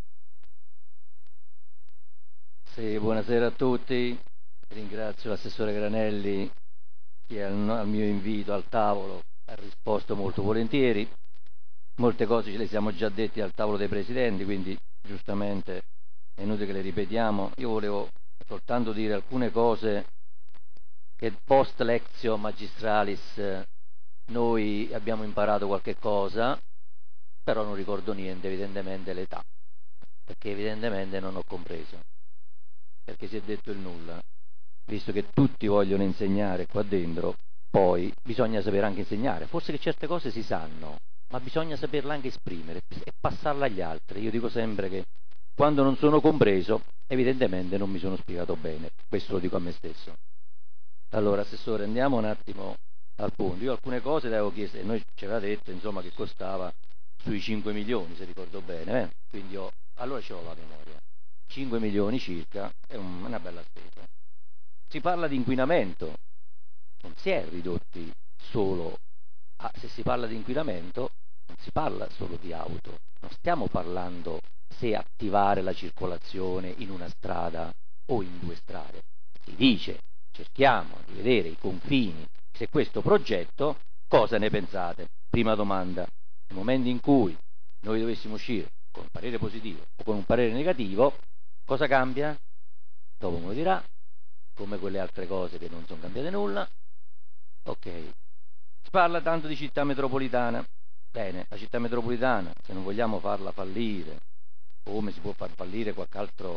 Sì, buonasera a tutti. Ringrazio l'assessore Granelli che al, al mio invito al tavolo ha risposto molto volentieri. Molte cose ce le siamo già detti al tavolo dei presidenti, quindi giustamente è inutile che le ripetiamo. Io volevo soltanto dire alcune cose che post lectio magistralis noi abbiamo imparato qualche cosa, però non ricordo niente, evidentemente l'età, perché evidentemente non ho compreso, perché si è detto il nulla. Visto che tutti vogliono insegnare qua dentro, poi bisogna sapere anche insegnare. Forse che certe cose si sanno, ma bisogna saperle anche esprimere e passarle agli altri. Io dico sempre che quando non sono compreso, evidentemente non mi sono spiegato bene. Questo lo dico a me stesso. Allora, Assessore, andiamo un attimo al punto. Io alcune cose le avevo chieste, e noi ci aveva detto insomma che costava sui cinque milioni, se ricordo bene, eh? Quindi io, allora ce l'ho la memoria. cinque milioni circa, è un, una bella spesa. Si parla di inquinamento, non si è ridotti solo a, se si parla di inquinamento, non si parla solo di auto, non stiamo parlando se attivare la circolazione in una strada o in due strade. Si dice, cerchiamo di vedere i confini, se questo progetto, cosa ne pensate? Prima domanda, nel momento in cui noi dovessimo uscire con un parere positivo o con un parere negativo, cosa cambia? Dopo me lo dirà, come quelle altre cose che non sono cambiate nulla. Ok, si parla tanto di città metropolitana. Bene, la città metropolitana, se non vogliamo farla fallire, come si può far fallire qualche altro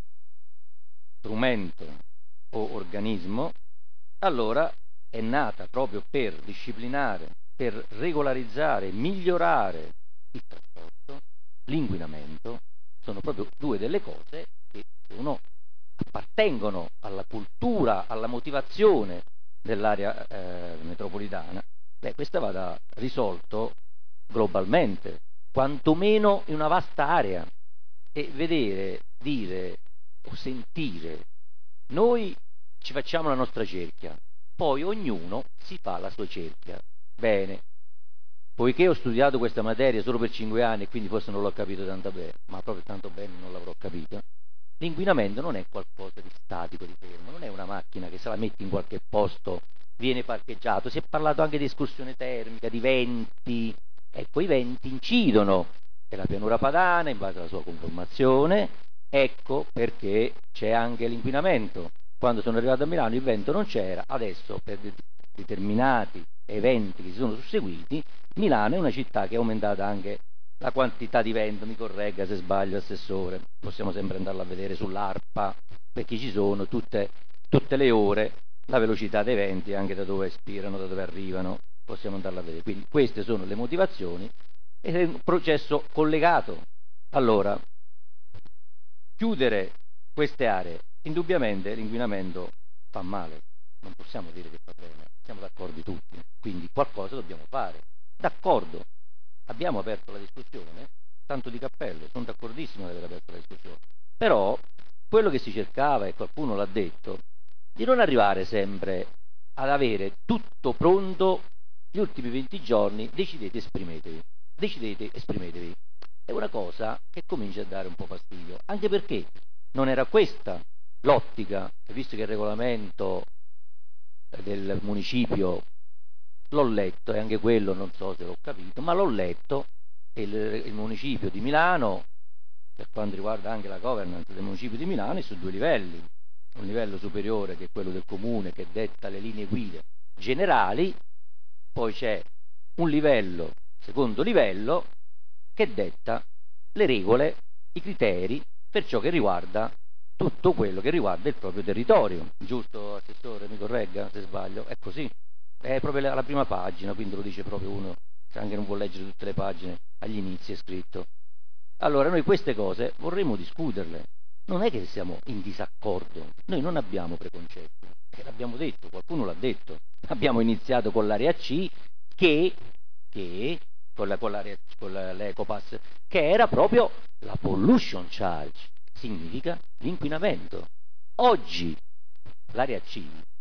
strumento o organismo, allora è nata proprio per disciplinare, per regolarizzare, migliorare il trasporto, l'inquinamento. Sono proprio due delle cose che sono, appartengono alla cultura, alla motivazione dell'area eh, metropolitana. Beh, questo vada risolto globalmente, quantomeno in una vasta area, e vedere, dire o sentire. Noi ci facciamo la nostra cerchia, poi ognuno si fa la sua cerchia. Bene, poiché ho studiato questa materia solo per cinque anni e quindi forse non l'ho capito tanto bene, ma proprio tanto bene non l'avrò capito, l'inquinamento non è qualcosa di statico, di fermo, non è una macchina che se la metti in qualche posto viene parcheggiato. Si è parlato anche di escursione termica, di venti. Ecco, i venti incidono, è la pianura padana in base alla sua conformazione, ecco perché c'è anche l'inquinamento. Quando sono arrivato a Milano il vento non c'era, adesso per determinati eventi che si sono susseguiti, Milano è una città che è aumentata anche la quantità di vento, mi corregga se sbaglio assessore, possiamo sempre andarla a vedere sull'ARPA, perché ci sono tutte, tutte le ore la velocità dei venti, anche da dove espirano, da dove arrivano, possiamo andarla a vedere. Quindi queste sono le motivazioni ed è un processo collegato. Allora, chiudere queste aree, indubbiamente l'inquinamento fa male, non possiamo dire che fa bene, siamo d'accordo tutti, quindi qualcosa dobbiamo fare. D'accordo, abbiamo aperto la discussione, tanto di cappello, sono d'accordissimo di aver aperto la discussione, però quello che si cercava, e qualcuno l'ha detto, di non arrivare sempre ad avere tutto pronto gli ultimi venti giorni, decidete, esprimetevi, decidete, esprimetevi. È una cosa che comincia a dare un po' fastidio, anche perché non era questa l'ottica, visto che il regolamento del municipio l'ho letto e anche quello non so se l'ho capito, ma l'ho letto, e il, il municipio di Milano, per quanto riguarda anche la governance del municipio di Milano, è su due livelli, un livello superiore che è quello del comune che detta le linee guida generali, poi c'è un livello, secondo livello, che detta le regole, i criteri per ciò che riguarda tutto quello che riguarda il proprio territorio. Giusto, assessore, mi corregga se sbaglio? È così, è proprio alla prima pagina, quindi lo dice proprio uno, se anche non vuol leggere tutte le pagine, agli inizi è scritto. Allora noi queste cose vorremmo discuterle, non è che siamo in disaccordo, noi non abbiamo preconcetti, eh, l'abbiamo detto, qualcuno l'ha detto, abbiamo iniziato con l'area C che, che con, la, con, l'area, con l'Ecopass, che era proprio la pollution charge, significa l'inquinamento. Oggi l'area C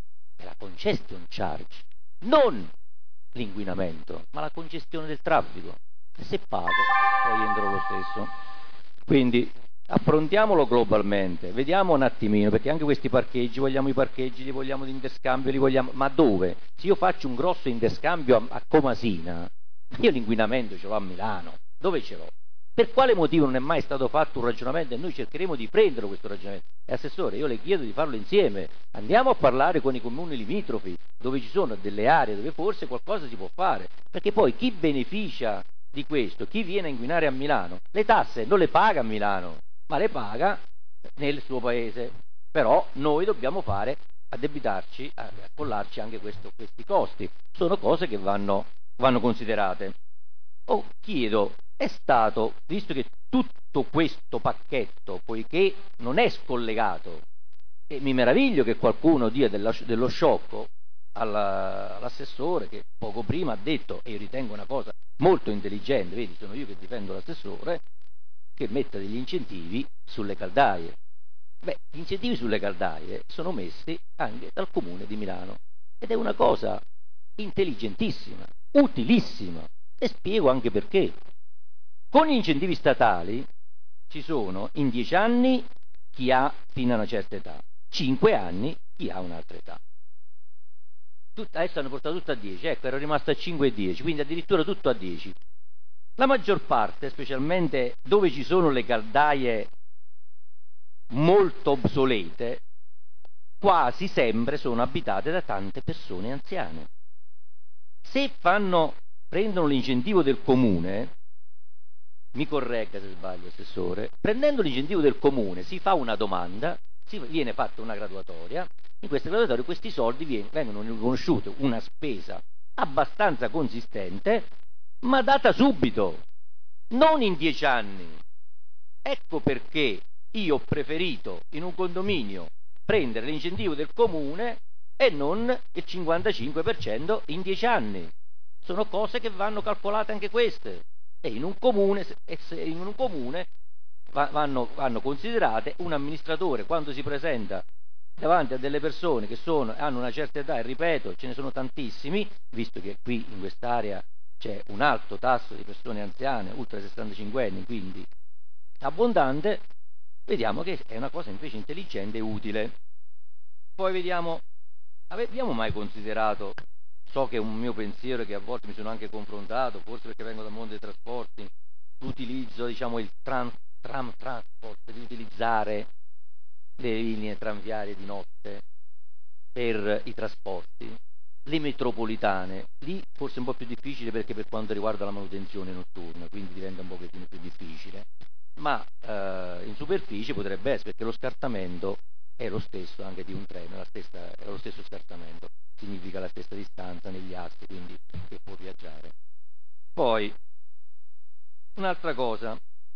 è la congestion charge, non l'inquinamento, ma la congestione del traffico. E se pago, poi entro lo stesso. Quindi affrontiamolo globalmente, vediamo un attimino, perché anche questi parcheggi, vogliamo i parcheggi, li vogliamo di interscambio, li vogliamo, ma dove? Se io faccio un grosso interscambio a, a Comasina, io l'inquinamento ce l'ho a Milano, dove ce l'ho? Per quale motivo non è mai stato fatto un ragionamento? E noi cercheremo di prendere questo ragionamento. E assessore, io le chiedo di farlo insieme, andiamo a parlare con i comuni limitrofi, dove ci sono delle aree dove forse qualcosa si può fare, perché poi chi beneficia di questo, chi viene a inquinare a Milano, le tasse non le paga a Milano, ma le paga nel suo paese. Però noi dobbiamo fare, addebitarci, accollarci anche questo, questi costi. Sono cose che vanno, vanno considerate. Oh, chiedo, è stato, visto che tutto questo pacchetto, poiché non è scollegato, e mi meraviglio che qualcuno dia della, dello sciocco alla, all'assessore che poco prima ha detto, e io ritengo una cosa molto intelligente, vedi, sono io che difendo l'assessore, che metta degli incentivi sulle caldaie. Beh, gli incentivi sulle caldaie sono messi anche dal Comune di Milano ed è una cosa intelligentissima, utilissima, e spiego anche perché. Con gli incentivi statali ci sono in dieci anni chi ha fino a una certa età, cinque anni chi ha un'altra età. Tut- adesso hanno portato tutto a dieci, ecco, ero rimasto a cinque e dieci, quindi addirittura tutto a dieci. La maggior parte, specialmente dove ci sono le caldaie molto obsolete, quasi sempre sono abitate da tante persone anziane. Se fanno, prendono l'incentivo del comune, mi corregga se sbaglio, assessore, prendendo l'incentivo del comune si fa una domanda, si viene fatta una graduatoria, in questa graduatoria questi soldi viene, vengono riconosciuti una spesa abbastanza consistente, ma data subito, non in dieci anni. Ecco perché io ho preferito in un condominio prendere l'incentivo del comune e non il cinquantacinque per cento in dieci anni. Sono cose che vanno calcolate anche queste. E in un comune, in un comune va, vanno, vanno considerate. Un amministratore quando si presenta davanti a delle persone che sono, hanno una certa età, e ripeto, ce ne sono tantissimi, visto che qui in quest'area c'è un alto tasso di persone anziane, ultra sessantacinque anni, quindi abbondante, vediamo che è una cosa invece intelligente e utile. Poi vediamo, abbiamo mai considerato, so che è un mio pensiero che a volte mi sono anche confrontato, forse perché vengo dal mondo dei trasporti, l'utilizzo, diciamo, il tram, tram transport, di utilizzare le linee tranviarie di notte per i trasporti, le metropolitane, lì forse è un po' più difficile perché per quanto riguarda la manutenzione notturna, quindi diventa un pochettino più difficile, ma eh, in superficie potrebbe essere, perché lo scartamento è lo stesso anche di un treno, la stessa, è lo stesso scartamento, significa la stessa distanza negli assi, quindi che può viaggiare. Poi, un'altra cosa,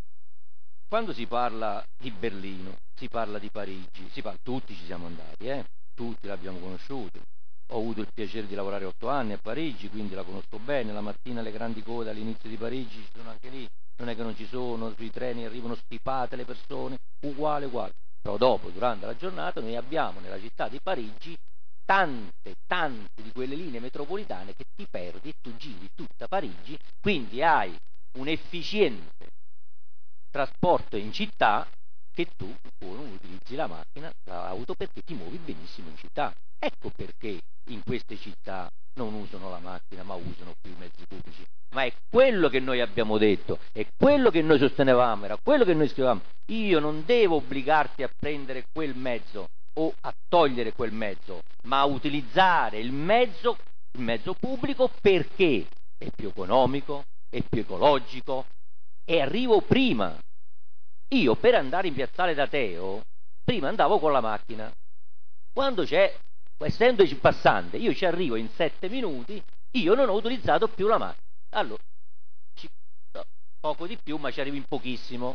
quando si parla di Berlino, si parla di Parigi, si parla, tutti ci siamo andati, eh? Tutti l'abbiamo conosciuto. Ho avuto il piacere di lavorare otto anni a Parigi, quindi la conosco bene. La mattina le grandi code all'inizio di Parigi ci sono anche lì, non è che non ci sono, sui treni arrivano stipate le persone, uguale, uguale. Però dopo, durante la giornata, noi abbiamo nella città di Parigi tante, tante di quelle linee metropolitane che ti perdi e tu giri tutta Parigi, quindi hai un efficiente trasporto in città che tu non utilizzi la macchina, l'auto, perché ti muovi benissimo in città. Ecco perché in queste città non usano la macchina ma usano più i mezzi pubblici. Ma è quello che noi abbiamo detto, è quello che noi sostenevamo, era quello che noi scrivevamo. Io non devo obbligarti a prendere quel mezzo o a togliere quel mezzo, ma a utilizzare il mezzo, il mezzo pubblico, perché è più economico, è più ecologico, e arrivo prima. Io per andare in Piazzale d'Ateo prima andavo con la macchina. Quando c'è, essendoci passante, io ci arrivo in sette minuti, io non ho utilizzato più la macchina. Allora, ci, no, poco di più, ma ci arrivo in pochissimo.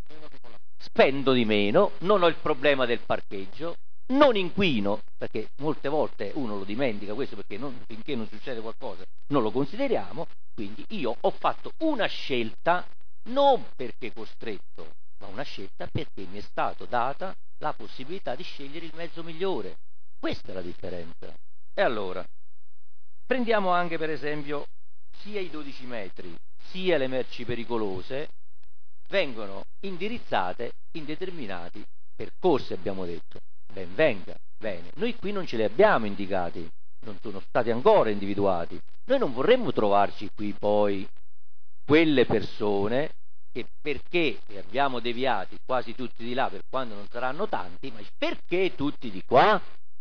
Spendo di meno, non ho il problema del parcheggio, non inquino, perché molte volte uno lo dimentica questo, perché non, finché non succede qualcosa non lo consideriamo. Quindi io ho fatto una scelta non perché costretto, ma una scelta perché mi è stato data la possibilità di scegliere il mezzo migliore. Questa è la differenza. E allora, prendiamo anche per esempio sia i dodici metri sia le merci pericolose vengono indirizzate in determinati percorsi, abbiamo detto. Ben venga, bene. Noi qui non ce li abbiamo indicati, non sono stati ancora individuati. Noi non vorremmo trovarci qui poi quelle persone che, perché li abbiamo deviati quasi tutti di là, per quando non saranno tanti, ma perché tutti di qua?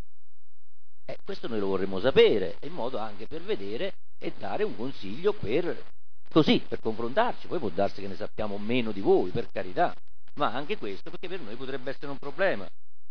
Eh, questo noi lo vorremmo sapere, in modo anche per vedere e dare un consiglio per, così, per confrontarci. Poi può darsi che ne sappiamo meno di voi, per carità, ma anche questo perché per noi potrebbe essere un problema.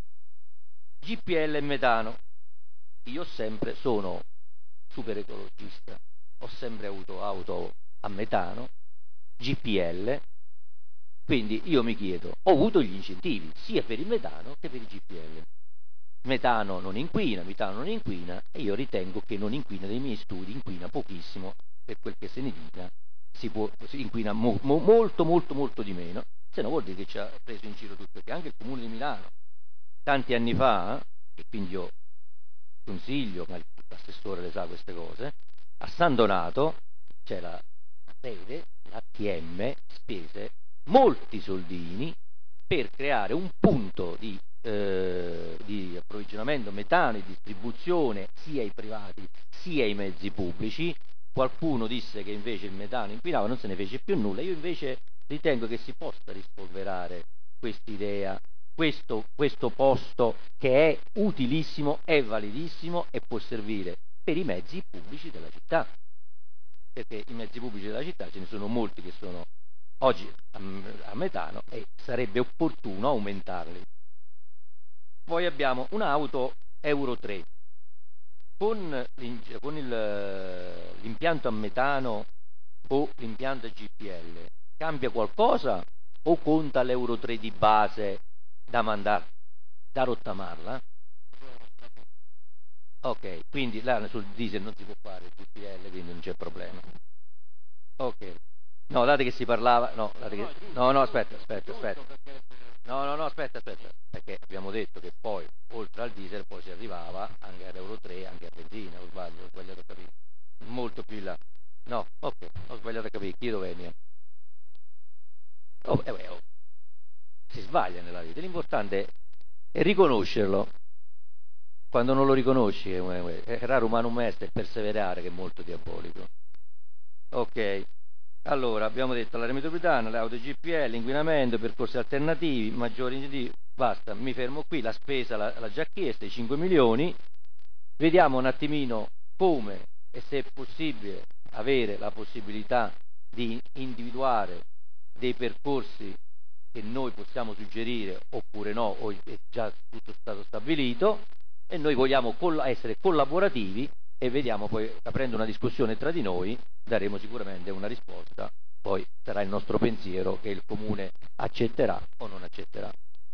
G P L e metano. Io sempre sono super ecologista, ho sempre avuto auto a metano, G P L, quindi io mi chiedo, ho avuto gli incentivi sia per il metano che per il G P L. Metano non inquina, metano non inquina, e io ritengo che non inquina, dei miei studi inquina pochissimo, per quel che se ne dica, si può, si inquina mo, mo, molto molto molto di meno, se no vuol dire che ci ha preso in giro tutto, perché anche il Comune di Milano tanti anni fa, e quindi io consiglio, ma l'assessore le sa queste cose, a San Donato c'è la sede, l'A T M spese molti soldini per creare un punto di, eh, di approvvigionamento metano e distribuzione sia ai privati sia ai mezzi pubblici. Qualcuno disse che invece il metano inquinava, non se ne fece più nulla. Io invece ritengo che si possa rispolverare quest'idea, questo, questo posto che è utilissimo, è validissimo e può servire per i mezzi pubblici della città, perché i mezzi pubblici della città ce ne sono molti che sono oggi a metano e sarebbe opportuno aumentarli. Poi abbiamo un'auto Euro tre con, con il, l'impianto a metano o l'impianto a G P L, cambia qualcosa o conta l'Euro tre di base da mandare, da rottamarla? Ok, quindi là sul diesel non si può fare il G P L, quindi non c'è problema. Ok, No, date che si parlava, no, date che, no, no, aspetta, aspetta, aspetta. No, no, no, aspetta, aspetta, perché abbiamo detto che poi, oltre al diesel, poi si arrivava anche all'Euro tre, anche a benzina, o sbaglio, ho sbagliato a capire. Molto più in là. No, ok, ho sbagliato a capire, chiedo venia. Oh, eh, beh, oh. Si sbaglia nella vita, l'importante è riconoscerlo. Quando non lo riconosci è, è raro umanum est e perseverare, che è molto diabolico. Ok, allora abbiamo detto l'area metropolitana, le auto G P L, l'inquinamento, percorsi alternativi, maggiori incentivi, basta, mi fermo qui, la spesa l'ha già chiesta, i cinque milioni, vediamo un attimino come e se è possibile avere la possibilità di individuare dei percorsi che noi possiamo suggerire oppure no, o è già tutto stato stabilito, e noi vogliamo coll- essere collaborativi e vediamo poi, aprendo una discussione tra di noi, daremo sicuramente una risposta, poi sarà il nostro pensiero che il Comune accetterà o non accetterà.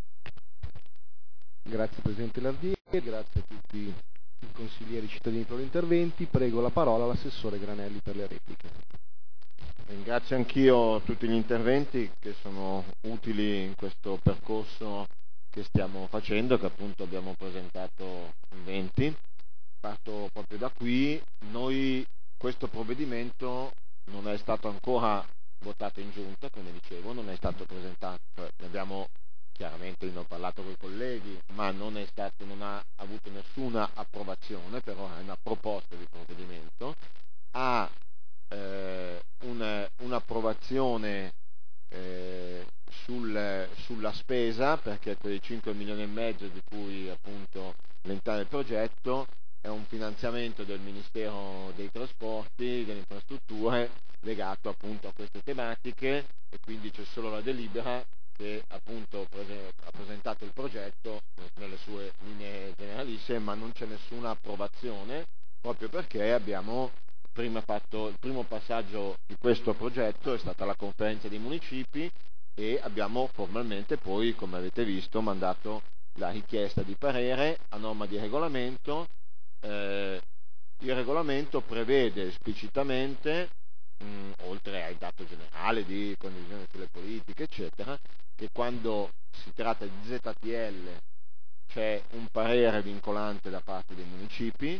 Grazie Presidente Lardieri, grazie a tutti i consiglieri cittadini per gli interventi, prego la parola all'assessore Granelli per le repliche. Ringrazio anch'io tutti gli interventi che sono utili in questo percorso che stiamo facendo, che appunto abbiamo presentato in venti. Parto proprio da qui. Noi, questo provvedimento non è stato ancora votato in giunta, come dicevo, non è stato presentato, ne abbiamo chiaramente, ne ho parlato con i colleghi, ma non è stato, non ha avuto nessuna approvazione, però è una proposta di provvedimento. Ha eh, un, un'approvazione eh, sul, sulla spesa, perché quei cinque milioni e mezzo di cui appunto l'intero progetto è un finanziamento del Ministero dei Trasporti, delle Infrastrutture, legato appunto a queste tematiche, e quindi c'è solo la delibera che appunto prese, ha presentato il progetto nelle sue linee generalissime, ma non c'è nessuna approvazione, proprio perché abbiamo prima fatto il primo passaggio di questo progetto, è stata la conferenza dei municipi, e abbiamo formalmente poi, come avete visto, mandato la richiesta di parere a norma di regolamento. Eh, il regolamento prevede esplicitamente, mh, oltre al dato generale di condivisione sulle politiche, eccetera, che quando si tratta di Z T L c'è un parere vincolante da parte dei municipi,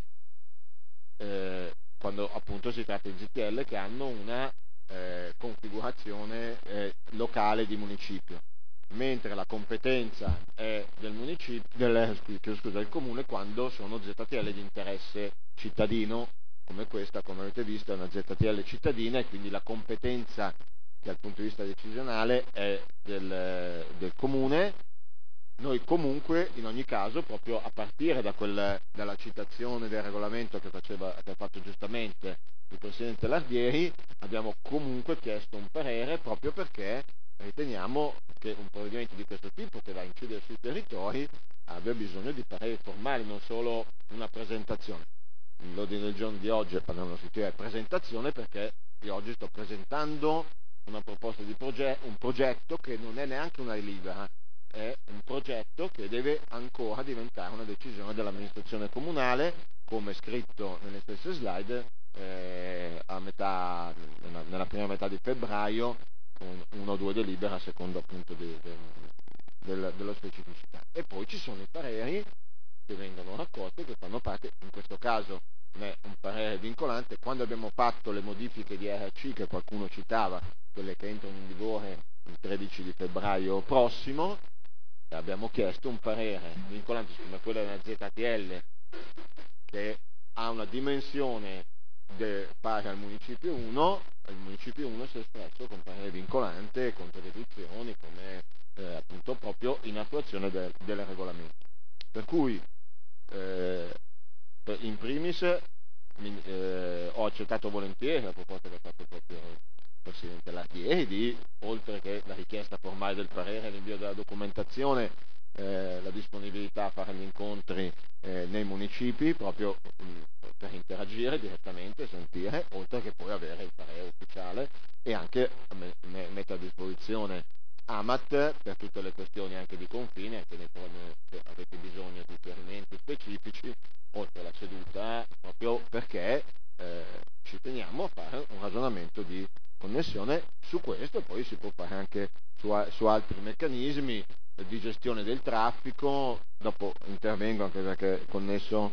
eh, quando appunto si tratta di Z T L che hanno una eh, configurazione eh, locale di municipio, mentre la competenza è del municipio, del, scusa, del comune quando sono Z T L di interesse cittadino, come questa, come avete visto, è una Z T L cittadina, e quindi la competenza che dal punto di vista decisionale è del, del comune. Noi comunque, in ogni caso, proprio a partire da quel, dalla citazione del regolamento che, faceva, che ha fatto giustamente il Presidente Lardieri, abbiamo comunque chiesto un parere, proprio perché riteniamo che un provvedimento di questo tipo, che va a incidere sui territori, abbia bisogno di pareri formali, non solo una presentazione. L'ordine del giorno di oggi, per non sostituire presentazione, perché io oggi sto presentando una proposta di progetto, un progetto che non è neanche una delibera, è un progetto che deve ancora diventare una decisione dell'amministrazione comunale, come scritto nelle stesse slide, eh, a metà, nella, nella prima metà di febbraio, con uno o due delibere a seconda appunto di, de, del, dello specificità. E poi ci sono i pareri che vengono raccolti, che fanno parte, in questo caso non è un parere vincolante. Quando abbiamo fatto le modifiche di R C che qualcuno citava, quelle che entrano in vigore il tredici di febbraio prossimo, abbiamo chiesto un parere vincolante come quello della Z T L, che ha una dimensione de, pari al municipio uno, il municipio uno si è espresso con parere vincolante, con riduzioni, come eh, appunto proprio in attuazione del, del regolamento. Per cui eh, in primis eh, ho accettato volentieri la proposta che ha fatto proprio il Presidente Lardieri, di, oltre che la richiesta formale del parere e l'invio della documentazione, eh, la disponibilità a fare gli incontri eh, nei municipi, proprio mh, per interagire direttamente, sentire, oltre che poi avere il parere ufficiale, e anche me, me, mettere a disposizione A M A T per tutte le questioni anche di confine, anche nei, se avete bisogno di chiarimenti specifici, oltre alla seduta, proprio perché eh, ci teniamo a fare un ragionamento di connessione su questo, e poi si può fare anche su, su altri meccanismi di gestione del traffico. Dopo intervengo anche perché è connesso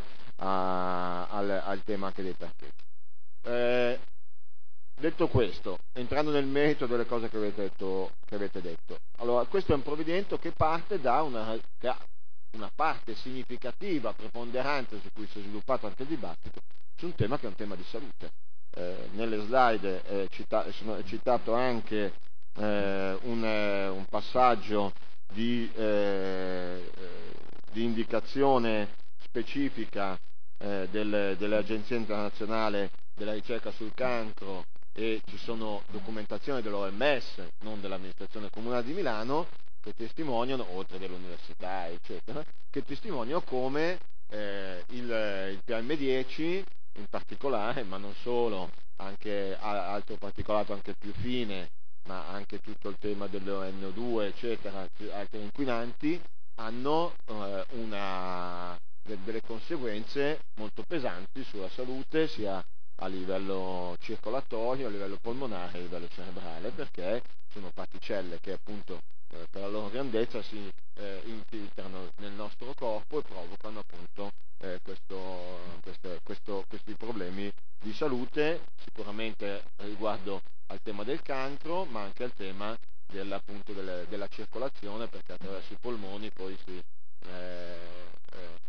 a, al, al tema anche dei parcheggi. Eh, detto questo, entrando nel merito delle cose che avete detto, che avete detto, allora questo è un provvedimento che parte da una, da una parte significativa, preponderante, su cui si è sviluppato anche il dibattito, su un tema che è un tema di salute. Eh, nelle slide è, cita- sono, è citato anche eh, un, eh, un passaggio di, eh, di indicazione specifica eh, del, dell'Agenzia internazionale della ricerca sul cancro, e ci sono documentazioni dell'O M S, non dell'amministrazione comunale di Milano, che testimoniano, oltre dell'università eccetera, che testimoniano come eh, il, il P M dieci in particolare, ma non solo, anche altro particolato anche più fine, ma anche tutto il tema dello N O due eccetera, altri inquinanti, hanno eh, una, delle conseguenze molto pesanti sulla salute, sia a livello circolatorio, a livello polmonare, a livello cerebrale, perché sono particelle che appunto eh, per la loro grandezza si eh, infiltrano nel nostro corpo e provocano appunto eh, questo, questo, questo, questi problemi di salute, sicuramente riguardo al tema del cancro, ma anche al tema del, appunto delle, della circolazione, perché attraverso i polmoni poi si, eh, eh,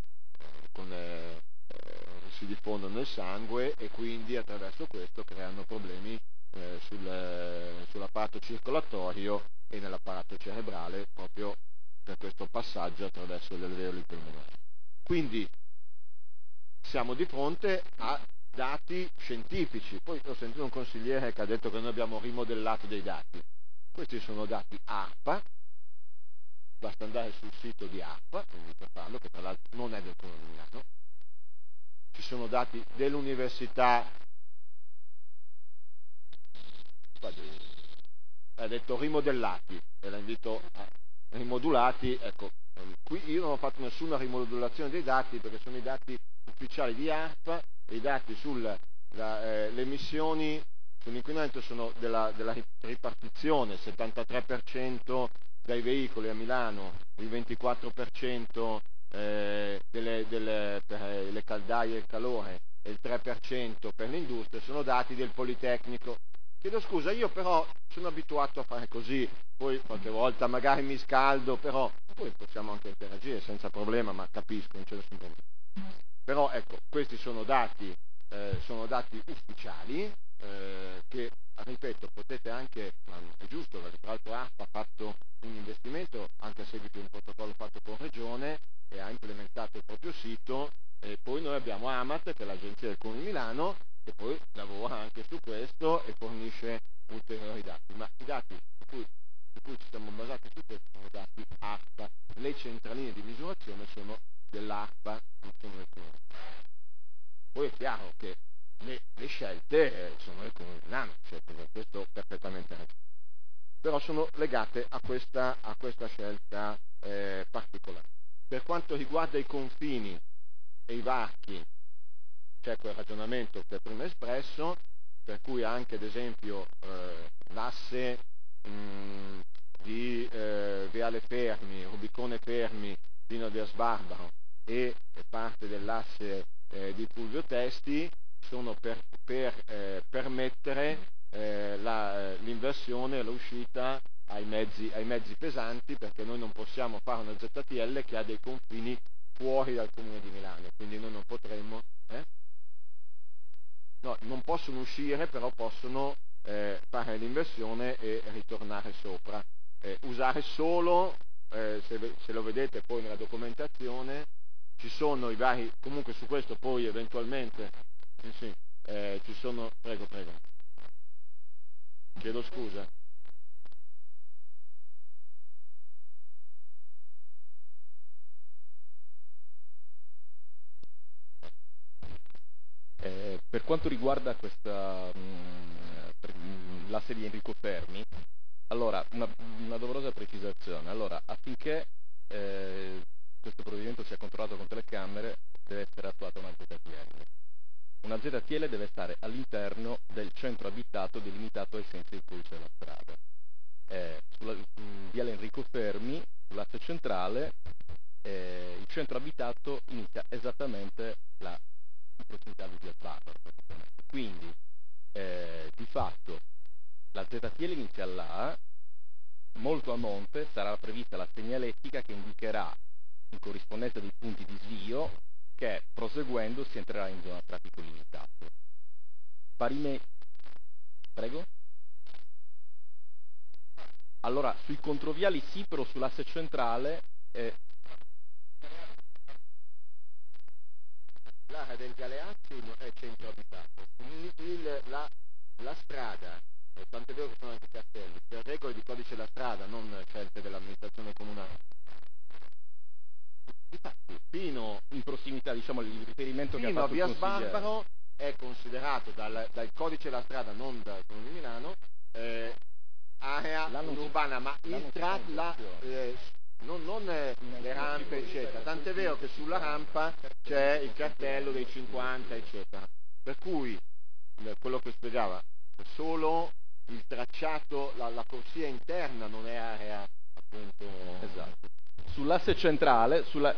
con, eh, si diffondono nel sangue, e quindi attraverso questo creano problemi eh, sul, sull'apparato circolatorio e nell'apparato cerebrale, proprio per questo passaggio attraverso le alveoli polmonari. Quindi siamo di fronte a dati scientifici. Poi ho sentito un consigliere che ha detto che noi abbiamo rimodellato dei dati. Questi sono dati ARPA, basta andare sul sito di ARPA, quindi per farlo, che tra l'altro non è del Comune di Milano. Ci sono dati dell'università, ha detto rimodellati, e la invito a rimodulati, ecco, qui io non ho fatto nessuna rimodulazione dei dati, perché sono i dati ufficiali di ARPA, e i dati sulle eh, emissioni sull'inquinamento sono della, della ripartizione, settantatré per cento dai veicoli a Milano, il ventiquattro per cento eh, delle, delle, per le caldaie e il calore e il tre per cento per l'industria, sono dati del Politecnico. Chiedo scusa, io però sono abituato a fare così, poi qualche volta magari mi scaldo, però poi possiamo anche interagire senza problema, ma capisco, non c'è nessun problema. Però ecco, questi sono dati, eh, sono dati ufficiali, eh, che, ripeto, potete anche, ma è giusto, perché tra l'altro ARPA ha fatto un investimento anche a seguito di un protocollo fatto con Regione, e ha implementato il proprio sito, e poi noi abbiamo AMAT, che è l'agenzia del Comune di Milano, che poi lavora anche su questo e fornisce ulteriori dati, ma i dati su cui, su cui ci siamo basati su questo sono dati ARPA, le centraline di misurazione sono dell'ARPA, non sono del Comune. Poi è chiaro che le, le scelte sono del Comune di Milano, cioè, per questo perfettamente ragione, però sono legate a questa, a questa scelta eh, particolare. Per quanto riguarda i confini e i varchi, c'è quel ragionamento che prima espresso, per cui anche ad esempio eh, l'asse mh, di eh, Viale Fermi, Rubicone Fermi, fino a Via Sbarbaro, e parte dell'asse eh, di Fulvio Testi sono per, per eh, permettere eh, la, l'inversione e l'uscita ai mezzi, ai mezzi pesanti, perché noi non possiamo fare una Z T L che ha dei confini fuori dal Comune di Milano, quindi noi non potremmo, eh? no, non possono uscire, però possono eh, fare l'inversione e ritornare sopra, eh, usare solo, eh, se, se lo vedete poi nella documentazione, ci sono i vari, comunque su questo poi eventualmente, sì, sì, eh, ci sono, prego, prego, chiedo scusa. Eh, per quanto riguarda questa mh, per, mh, l'asse di Enrico Fermi, allora una, una doverosa precisazione. Allora, affinché eh, questo provvedimento sia controllato con telecamere, deve essere attuata una Z T L. una Z T L deve stare all'interno del centro abitato delimitato ai sensi del codice della strada. Eh, sulla, su Viale Enrico Fermi, sull'asse centrale, eh, il centro abitato inizia esattamente la in prossimità di Via Barbaro. Quindi, eh, di fatto, la Z T L inizia là, molto a monte sarà prevista la segnaletica che indicherà in corrispondenza dei punti di svio che proseguendo si entrerà in zona traffico limitato. Parime... Prego? Allora, sui controviali sì, però sull'asse centrale... Eh... L'area del Galeazzi è centro abitato. Il, la, la strada, eh, tant'è vero che sono anche cartelli, per regole di codice della strada, non scelte dell'amministrazione comunale. Infatti, fino in prossimità, diciamo, il riferimento fino che ha fatto a Via il consigliere. Sbarbaro è considerato dal, dal codice della strada, non dal Comune di Milano, eh, area urbana, ma il tra, la, eh, non, non eh, le rampe eccetera, tant'è vero che sulla rampa c'è il cartello dei cinquanta eccetera, per cui eh, quello che spiegava, solo il tracciato, la, la corsia interna non è area appunto. Esatto. Sull'asse centrale, sulla...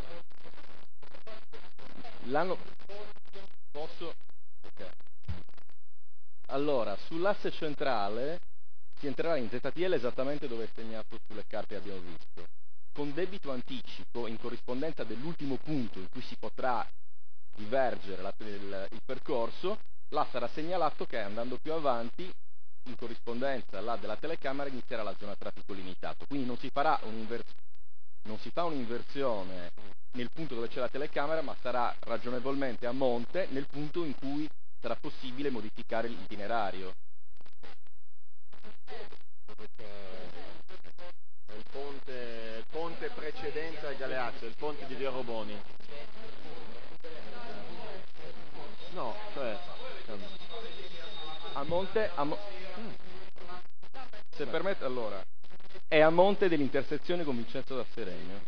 l'anno posso okay. Allora, sull'asse centrale si entrerà in Z T L esattamente dove è segnato sulle carte che abbiamo visto, con debito anticipo in corrispondenza dell'ultimo punto in cui si potrà divergere la, il, il percorso. Là sarà segnalato che andando più avanti in corrispondenza là della telecamera inizierà la zona traffico limitato, quindi non si farà un'inversione non si fa un'inversione nel punto dove c'è la telecamera, ma sarà ragionevolmente a monte nel punto in cui sarà possibile modificare l'itinerario. È il ponte, il ponte precedente al Galeazzo, il ponte di Via Roboni. No, cioè a monte, a mo- se permette, allora è a monte dell'intersezione con Vincenzo da Seregno.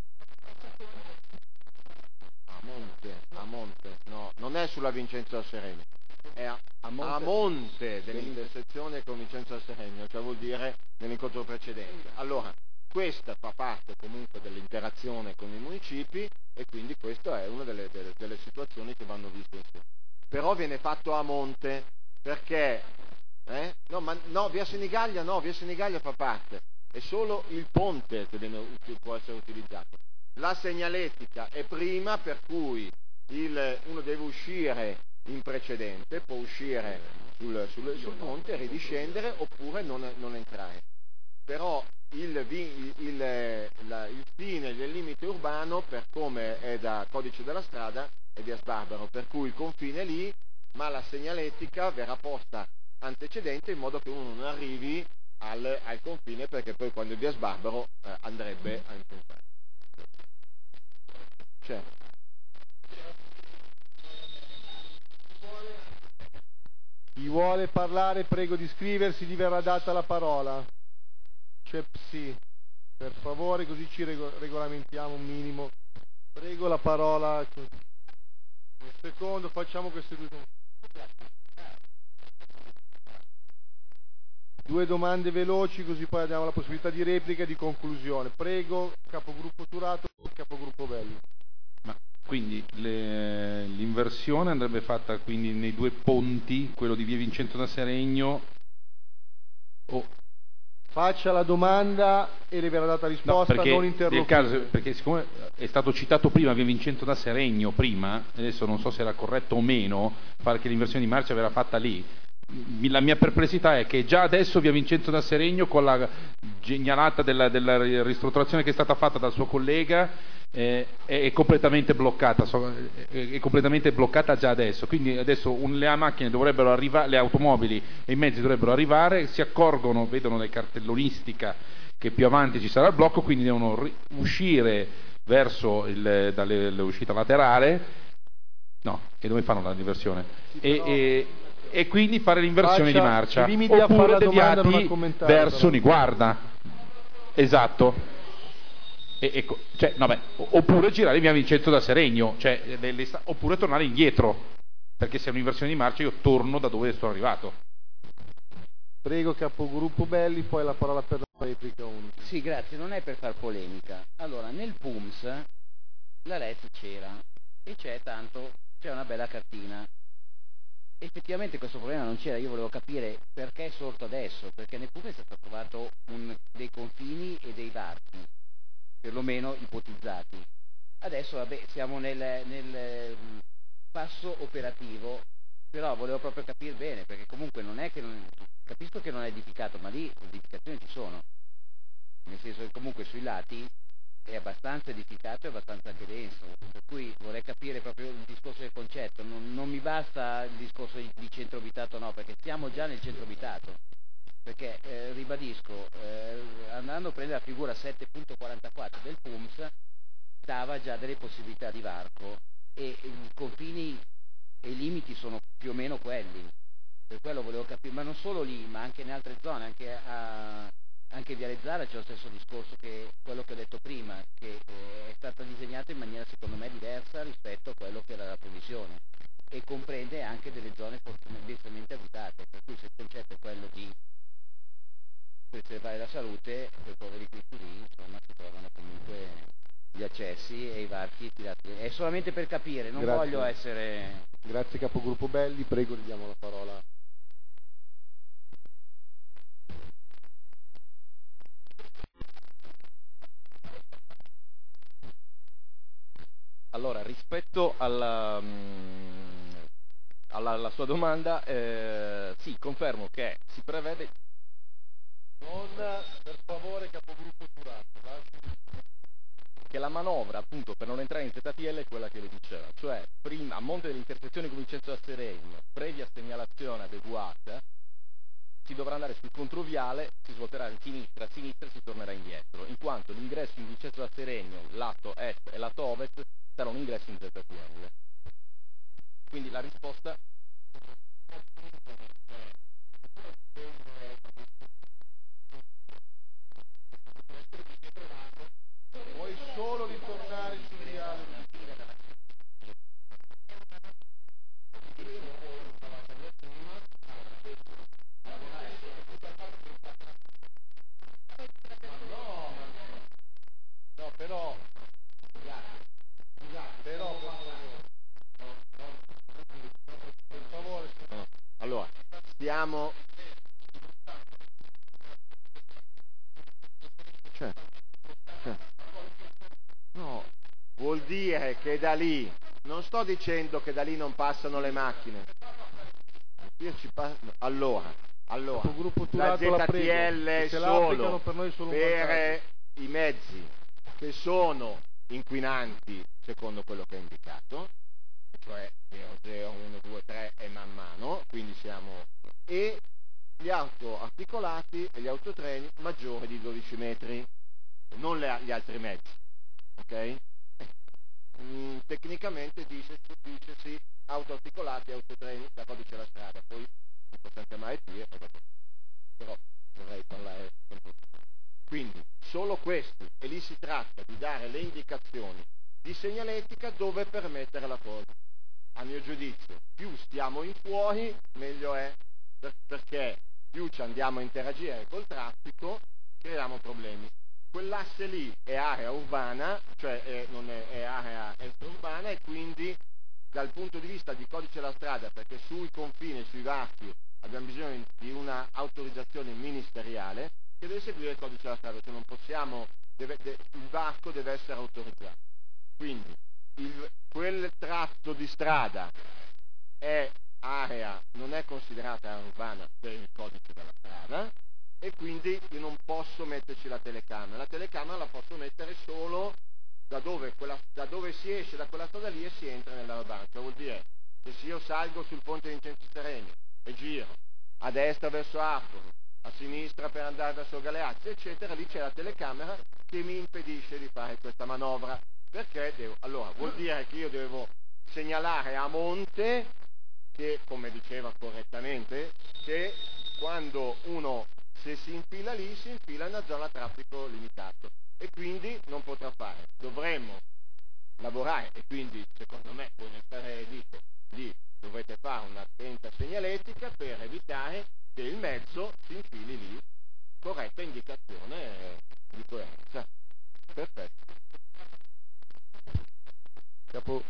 A monte, a monte, no, non è sulla Vincenzo da Seregno, è a, a monte, a monte dell'intersezione con Vincenzo da Seregno, cioè vuol dire nell'incontro precedente. Allora, questa fa parte comunque dell'interazione con i municipi e quindi questa è una delle, delle, delle situazioni che vanno viste insieme. Però viene fatto a monte perché, eh? no, ma, no, via Senigallia no, via Senigallia fa parte. È solo il ponte che, viene, che può essere utilizzato. La segnaletica è prima, per cui il, uno deve uscire in precedente, può uscire sul, sul, sul ponte, ridiscendere oppure non, non entrare. Però il, il, il, la, il fine del limite urbano, per come è da codice della strada, è via Sbarbaro, per cui il confine è lì, ma la segnaletica verrà posta antecedente in modo che uno non arrivi Al, al confine, perché poi quando è via Sbarbaro eh, andrebbe a incontrare. C'è. Chi vuole parlare prego di iscriversi, gli verrà data la parola. C'è sì, per favore, così ci rego- regolamentiamo un minimo. Prego la parola. Un secondo, facciamo queste due domande. Due domande veloci, così poi abbiamo la possibilità di replica e di conclusione. Prego, capogruppo Turato, capogruppo Belli. Ma quindi le, l'inversione andrebbe fatta quindi nei due ponti, quello di via Vincenzo da Seregno o... Faccia la domanda e le verrà data risposta, no, non interrompere. Perché siccome è stato citato prima via Vincenzo da Seregno, prima, adesso non so se era corretto o meno, fare che l'inversione di marcia verrà fatta lì. La mia perplessità è che già adesso via Vincenzo da Seregno, con la genialata della, della ristrutturazione che è stata fatta dal suo collega, eh, è, è completamente bloccata, è completamente bloccata già adesso. Quindi adesso un, le macchine dovrebbero arrivare, le automobili e i mezzi dovrebbero arrivare, si accorgono, vedono la cartellonistica che più avanti ci sarà il blocco, quindi devono ri- uscire verso il, dalle, l'uscita laterale, no, e dove fanno la diversione? Sì, e, però... e, e quindi fare l'inversione Faccia, di marcia oppure deviati verso però. Niguarda, esatto, e, e, cioè, no, beh, oppure girare via Vincenzo da Seregno, cioè, le, le, oppure tornare indietro perché se è un'inversione di marcia io torno da dove sono arrivato. Prego capogruppo Belli, poi la parola per la replica unica. Sì, grazie, non è per far polemica. Allora, nel P U M S la L E D c'era e c'è, tanto c'è una bella cartina. Effettivamente questo problema non c'era, io volevo capire perché è sorto adesso, perché nel P U M S è stato trovato un, dei confini e dei varchi, perlomeno ipotizzati. Adesso vabbè, siamo nel, nel passo operativo, però volevo proprio capire bene, perché comunque non è che non, capisco che non è edificato, ma lì le edificazioni ci sono, nel senso che comunque sui lati è abbastanza edificato e abbastanza anche denso, per cui vorrei capire proprio il discorso del concetto, non, non mi basta il discorso di, di centro abitato, no, perché siamo già nel centro abitato, perché eh, ribadisco, eh, andando a prendere la figura sette punto quarantaquattro del P U M S dava già delle possibilità di varco e i confini e i limiti sono più o meno quelli, per quello volevo capire, ma non solo lì, ma anche in altre zone, anche a anche Viale Zara c'è lo stesso discorso che quello che ho detto prima, che eh, è stata disegnata in maniera secondo me diversa rispetto a quello che era la previsione e comprende anche delle zone densamente abitate, per cui se il concetto è quello di preservare la salute, quei poveri lì insomma si trovano comunque gli accessi e i varchi tirati. È solamente per capire, non Grazie. voglio essere... Grazie capogruppo Belli, prego ridiamo la parola. Allora, rispetto alla, mh, alla, alla sua domanda, eh, sì, confermo che si prevede... Non, per favore, capogruppo Turato, che la manovra, appunto, per non entrare in Z T L è quella che le diceva, cioè prima, a monte delle intersezioni con Vincenzo Asseregno, previa segnalazione adeguata, si dovrà andare sul controviale, si svolterà in sinistra, a sinistra si tornerà indietro, in quanto l'ingresso in Vincenzo Asseregno, lato est e lato ovest, sarà un ingresso in Z T L. Quindi la risposta... Puoi solo ritornare sul dialogo. No, però però per favore, allora stiamo cioè, cioè, no, vuol dire che da lì non sto dicendo che da lì non passano le macchine. Io ci passo, allora allora la Z T L è solo per, noi solo per i mezzi che sono inquinanti secondo quello che è indicato, cioè zero zero uno due tre e man mano, quindi siamo, e gli autoarticolati e gli autotreni maggiori di dodici metri, non le, gli altri mezzi, ok? Mm, tecnicamente dice, dice sì, autoarticolati, autotreni, da codice della strada, poi non possiamo chiamare T I R, però vorrei parlare con tutti. Quindi solo questo, e lì si tratta di dare le indicazioni di segnaletica dove permettere la cosa. A mio giudizio, più stiamo in fuori, meglio è, perché più ci andiamo a interagire col traffico, creiamo problemi. Quell'asse lì è area urbana, cioè è, non è, è area extraurbana, e quindi dal punto di vista di codice della strada, perché sui confini, sui varchi, abbiamo bisogno di una autorizzazione ministeriale che deve seguire il codice della strada, cioè non possiamo, deve, de, il varco deve essere autorizzato. Quindi il, quel tratto di strada è area, non è considerata area urbana per il codice della strada, e quindi io non posso metterci la telecamera. La telecamera la posso mettere solo da dove, quella, da dove si esce da quella strada lì e si entra nell'area urbana. Cioè vuol dire che se io salgo sul ponte Vincenzo Asseregno e giro a destra verso Arcolo, a sinistra per andare verso Galeazzi, eccetera, lì c'è la telecamera che mi impedisce di fare questa manovra. Perché devo? Allora, vuol dire che io devo segnalare a monte che, come diceva correttamente, che quando uno, se si infila lì, si infila in una zona a traffico limitato e quindi non potrà fare. Dovremmo lavorare, e quindi secondo me voi nel parere dite lì dovrete segnaletica per evitare che il mezzo si infili lì. Corretta indicazione di coerenza. Perfetto. Capo...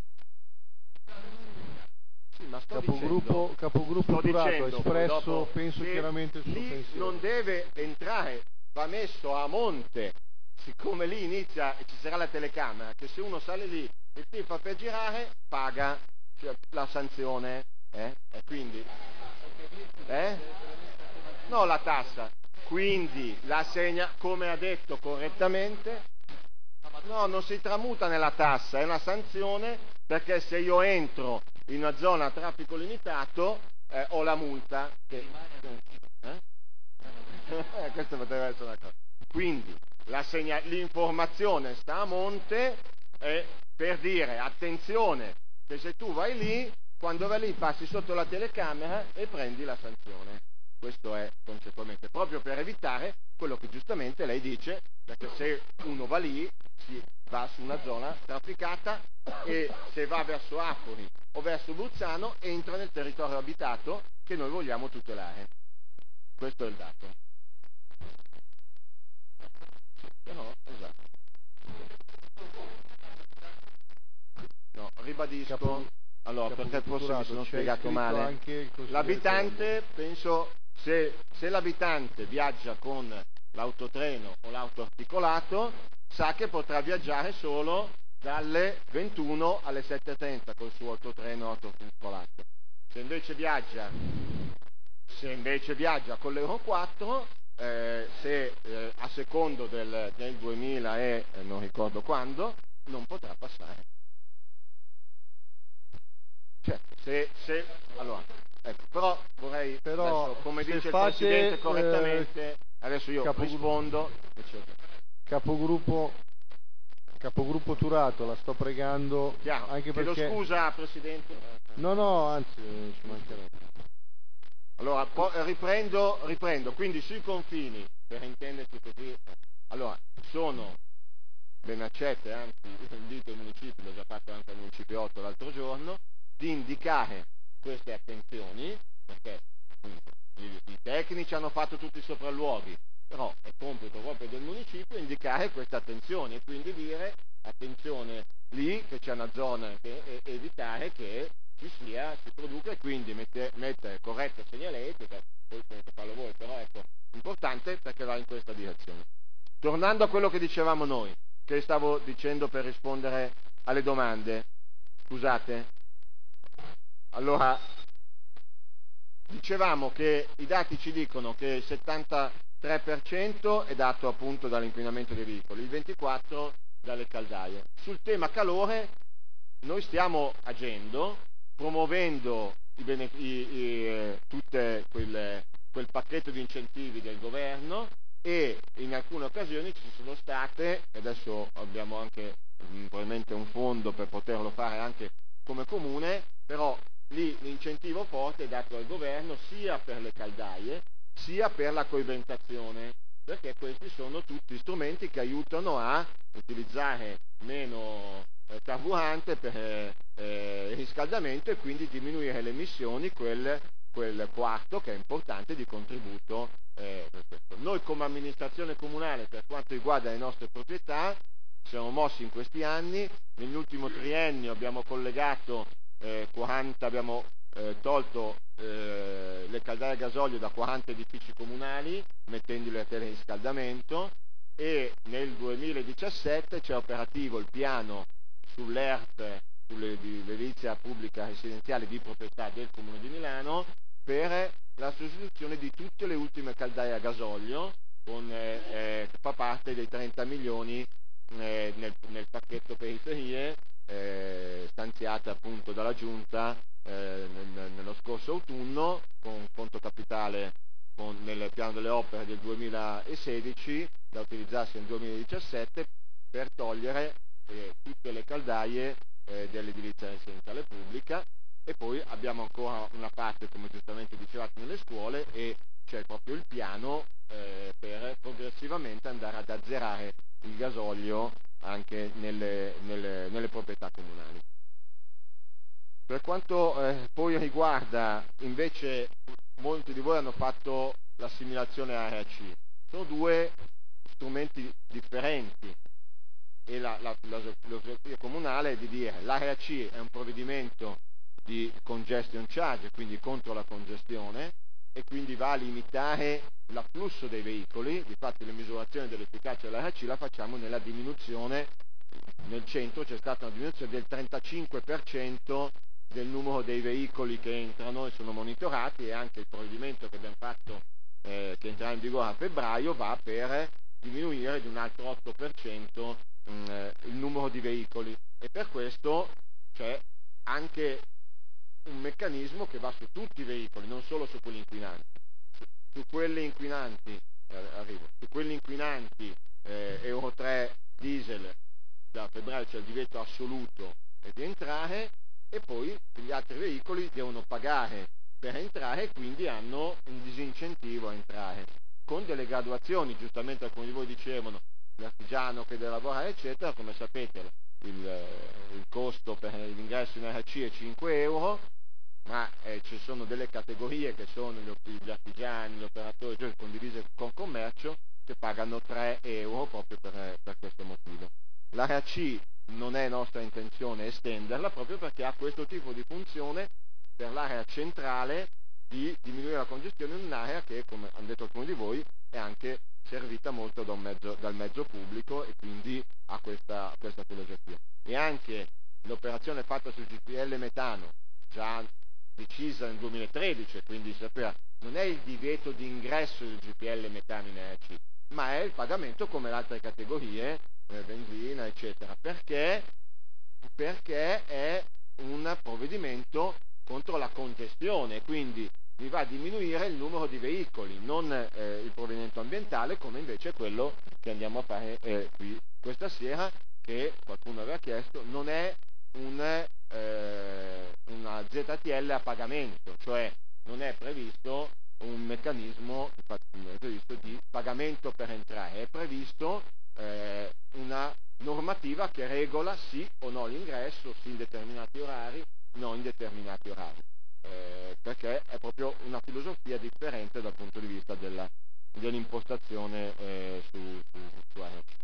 Sì, ma sto capogruppo dicendo, capogruppo sto Turato ha dicendo, espresso, dopo, penso che chiaramente il suo lì pensiero. non deve entrare, va messo a monte, siccome lì inizia e ci sarà la telecamera, che se uno sale lì e ti fa per girare, paga, cioè, la sanzione. Eh? E quindi, eh? No, la tassa. Quindi la segna, come ha detto correttamente, no, non si tramuta nella tassa, è una sanzione, perché se io entro in una zona a traffico limitato eh, ho la multa. Che, eh? eh, questa poteva essere una cosa. Quindi la segna, l'informazione sta a monte eh, per dire attenzione che se tu vai lì, quando vai lì passi sotto la telecamera e prendi la sanzione. Questo è concettualmente, proprio per evitare quello che giustamente lei dice, perché se uno va lì si va su una zona trafficata e se va verso Apoli o verso Bruzzano entra nel territorio abitato che noi vogliamo tutelare. Questo è il dato. No, esatto. No, ribadisco, Capo, allora perché forse mi sono spiegato male. L'abitante, penso, se, se l'abitante viaggia con l'autotreno o l'auto articolato, sa che potrà viaggiare solo dalle ventuno alle sette e trenta col suo autotreno o auto articolato. Se invece viaggia, se invece viaggia con l'Euro quattro, eh, se eh, a secondo del, del duemila e eh, non ricordo quando, non potrà passare. Cioè, se, se, allora, ecco, però vorrei, però, adesso, come dice fate, il Presidente correttamente, eh, adesso io capogru- rispondo, eccetera. Capogruppo, capogruppo Turato, la sto pregando, Chiaro. anche Chiedo perché... scusa, Presidente. No, no, anzi, ci mancherebbe. Allora, po- riprendo, riprendo, quindi sui confini, per intenderci così, allora, sono ben accette, anzi, invito il municipio, l'ho già fatto anche al Municipio otto l'altro giorno, di indicare queste attenzioni, perché appunto, i, i tecnici hanno fatto tutti i sopralluoghi, però è compito proprio del municipio indicare queste attenzioni e quindi dire attenzione lì che c'è una zona che, e, evitare che ci sia, si produca e quindi mette, mettere corretta segnaletica, poi potete farlo voi, però ecco, importante perché va in questa direzione. Tornando a quello che dicevamo noi, che stavo dicendo per rispondere alle domande, scusate, allora, dicevamo che i dati ci dicono che il settantatré per cento è dato appunto dall'inquinamento dei veicoli, il ventiquattro per cento dalle caldaie. Sul tema calore noi stiamo agendo, promuovendo i benefici, i, tutte quelle, quel pacchetto di incentivi del governo e in alcune occasioni ci sono state, e adesso abbiamo anche mh, probabilmente un fondo per poterlo fare anche come comune, però lì l'incentivo forte è dato dal governo sia per le caldaie sia per la coibentazione, perché questi sono tutti strumenti che aiutano a utilizzare meno eh, carburante per eh, il riscaldamento e quindi diminuire le emissioni, quel, quel quarto che è importante di contributo eh, per questo. Noi come amministrazione comunale, per quanto riguarda le nostre proprietà, siamo mossi in questi anni, nell'ultimo triennio abbiamo collegato eh, quaranta, abbiamo eh, tolto eh, le caldaie a gasolio da quaranta edifici comunali, mettendoli a teleriscaldamento, e nel duemiladiciassette c'è operativo il piano sull'E R T, sull'edilizia pubblica residenziale di proprietà del Comune di Milano, per la sostituzione di tutte le ultime caldaie a gasolio, con, eh, eh, che fa parte dei trenta milioni eh, nel, nel pacchetto periferie eh, stanziate appunto dalla Giunta eh, nel, nello scorso autunno, con conto capitale con, nel piano delle opere del duemilasedici, da utilizzarsi nel duemiladiciassette, per togliere eh, tutte le caldaie eh, dell'edilizia residenziale pubblica. E poi abbiamo ancora una parte, come giustamente dicevate, nelle scuole, e c'è proprio il piano eh, per progressivamente andare ad azzerare il gasolio anche nelle, nelle, nelle proprietà comunali. Per quanto eh, poi riguarda invece, molti di voi hanno fatto l'assimilazione area C, sono due strumenti differenti e la, la, la, la filosofia comunale è di dire l'area C è un provvedimento di congestion charge, quindi contro la congestione, e quindi va a limitare l'afflusso dei veicoli. Difatti la misurazione dell'efficacia dell'area C la facciamo nella diminuzione, nel centro c'è stata una diminuzione del trentacinque per cento del numero dei veicoli che entrano e sono monitorati, e anche il provvedimento che abbiamo fatto, eh, che entrerà in vigore a febbraio, va per diminuire di un altro otto per cento mh, il numero di veicoli, e per questo c'è anche un meccanismo che va su tutti i veicoli, non solo su quelli inquinanti. Su, su quelli inquinanti, eh, arrivo, su quelli inquinanti eh, Euro tre diesel da febbraio c'è il divieto assoluto di entrare, e poi gli altri veicoli devono pagare per entrare e quindi hanno un disincentivo a entrare, con delle graduazioni, giustamente alcuni di voi dicevano l'artigiano che deve lavorare eccetera. Come sapete il, il costo per l'ingresso in area C è cinque euro, ma eh, ci sono delle categorie che sono gli, gli artigiani, gli operatori, cioè condivise con commercio, che pagano tre euro proprio per, per questo motivo. L'area C non è nostra intenzione estenderla, proprio perché ha questo tipo di funzione per l'area centrale di diminuire la congestione in un'area che, come hanno detto alcuni di voi, è anche servita molto da un mezzo, dal mezzo pubblico, e quindi ha questa, questa filosofia. E anche l'operazione fatta sul G P L metano, già decisa nel duemilatredici, quindi sapeva, non è il divieto di ingresso del G P L metano in area C, ma è il pagamento come le altre categorie, eh, benzina eccetera, perché, perché è un provvedimento contro la congestione, quindi mi va a diminuire il numero di veicoli, non eh, il provvedimento ambientale, come invece quello che andiamo a fare eh, qui questa sera, che qualcuno aveva chiesto, non è un, eh, una Z T L a pagamento, cioè non è previsto un meccanismo non è previsto di pagamento per entrare, è previsto eh, una normativa che regola sì o no l'ingresso, sì in determinati orari, no in determinati orari, eh, perché è proprio una filosofia differente dal punto di vista della, dell'impostazione eh, su, su, su area C.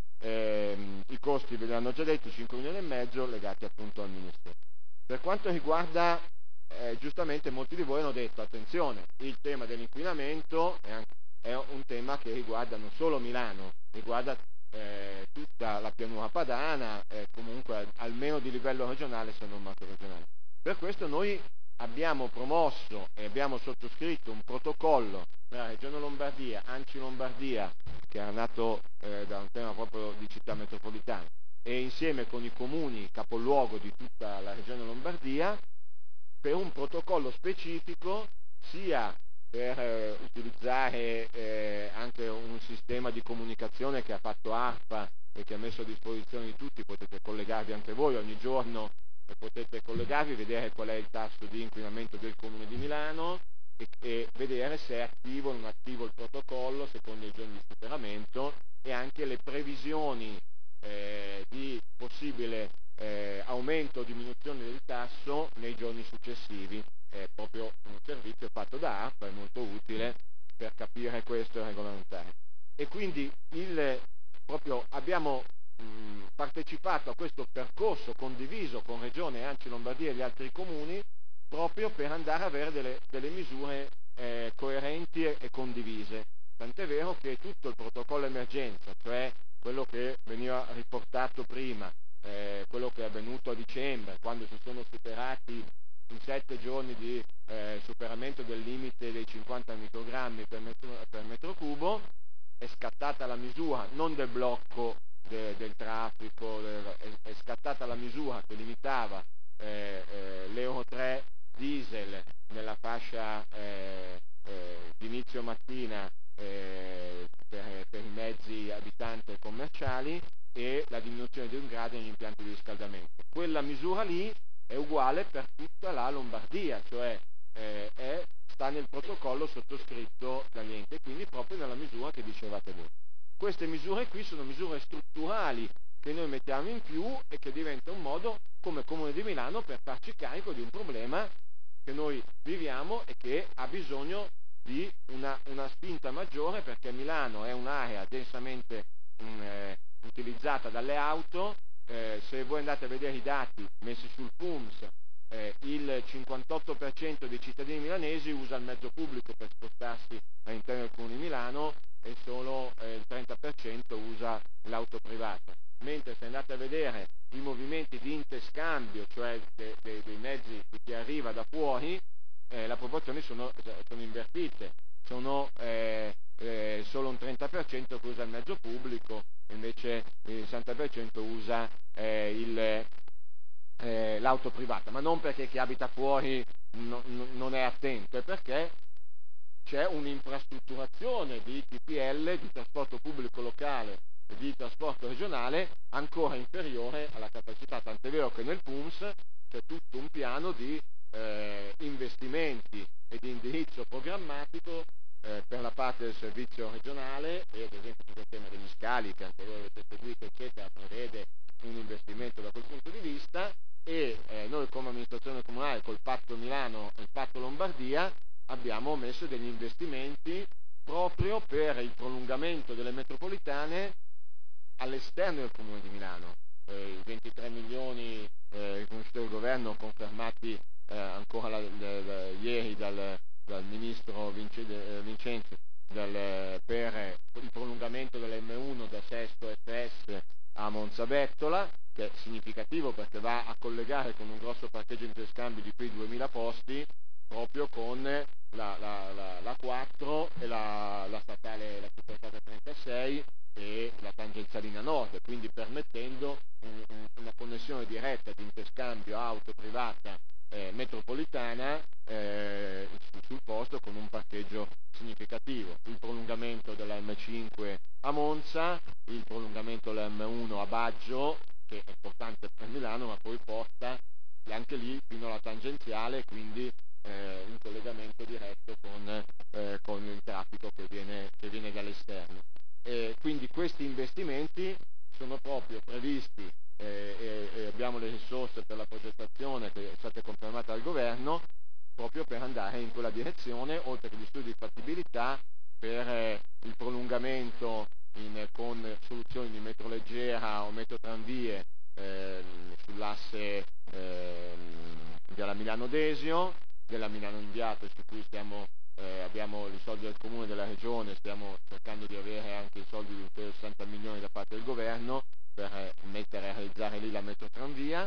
Eh, I costi ve li hanno già detto, cinque milioni e mezzo legati appunto al Ministero. Per quanto riguarda, eh, giustamente molti di voi hanno detto, attenzione, il tema dell'inquinamento è, anche, è un tema che riguarda non solo Milano, riguarda eh, tutta la pianura padana, eh, comunque almeno di livello regionale, se non macro regionale. Per questo noi abbiamo promosso e abbiamo sottoscritto un protocollo tra la Regione Lombardia, ANCI Lombardia, che era nato eh, da un tema proprio di città metropolitana, e insieme con i comuni capoluogo di tutta la Regione Lombardia, per un protocollo specifico sia per eh, utilizzare eh, anche un sistema di comunicazione che ha fatto ARPA e che ha messo a disposizione di tutti, potete collegarvi anche voi ogni giorno, e potete collegarvi, vedere qual è il tasso di inquinamento del Comune di Milano e, e vedere se è attivo o non attivo il protocollo secondo i giorni di superamento, e anche le previsioni eh, di possibile eh, aumento o diminuzione del tasso nei giorni successivi. È proprio un servizio fatto da ARPA, è molto utile per capire questo e regolamentare. E quindi il, proprio abbiamo mh, partecipato a questo percorso condiviso con Regione, ANCI Lombardia e gli altri comuni, proprio per andare a avere delle, delle misure eh, coerenti e, e condivise. Tant'è vero che tutto il protocollo emergenza, cioè quello che veniva riportato prima, eh, quello che è avvenuto a dicembre, quando si sono superati in sette giorni di eh, superamento del limite dei cinquanta microgrammi per metro, per metro cubo, è scattata la misura non del blocco de, del traffico, del, è, è scattata la misura che limitava eh, eh, l'Euro tre diesel nella fascia eh, eh, di inizio mattina eh, per, per i mezzi abitanti e commerciali, e la diminuzione di un grado negli impianti di riscaldamento. Quella misura lì è uguale per tutta la Lombardia, cioè eh, è, sta nel protocollo sottoscritto dagli enti, quindi proprio nella misura che dicevate voi. Queste misure qui sono misure strutturali che noi mettiamo in più e che diventa un modo come Comune di Milano per farci carico di un problema che noi viviamo e che ha bisogno di una, una spinta maggiore, perché Milano è un'area densamente mh, eh, utilizzata dalle auto. Eh, se voi andate a vedere i dati messi sul P U M S, eh, il cinquantotto per cento dei cittadini milanesi usa il mezzo pubblico per spostarsi all'interno del Comune di Milano e solo eh, il trenta per cento usa l'auto privata, mentre se andate a vedere i movimenti di interscambio, cioè de, de, dei mezzi di chi arriva da fuori, eh, le proporzioni sono, sono invertite, sono eh, eh, solo un trenta per cento che usa il mezzo pubblico, invece il sessanta per cento usa eh, il, eh, l'auto privata, ma non perché chi abita fuori no, no, non è attento, è perché c'è un'infrastrutturazione di T P L, di trasporto pubblico locale e di trasporto regionale ancora inferiore alla capacità, tant'è vero che nel P U M S c'è tutto un piano di eh, investimenti e di indirizzo programmatico eh, per la parte del servizio regionale, e ad esempio sul tema degli scali che anche voi avete seguito eccetera prevede un investimento da quel punto di vista, e eh, noi come amministrazione comunale col Patto Milano e il Patto Lombardia abbiamo messo degli investimenti proprio per il prolungamento delle metropolitane all'esterno del Comune di Milano. Eh, ventitré milioni eh, riconosciuti dal governo, confermati eh, ancora la, la, la, ieri dal, dal ministro Vince, eh, Vincenzi dal, per il prolungamento dell'M uno da Sesto F S a Monzabettola, che è significativo perché va a collegare con un grosso parcheggio interscambio di qui duemila posti proprio con la, la, la, la quattro e la, la statale, la superstrada trentasei e la tangenzialina nord, quindi permettendo un, un, una connessione diretta di interscambio auto privata eh, metropolitana eh, sul posto con un parcheggio significativo. Il prolungamento della M cinque a Monza, il prolungamento della M uno a Baggio, che è importante per Milano, ma poi porta anche lì fino alla tangenziale, quindi eh, un collegamento diretto con, eh, con il traffico che viene, che viene dall'esterno. E quindi questi investimenti sono proprio previsti eh, e, e abbiamo le risorse per la progettazione che è stata confermata dal governo proprio per andare in quella direzione, oltre che gli studi di fattibilità per eh, il prolungamento in, con soluzioni di metro leggera o metro tranvie eh, sull'asse eh, della Milano Desio, della Milano Inviato, su cui stiamo Eh, abbiamo i soldi del comune e della regione, stiamo cercando di avere anche i soldi di ulteriori sessanta milioni da parte del governo per eh, mettere a realizzare lì la metrotranvia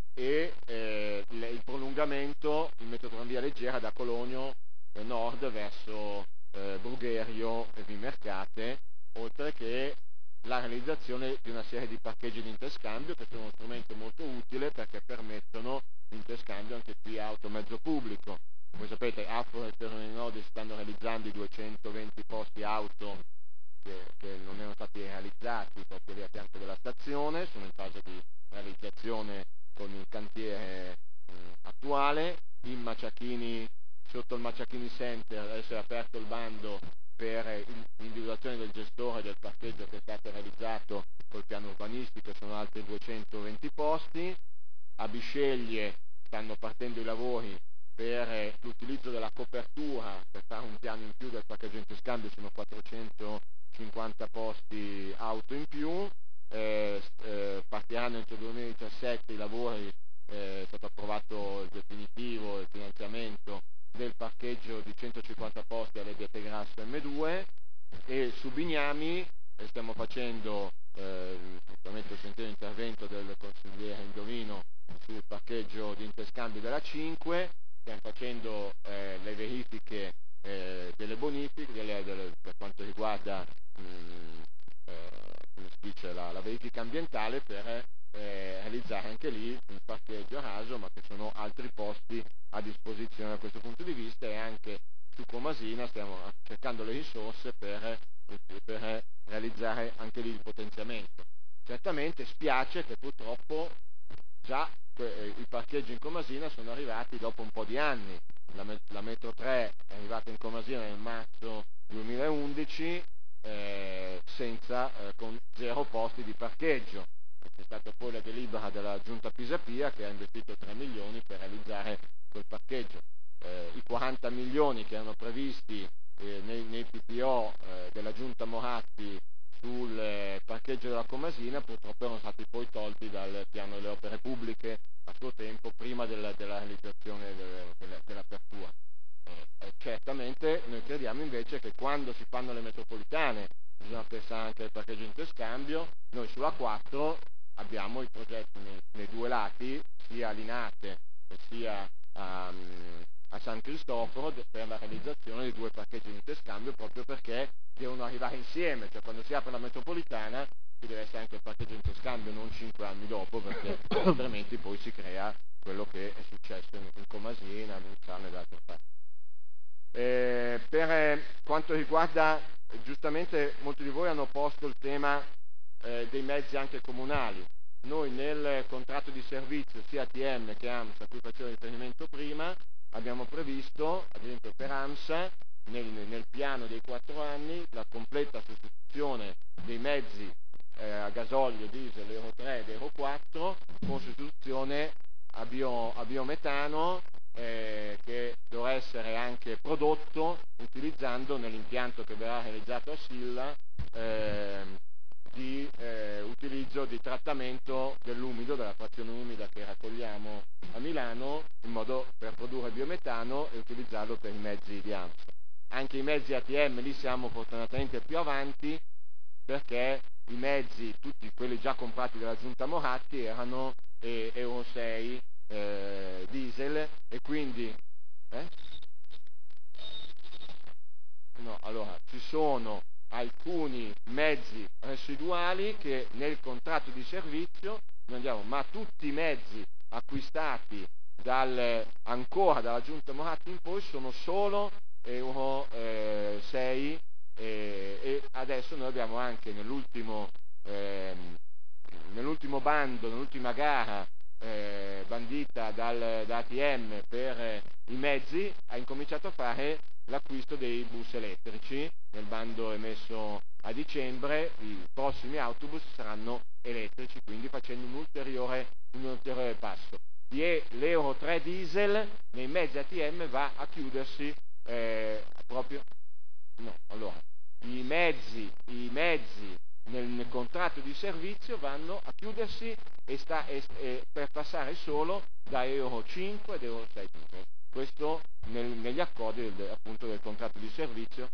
e eh, il, il prolungamento in metrotranvia leggera da Cologno eh, nord verso eh, Brugherio e Vimercate, oltre che la realizzazione di una serie di parcheggi di interscambio che sono uno strumento molto utile perché permettono l'interscambio anche qui auto-mezzo pubblico. Come sapete, Afro e Terroni Nodi stanno realizzando i duecentoventi posti auto che, che non erano stati realizzati proprio lì a fianco della stazione, sono in fase di realizzazione con il cantiere mh, attuale. In Maciachini, sotto il Maciachini Center, adesso è aperto il bando per l'individuazione del gestore del parcheggio che è stato realizzato col piano urbanistico, sono altri duecentoventi posti. A Bisceglie stanno partendo i lavori per l'utilizzo della copertura per fare un piano in più del parcheggio interscambio, sono quattrocentocinquanta posti auto in più, eh, eh, partiranno entro il duemiladiciassette i lavori, eh, è stato approvato il definitivo, il finanziamento del parcheggio di centocinquanta posti alle Biete Grasso M due, e su Bignami eh, stiamo facendo, eh, justamente ho sentito l'intervento del consigliere Indovino sul parcheggio di interscambio della cinque, stiamo facendo eh, le verifiche eh, delle bonifiche delle, delle, per quanto riguarda mh, eh, come si dice, la, la verifica ambientale per eh, realizzare anche lì un parcheggio raso, ma che sono altri posti a disposizione da questo punto di vista, e anche su Comasina stiamo cercando le risorse per, per realizzare anche lì il potenziamento. Certamente spiace che purtroppo già i parcheggi in Comasina sono arrivati dopo un po' di anni. La, la metro tre è arrivata in Comasina nel marzo duemilaundici eh, senza, eh, con zero posti di parcheggio, c'è stata poi la delibera della giunta Pisapia che ha investito tre milioni per realizzare quel parcheggio. Eh, I quaranta milioni che erano previsti eh, nei, nei P P O eh, della giunta Moratti sul eh, parcheggio della Comasina purtroppo erano stati poi tolti dal piano delle opere pubbliche a suo tempo, prima della, della realizzazione delle, delle, dell'apertura. Eh, certamente noi crediamo invece che quando si fanno le metropolitane bisogna pensare anche al parcheggio interscambio. Noi sulla quattro abbiamo i progetti nei, nei due lati, sia a Linate sia a, a San Cristoforo, per la realizzazione di due parcheggi di interscambio, proprio perché devono arrivare insieme, cioè quando si apre la metropolitana ci deve essere anche il parcheggio di interscambio, non cinque anni dopo, perché altrimenti poi si crea quello che è successo in, in Comasina, a Luzzano e da altre parti. Eh, per eh, quanto riguarda, giustamente molti di voi hanno posto il tema eh, dei mezzi anche comunali. Noi nel contratto di servizio sia A T M che AMSA, a cui facevo riferimento prima, abbiamo previsto, ad esempio per AMSA, nel, nel piano dei quattro anni, la completa sostituzione dei mezzi eh, a gasolio, diesel, Euro tre ed Euro quattro, con sostituzione a, bio, a biometano, eh, che dovrà essere anche prodotto utilizzando nell'impianto che verrà realizzato a Silla eh, di eh, utilizzo di trattamento dell'umido, della frazione umida che raccogliamo a Milano, in modo per produrre biometano e utilizzarlo per i mezzi di AMSA. Anche i mezzi A T M lì siamo fortunatamente più avanti, perché i mezzi, tutti quelli già comprati dalla giunta Moratti, erano eh, Euro sei eh, diesel, e quindi eh? no, allora ci sono alcuni mezzi residuali che nel contratto di servizio noi andiamo, ma tutti i mezzi acquistati dal, ancora dalla giunta Moratti in poi sono solo Euro eh, sei eh, e adesso noi abbiamo anche nell'ultimo eh, nell'ultimo bando, nell'ultima gara eh, bandita dal, da A T M per eh, i mezzi, ha incominciato a fare l'acquisto dei bus elettrici. Nel bando emesso a dicembre i prossimi autobus saranno elettrici, quindi facendo un ulteriore, un ulteriore passo. E l'Euro tre diesel nei mezzi A T M va a chiudersi eh, proprio no, allora i mezzi, i mezzi nel, nel contratto di servizio vanno a chiudersi e, sta, e, e per passare solo da Euro cinque ed Euro sei. Questo nel, negli accordi del, appunto del contratto di servizio.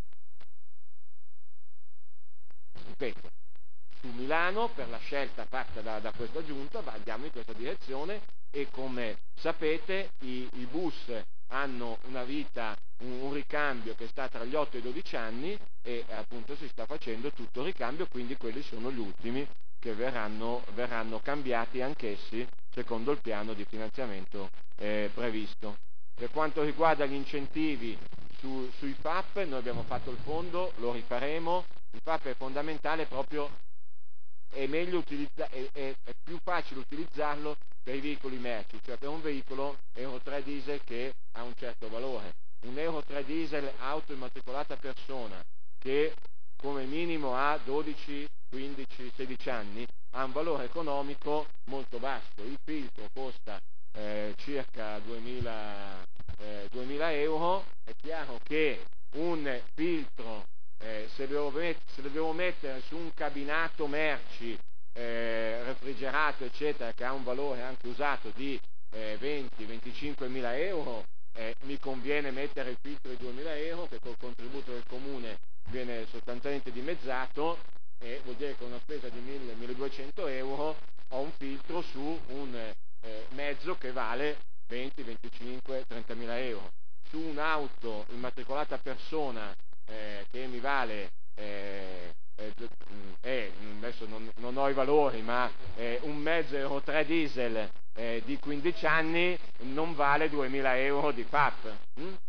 Ripeto, su Milano per la scelta fatta da, da questa giunta andiamo in questa direzione, e come sapete i, i bus hanno una vita, un, un ricambio che sta tra gli otto e i dodici anni, e appunto si sta facendo tutto il ricambio, quindi quelli sono gli ultimi che verranno, verranno cambiati anch'essi secondo il piano di finanziamento eh, previsto. Per quanto riguarda gli incentivi su, sui F A P, noi abbiamo fatto il fondo, lo rifaremo. Il F A P è fondamentale, proprio è meglio utilizza, è, è, è più facile utilizzarlo per i veicoli merci, cioè per un veicolo Euro tre diesel che ha un certo valore. Un Euro tre diesel auto immatricolata persona che come minimo ha dodici, quindici, sedici anni ha un valore economico molto basso. Il filtro costa eh, circa duemila, eh, duemila euro. È chiaro che un filtro eh, se, devo met- se devo mettere su un cabinato merci eh, refrigerato eccetera, che ha un valore anche usato di eh, venti venticinque mila euro, eh, mi conviene mettere il filtro di duemila euro che col contributo del comune viene sostanzialmente dimezzato, e vuol dire che con una spesa di mille milleduecento euro ho un filtro su un eh, mezzo che vale venti venticinque trentamila euro. Su un'auto immatricolata persona eh, che mi vale eh, eh, eh, adesso non, non ho i valori, ma eh, un mezzo Euro tre diesel eh, di quindici anni non vale duemila euro di F A P. Hm?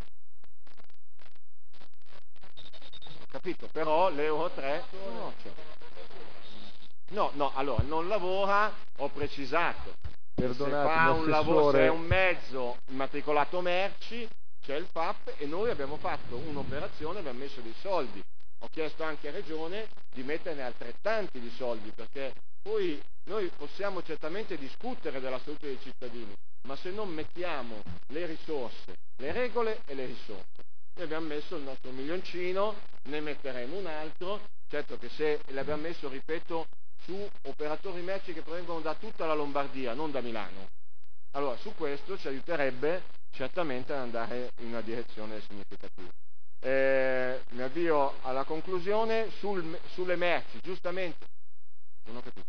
Capito? Però l'Euro tre no, cioè. no, no, allora non lavora, ho precisato. Perdonate, se fa un lavoro, se è un mezzo immatricolato merci, c'è il F A P, e noi abbiamo fatto un'operazione, abbiamo messo dei soldi. Ho chiesto anche a Regione di metterne altrettanti di soldi, perché Poi noi possiamo certamente discutere della salute dei cittadini, ma se non mettiamo le risorse, le regole e le risorse, noi abbiamo messo il nostro milioncino, ne metteremo un altro, certo che se l'abbiamo messo, ripeto, su operatori merci che provengono da tutta la Lombardia, non da Milano. Allora su questo ci aiuterebbe certamente ad andare in una direzione significativa. Eh, mi avvio alla conclusione. Sul, sulle merci, giustamente, non ho capito,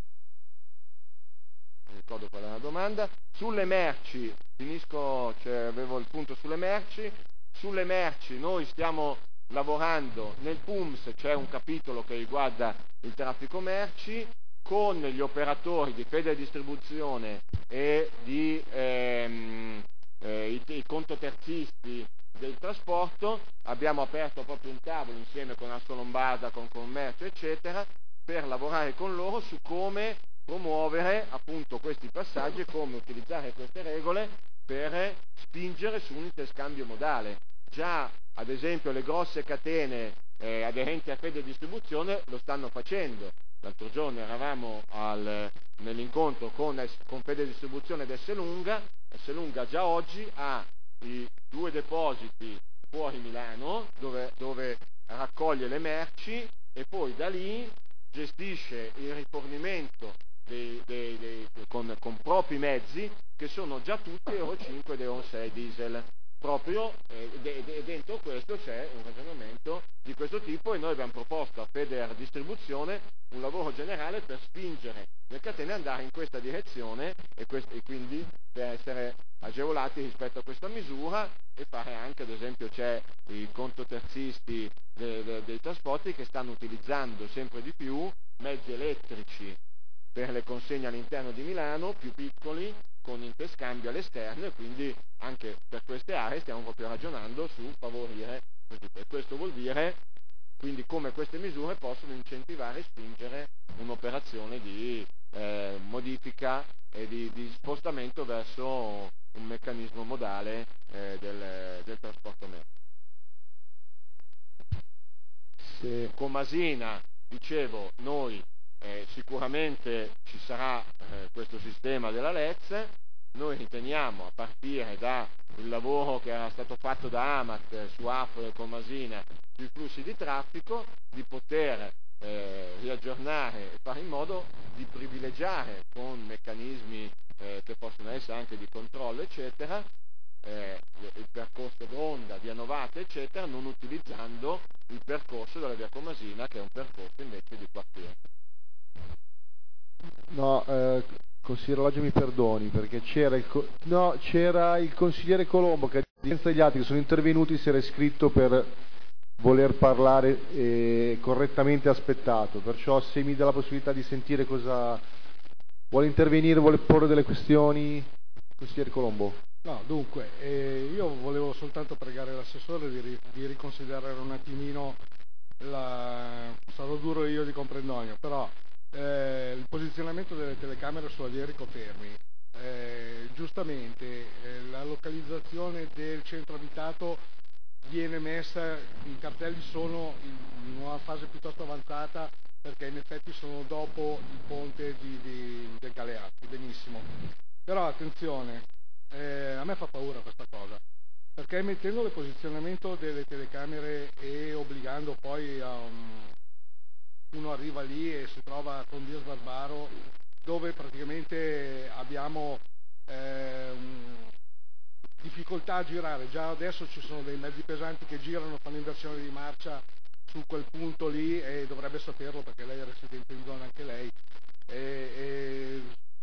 non ricordo qual è la domanda. Sulle merci, finisco, cioè, avevo il punto sulle merci. Sulle merci noi stiamo lavorando, nel P U M S c'è un capitolo che riguarda il traffico merci, con gli operatori di Federdistribuzione e di ehm, eh, i, i contoterzisti del trasporto. Abbiamo aperto proprio un tavolo insieme con Assolombarda, con Commercio eccetera, per lavorare con loro su come promuovere appunto questi passaggi e come utilizzare queste regole per spingere su un interscambio modale. Già ad esempio le grosse catene eh, aderenti a Federdistribuzione lo stanno facendo. L'altro giorno eravamo al, nell'incontro con, con Federdistribuzione ed Esselunga. Esselunga già oggi ha i due depositi fuori Milano dove, dove raccoglie le merci e poi da lì gestisce il rifornimento dei, dei, dei, con, con propri mezzi che sono già tutti Euro cinque ed Euro sei diesel. Proprio eh, de, de, dentro questo c'è un ragionamento di questo tipo e noi abbiamo proposto a Federdistribuzione un lavoro generale per spingere le catene ad andare in questa direzione e, quest- e quindi per essere agevolati rispetto a questa misura e fare anche, ad esempio c'è i contoterzisti de, de, dei trasporti che stanno utilizzando sempre di più mezzi elettrici per le consegne all'interno di Milano, più piccoli, con interscambio all'esterno, e quindi anche per queste aree stiamo proprio ragionando su favorire questo. E questo vuol dire quindi come queste misure possono incentivare e spingere un'operazione di eh, modifica e di, di spostamento verso un meccanismo modale eh, del, del trasporto merci. Se... Comasina, dicevo, noi Eh, sicuramente ci sarà eh, questo sistema della L E Z. Noi riteniamo, a partire dal lavoro che era stato fatto da Amat eh, su Afro e Comasina sui flussi di traffico, di poter eh, riaggiornare e fare in modo di privilegiare con meccanismi eh, che possono essere anche di controllo eccetera eh, il percorso d'onda, via Novata eccetera, non utilizzando il percorso della via Comasina che è un percorso invece di quartiere. No, eh, consigliere Loggia mi perdoni, perché c'era il, co- no, c'era il consigliere Colombo che a differenza degli altri che sono intervenuti si era iscritto per voler parlare e correttamente aspettato, perciò se mi dà la possibilità di sentire cosa vuole intervenire, vuole porre delle questioni, consigliere Colombo. No, dunque, eh, io volevo soltanto pregare l'assessore di, ri- di riconsiderare un attimino, la... sarò duro io di comprendonio, però Eh, il posizionamento delle telecamere su Alierico Fermi, eh, giustamente eh, la localizzazione del centro abitato viene messa, i cartelli sono in, in una fase piuttosto avanzata perché in effetti sono dopo il ponte di, di, del Galeazzi, benissimo, però attenzione, eh, a me fa paura questa cosa, perché mettendo il posizionamento delle telecamere e obbligando poi a un uno arriva lì e si trova con Via Sbarbaro dove praticamente abbiamo eh, difficoltà a girare, già adesso ci sono dei mezzi pesanti che girano, fanno inversione di marcia su quel punto lì e dovrebbe saperlo perché lei è residente in zona anche lei, e, e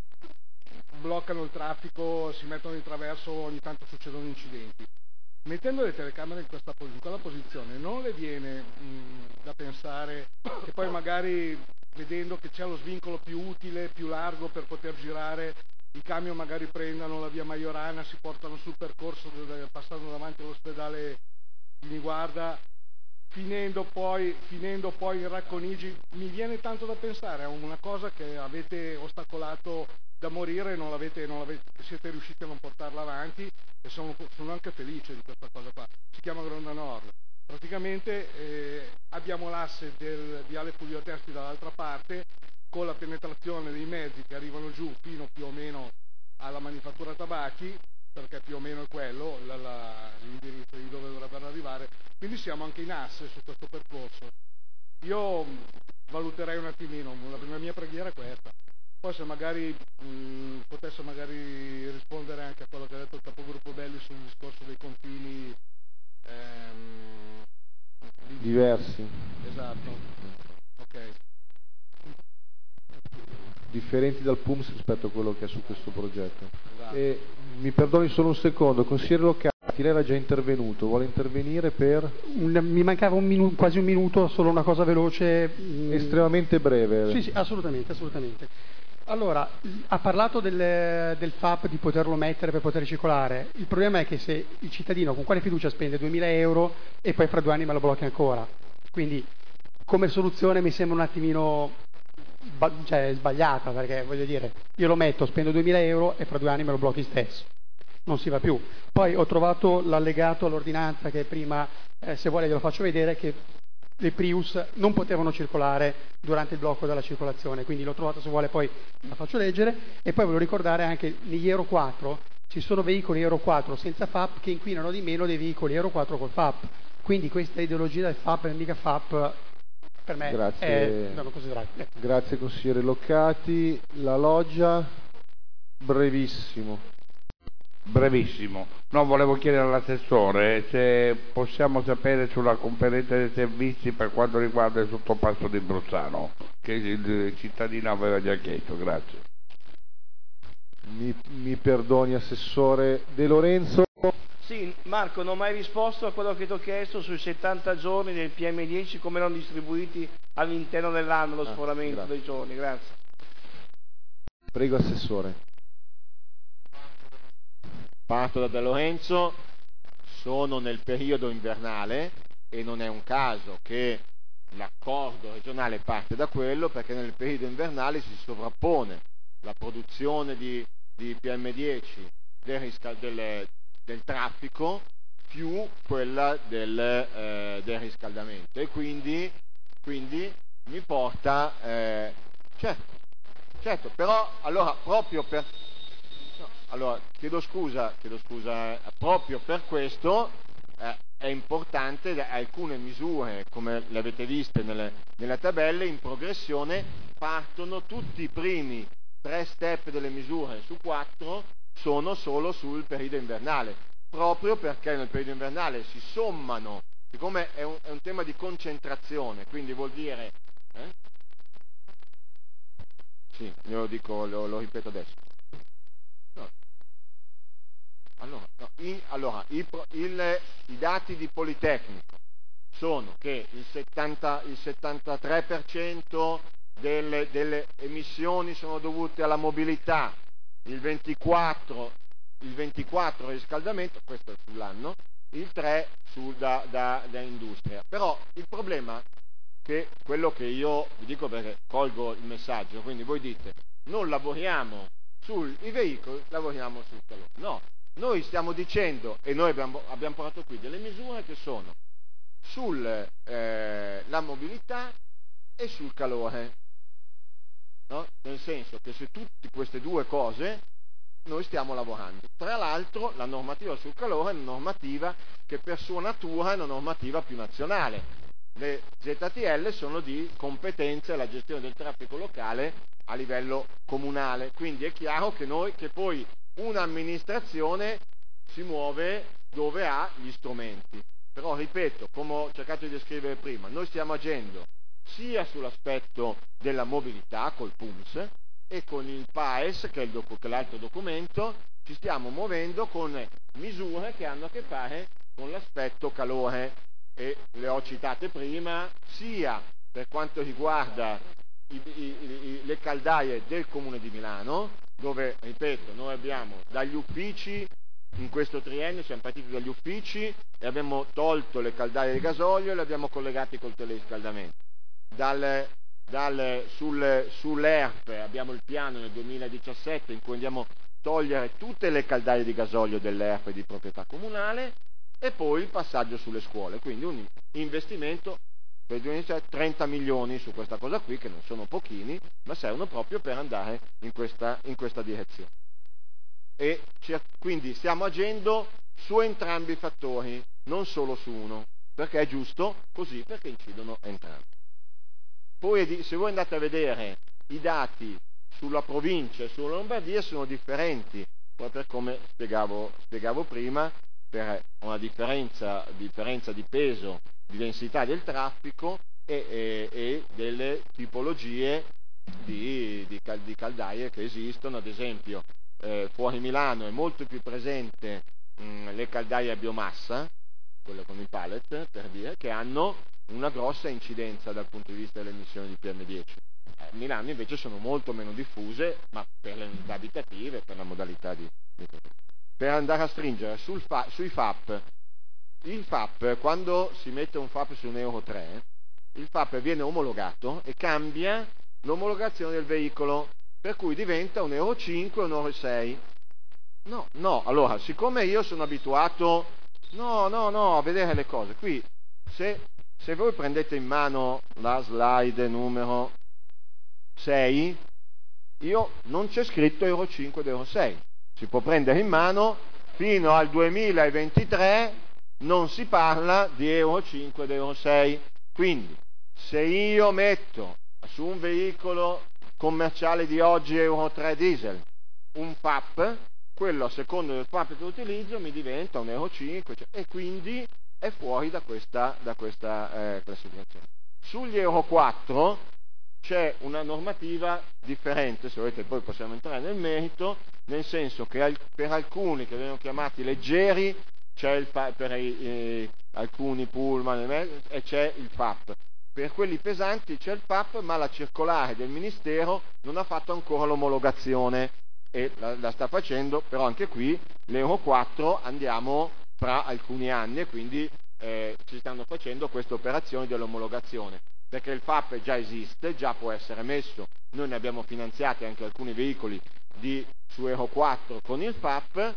bloccano il traffico, si mettono in traverso, ogni tanto succedono incidenti. Mettendo le telecamere in, questa, in quella posizione non le viene mh, da pensare che poi magari vedendo che c'è lo svincolo più utile, più largo per poter girare, i camion magari prendano la via Maiorana, si portano sul percorso passando davanti all'ospedale di Niguarda, finendo poi, finendo poi in Racconigi. Mi viene tanto da pensare a una cosa che avete ostacolato da morire e non l'avete, non l'avete, siete riusciti a non portarla avanti e sono, sono anche felice di questa cosa qua. Si chiama Gronda Nord. Praticamente eh, abbiamo l'asse del viale Fulvio Testi dall'altra parte con la penetrazione dei mezzi che arrivano giù fino più o meno alla manifattura tabacchi, perché più o meno è quello la, la, l'indirizzo di dove dovrebbero arrivare, quindi siamo anche in asse su questo percorso. Io valuterei un attimino, la mia preghiera è questa. Poi se magari mh, potesse magari rispondere anche a quello che ha detto il capogruppo Belli sul discorso dei confini ehm, di... diversi. Esatto. Ok. Differenti dal P U M S rispetto a quello che è su questo progetto. Esatto. E, mi perdoni solo un secondo, consigliere Loccati, lei era già intervenuto, vuole intervenire per? Un, mi mancava un minu- quasi un minuto, solo una cosa veloce. Estremamente breve. Sì, sì, assolutamente, assolutamente. Allora, ha parlato del, del F A P di poterlo mettere per poter circolare. Il problema è che se il cittadino con quale fiducia spende duemila euro e poi fra due anni me lo blocchi ancora. Quindi come soluzione mi sembra un attimino cioè, sbagliata, perché voglio dire, io lo metto, spendo duemila euro e fra due anni me lo blocchi stesso. Non si va più. Poi ho trovato l'allegato all'ordinanza che prima, eh, se vuole glielo faccio vedere, che le Prius non potevano circolare durante il blocco della circolazione, quindi l'ho trovato, se vuole poi la faccio leggere. E poi voglio ricordare anche negli Euro quattro ci sono veicoli Euro quattro senza F A P che inquinano di meno dei veicoli Euro quattro col F A P, quindi questa ideologia del F A P e mica F A P per me Grazie. è da non considerare. Grazie consigliere Loccati. La Loggia, brevissimo. Brevissimo. No, volevo chiedere all'assessore se possiamo sapere sulla conferenza dei servizi per quanto riguarda il sottopasso di Bruzzano, che il cittadino aveva già chiesto. Grazie. Mi, mi perdoni assessore De Lorenzo. Sì, Marco, non ho mai risposto a quello che ti ho chiesto sui settanta giorni del P M dieci, come erano distribuiti all'interno dell'anno lo sforamento ah, dei giorni. Grazie. Prego assessore. Parto da De Lorenzo, sono nel periodo invernale e non è un caso che l'accordo regionale parte da quello, perché nel periodo invernale si sovrappone la produzione di, di P M dieci del, riscal- del, del traffico più quella del, eh, del riscaldamento e quindi, quindi mi porta, eh, certo, certo, però allora proprio per... Allora, chiedo scusa, chiedo scusa, proprio per questo eh, è importante alcune misure, come le avete viste nelle, nelle tabelle, in progressione partono tutti i primi tre step delle misure su quattro sono solo sul periodo invernale, proprio perché nel periodo invernale si sommano, siccome è un, è un tema di concentrazione, quindi vuol dire, eh? Sì, glielo dico, lo, lo ripeto adesso. Allora, no, in, allora il, il, i dati di Politecnico sono che il, settanta, il settantatré per cento delle, delle emissioni sono dovute alla mobilità, il ventiquattro per cento il ventiquattro per cento riscaldamento, questo è sull'anno, il tre per cento su, da, da, da industria. Però il problema che quello che io vi dico, perché colgo il messaggio, quindi voi dite non lavoriamo sui veicoli, lavoriamo sul calore. No, noi stiamo dicendo, e noi abbiamo, abbiamo portato qui delle misure che sono sulla eh, mobilità e sul calore, no? Nel senso che su tutte queste due cose noi stiamo lavorando. Tra l'altro la normativa sul calore è una normativa che per sua natura è una normativa più nazionale. Le Z T L sono di competenza e la gestione del traffico locale a livello comunale, quindi è chiaro che noi, che poi un'amministrazione si muove dove ha gli strumenti. Però ripeto, come ho cercato di descrivere prima, noi stiamo agendo sia sull'aspetto della mobilità col P U M S e con il P A E S, che è, il docu- che è l'altro documento, ci stiamo muovendo con misure che hanno a che fare con l'aspetto calore, e le ho citate prima, sia per quanto riguarda i, i, i, le caldaie del Comune di Milano, dove, ripeto, noi abbiamo dagli uffici, in questo triennio siamo partiti dagli uffici e abbiamo tolto le caldaie di gasolio e le abbiamo collegate col teleriscaldamento. Dal, dal, sul, sull'E R P abbiamo il piano nel duemiladiciassette in cui andiamo a togliere tutte le caldaie di gasolio dell'E R P di proprietà comunale, e poi il passaggio sulle scuole, quindi un investimento per il duemiladiciassette trenta milioni su questa cosa qui, che non sono pochini, ma servono proprio per andare in questa, in questa direzione. E quindi stiamo agendo su entrambi i fattori, non solo su uno, perché è giusto così, perché incidono entrambi. Poi se voi andate a vedere i dati sulla provincia e sulla Lombardia sono differenti, proprio come spiegavo, spiegavo prima, per una differenza, differenza di peso, di densità del traffico e, e, e delle tipologie di, di, di caldaie che esistono. Ad esempio eh, fuori Milano è molto più presente mh, le caldaie a biomassa, quelle con i pallet per dire, che hanno una grossa incidenza dal punto di vista delle emissioni di P M dieci. A Milano invece sono molto meno diffuse, ma per le unità abitative, per la modalità di... Per andare a stringere sul fa, sui F A P, il F A P, quando si mette un F A P su un Euro tre, il F A P viene omologato e cambia l'omologazione del veicolo, per cui diventa un Euro cinque o un Euro sei. No, no, allora, siccome io sono abituato, no, no, no, a vedere le cose, qui, se, se voi prendete in mano la slide numero sei, io non c'è scritto Euro cinque ed Euro sei. Si può prendere in mano, fino al duemilaventitré non si parla di Euro cinque ed Euro sei. Quindi, se io metto su un veicolo commerciale di oggi Euro tre diesel un F A P, quello a seconda del F A P che utilizzo mi diventa un Euro cinque, cioè, e quindi è fuori da questa, da questa eh, classificazione. Sugli Euro quattro c'è una normativa differente, se volete poi possiamo entrare nel merito, nel senso che al, per alcuni che vengono chiamati leggeri c'è il F A P, per i, eh, alcuni pullman e c'è il F A P. Per quelli pesanti c'è il F A P, ma la circolare del Ministero non ha fatto ancora l'omologazione e la, la sta facendo, però anche qui l'Euro quattro andiamo fra alcuni anni e quindi eh, ci stanno facendo queste operazioni dell'omologazione, perché il F A P già esiste, già può essere messo, noi ne abbiamo finanziati anche alcuni veicoli di, su Euro quattro con il F A P,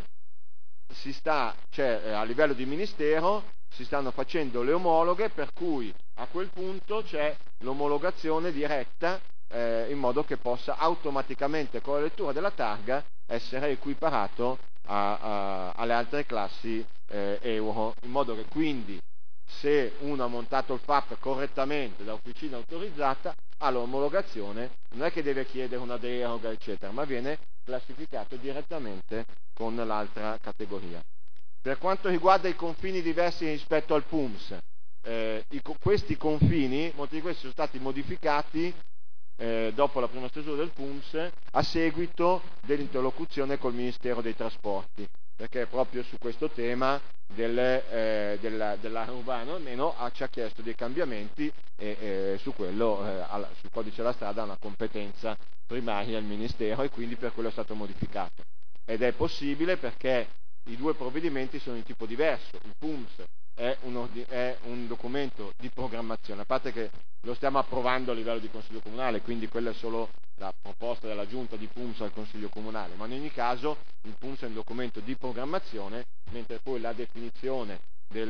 si sta, cioè, a livello di Ministero si stanno facendo le omologhe, per cui a quel punto c'è l'omologazione diretta eh, in modo che possa automaticamente con la lettura della targa essere equiparato a, a, alle altre classi eh, Euro, in modo che quindi se uno ha montato il F A P correttamente da officina autorizzata ha l'omologazione, non è che deve chiedere una deroga eccetera, ma viene classificato direttamente con l'altra categoria. Per quanto riguarda i confini diversi rispetto al P U M S, eh, i, questi confini, molti di questi sono stati modificati eh, dopo la prima stesura del P U M S a seguito dell'interlocuzione col Ministero dei Trasporti, perché proprio su questo tema del, eh, della, dell'area urbana almeno ha, ci ha chiesto dei cambiamenti e eh, su quello, eh, alla, sul codice della strada ha una competenza primaria il Ministero e quindi per quello è stato modificato. Ed è possibile perché i due provvedimenti sono di tipo diverso. Il P U M S è un, è un documento di programmazione, a parte che lo stiamo approvando a livello di Consiglio Comunale, quindi quella è solo la proposta della Giunta di P U M S al Consiglio Comunale, ma in ogni caso il P U M S è un documento di programmazione, mentre poi la definizione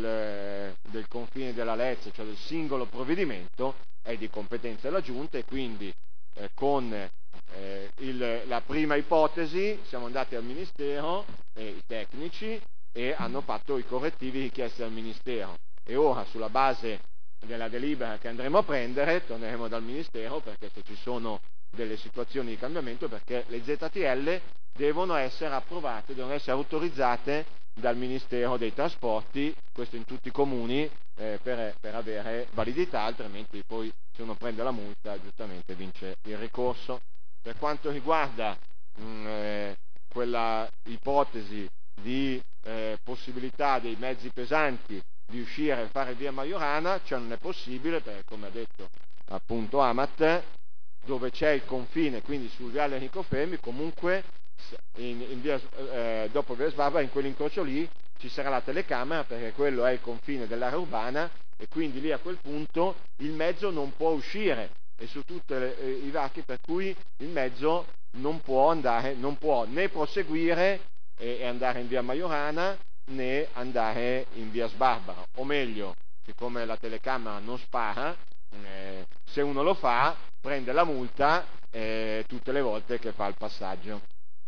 del, del confine della legge, cioè del singolo provvedimento, è di competenza della Giunta e quindi eh, con eh, il, la prima ipotesi siamo andati al Ministero, eh, i tecnici, e hanno fatto i correttivi richiesti dal Ministero e ora sulla base della delibera che andremo a prendere torneremo dal Ministero perché se ci sono delle situazioni di cambiamento, perché le Z T L devono essere approvate, devono essere autorizzate dal Ministero dei Trasporti, questo in tutti i comuni, eh, per, per avere validità, altrimenti poi se uno prende la multa giustamente vince il ricorso. Per quanto riguarda mh, eh, quella ipotesi di eh, possibilità dei mezzi pesanti di uscire e fare via Majorana, cioè non è possibile perché, come ha detto appunto Amat, dove c'è il confine, quindi sul viale Enrico Fermi, comunque in, in via, eh, dopo via Svava, in quell'incrocio lì ci sarà la telecamera perché quello è il confine dell'area urbana e quindi lì a quel punto il mezzo non può uscire e su tutti eh, i varchi, per cui il mezzo non può andare, non può né proseguire e, e andare in via Majorana né andare in via Sbarbara, o meglio, siccome la telecamera non spara, eh, se uno lo fa prende la multa eh, tutte le volte che fa il passaggio.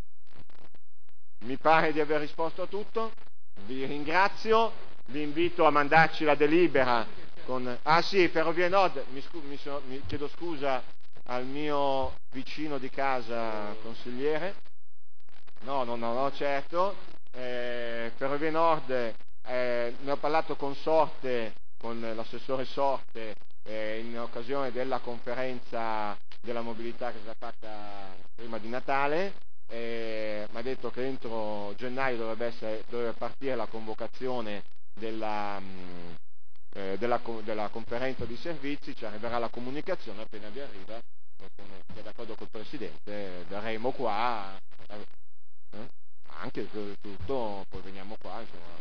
Mi pare di aver risposto a tutto, vi ringrazio, vi invito a mandarci la delibera con... Ah sì, Ferrovie Nord, mi, scu... mi, so... mi chiedo scusa al mio vicino di casa consigliere, no, no, no, no certo, eh, Ferrovie Nord, eh, ne ho parlato con Sorte, con l'assessore Sorte, eh, in occasione della conferenza della mobilità che è stata fatta prima di Natale. Eh, mi ha detto che entro gennaio dovrebbe, essere, dovrebbe partire la convocazione della, mh, eh, della, della conferenza di servizi, ci arriverà la comunicazione, appena vi arriva, se è d'accordo col Presidente, daremo qua, eh, anche tutto, poi veniamo qua. Insomma.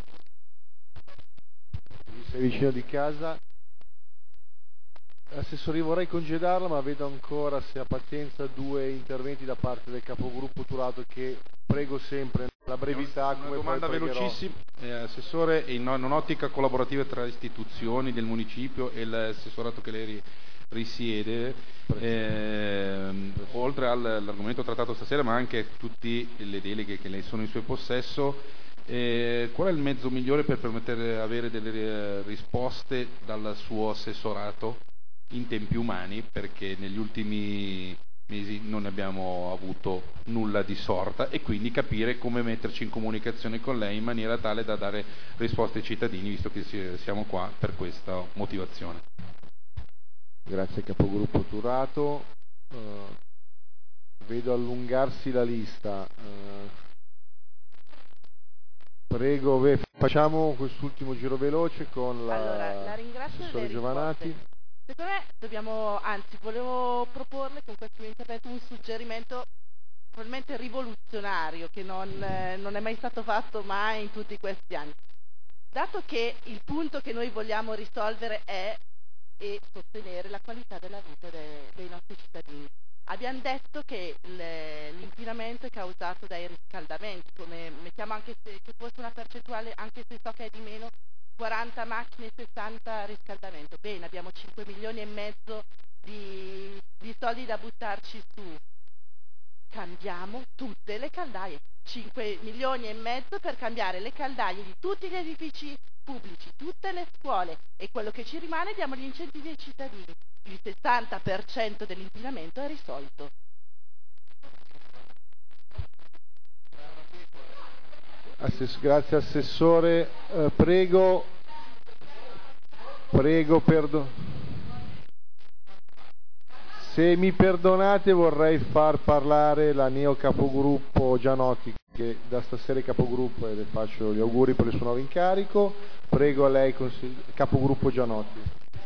Sei vicino di casa. Assessore, vorrei congedarla, ma vedo ancora, se ha pazienza, due interventi da parte del capogruppo Turato, che prego sempre la brevità. Una come domanda poi pregherò. velocissima, eh, Assessore, in un'ottica collaborativa tra le istituzioni del municipio e l'assessorato che lei risiede, eh, oltre all'argomento trattato stasera, ma anche tutte le deleghe che le sono in suo possesso, eh, qual è il mezzo migliore per permettere avere delle risposte dal suo assessorato in tempi umani, perché negli ultimi mesi non abbiamo avuto nulla di sorta, e quindi capire come metterci in comunicazione con lei in maniera tale da dare risposte ai cittadini, visto che siamo qua per questa motivazione. Grazie capogruppo Turato. Uh, vedo allungarsi la lista. Uh, prego, beh, facciamo quest'ultimo giro veloce con la, allora, la ringrazio assessore Giovanati. Secondo me dobbiamo, anzi volevo proporle con questo mio intervento un suggerimento probabilmente rivoluzionario che non, eh, non è mai stato fatto mai in tutti questi anni. Dato che il punto che noi vogliamo risolvere è e sostenere la qualità della vita de, dei nostri cittadini. Abbiamo detto che le, l'inquinamento è causato dai riscaldamenti, come mettiamo anche se che fosse una percentuale, anche se so che è di meno, quaranta macchine, sessanta riscaldamento. Bene, abbiamo cinque milioni e mezzo di, di soldi da buttarci su. Cambiamo tutte le caldaie. cinque milioni e mezzo per cambiare le caldaie di tutti gli edifici pubblici, tutte le scuole, e quello che ci rimane diamo gli incentivi ai cittadini. Il sessanta per cento dell'inquinamento è risolto. Assess- grazie Assessore, eh, prego, prego, perdo- se mi perdonate vorrei far parlare la neo capogruppo Gianotti, che da stasera è capogruppo, e le faccio gli auguri per il suo nuovo incarico. Prego a lei, consigli- capogruppo Gianotti.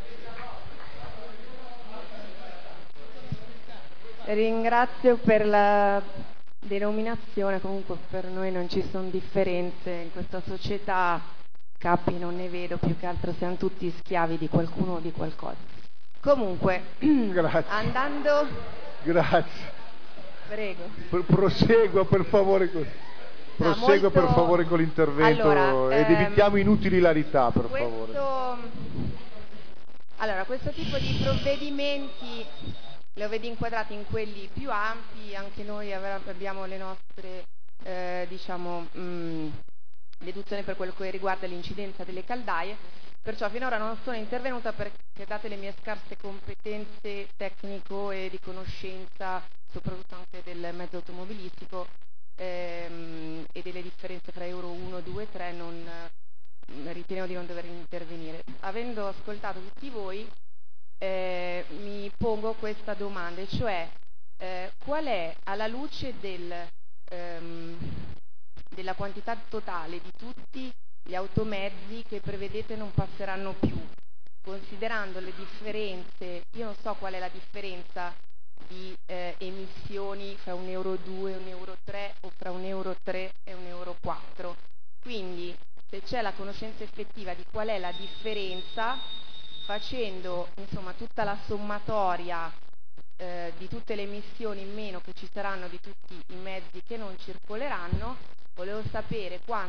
Ringrazio per la denominazione, comunque per noi non ci sono differenze in questa società, capi non ne vedo, più che altro siamo tutti schiavi di qualcuno o di qualcosa. Comunque, Grazie. andando... Grazie. Prego. Pro- prosegua per favore con, prosegua molto... per favore con l'intervento, allora, ed ehm, evitiamo inutili larità, per questo... favore. Allora, questo tipo di provvedimenti lo vedi inquadrati in quelli più ampi, anche noi abbiamo le nostre eh, diciamo mh, deduzioni per quello che riguarda l'incidenza delle caldaie, perciò finora non sono intervenuta perché, date le mie scarse competenze tecnico e di conoscenza soprattutto anche del mezzo automobilistico ehm, e delle differenze tra Euro uno, due, tre, non ritenevo di non dover intervenire. Avendo ascoltato tutti voi, Eh, mi pongo questa domanda, cioè eh, qual è, alla luce del, ehm, della quantità totale di tutti gli automezzi che prevedete non passeranno più, considerando le differenze, io non so qual è la differenza di eh, emissioni fra un euro due e un euro tre o fra un euro tre e un euro quattro, quindi se c'è la conoscenza effettiva di qual è la differenza, facendo insomma tutta la sommatoria eh, di tutte le emissioni in meno che ci saranno di tutti i mezzi che non circoleranno, volevo sapere quanto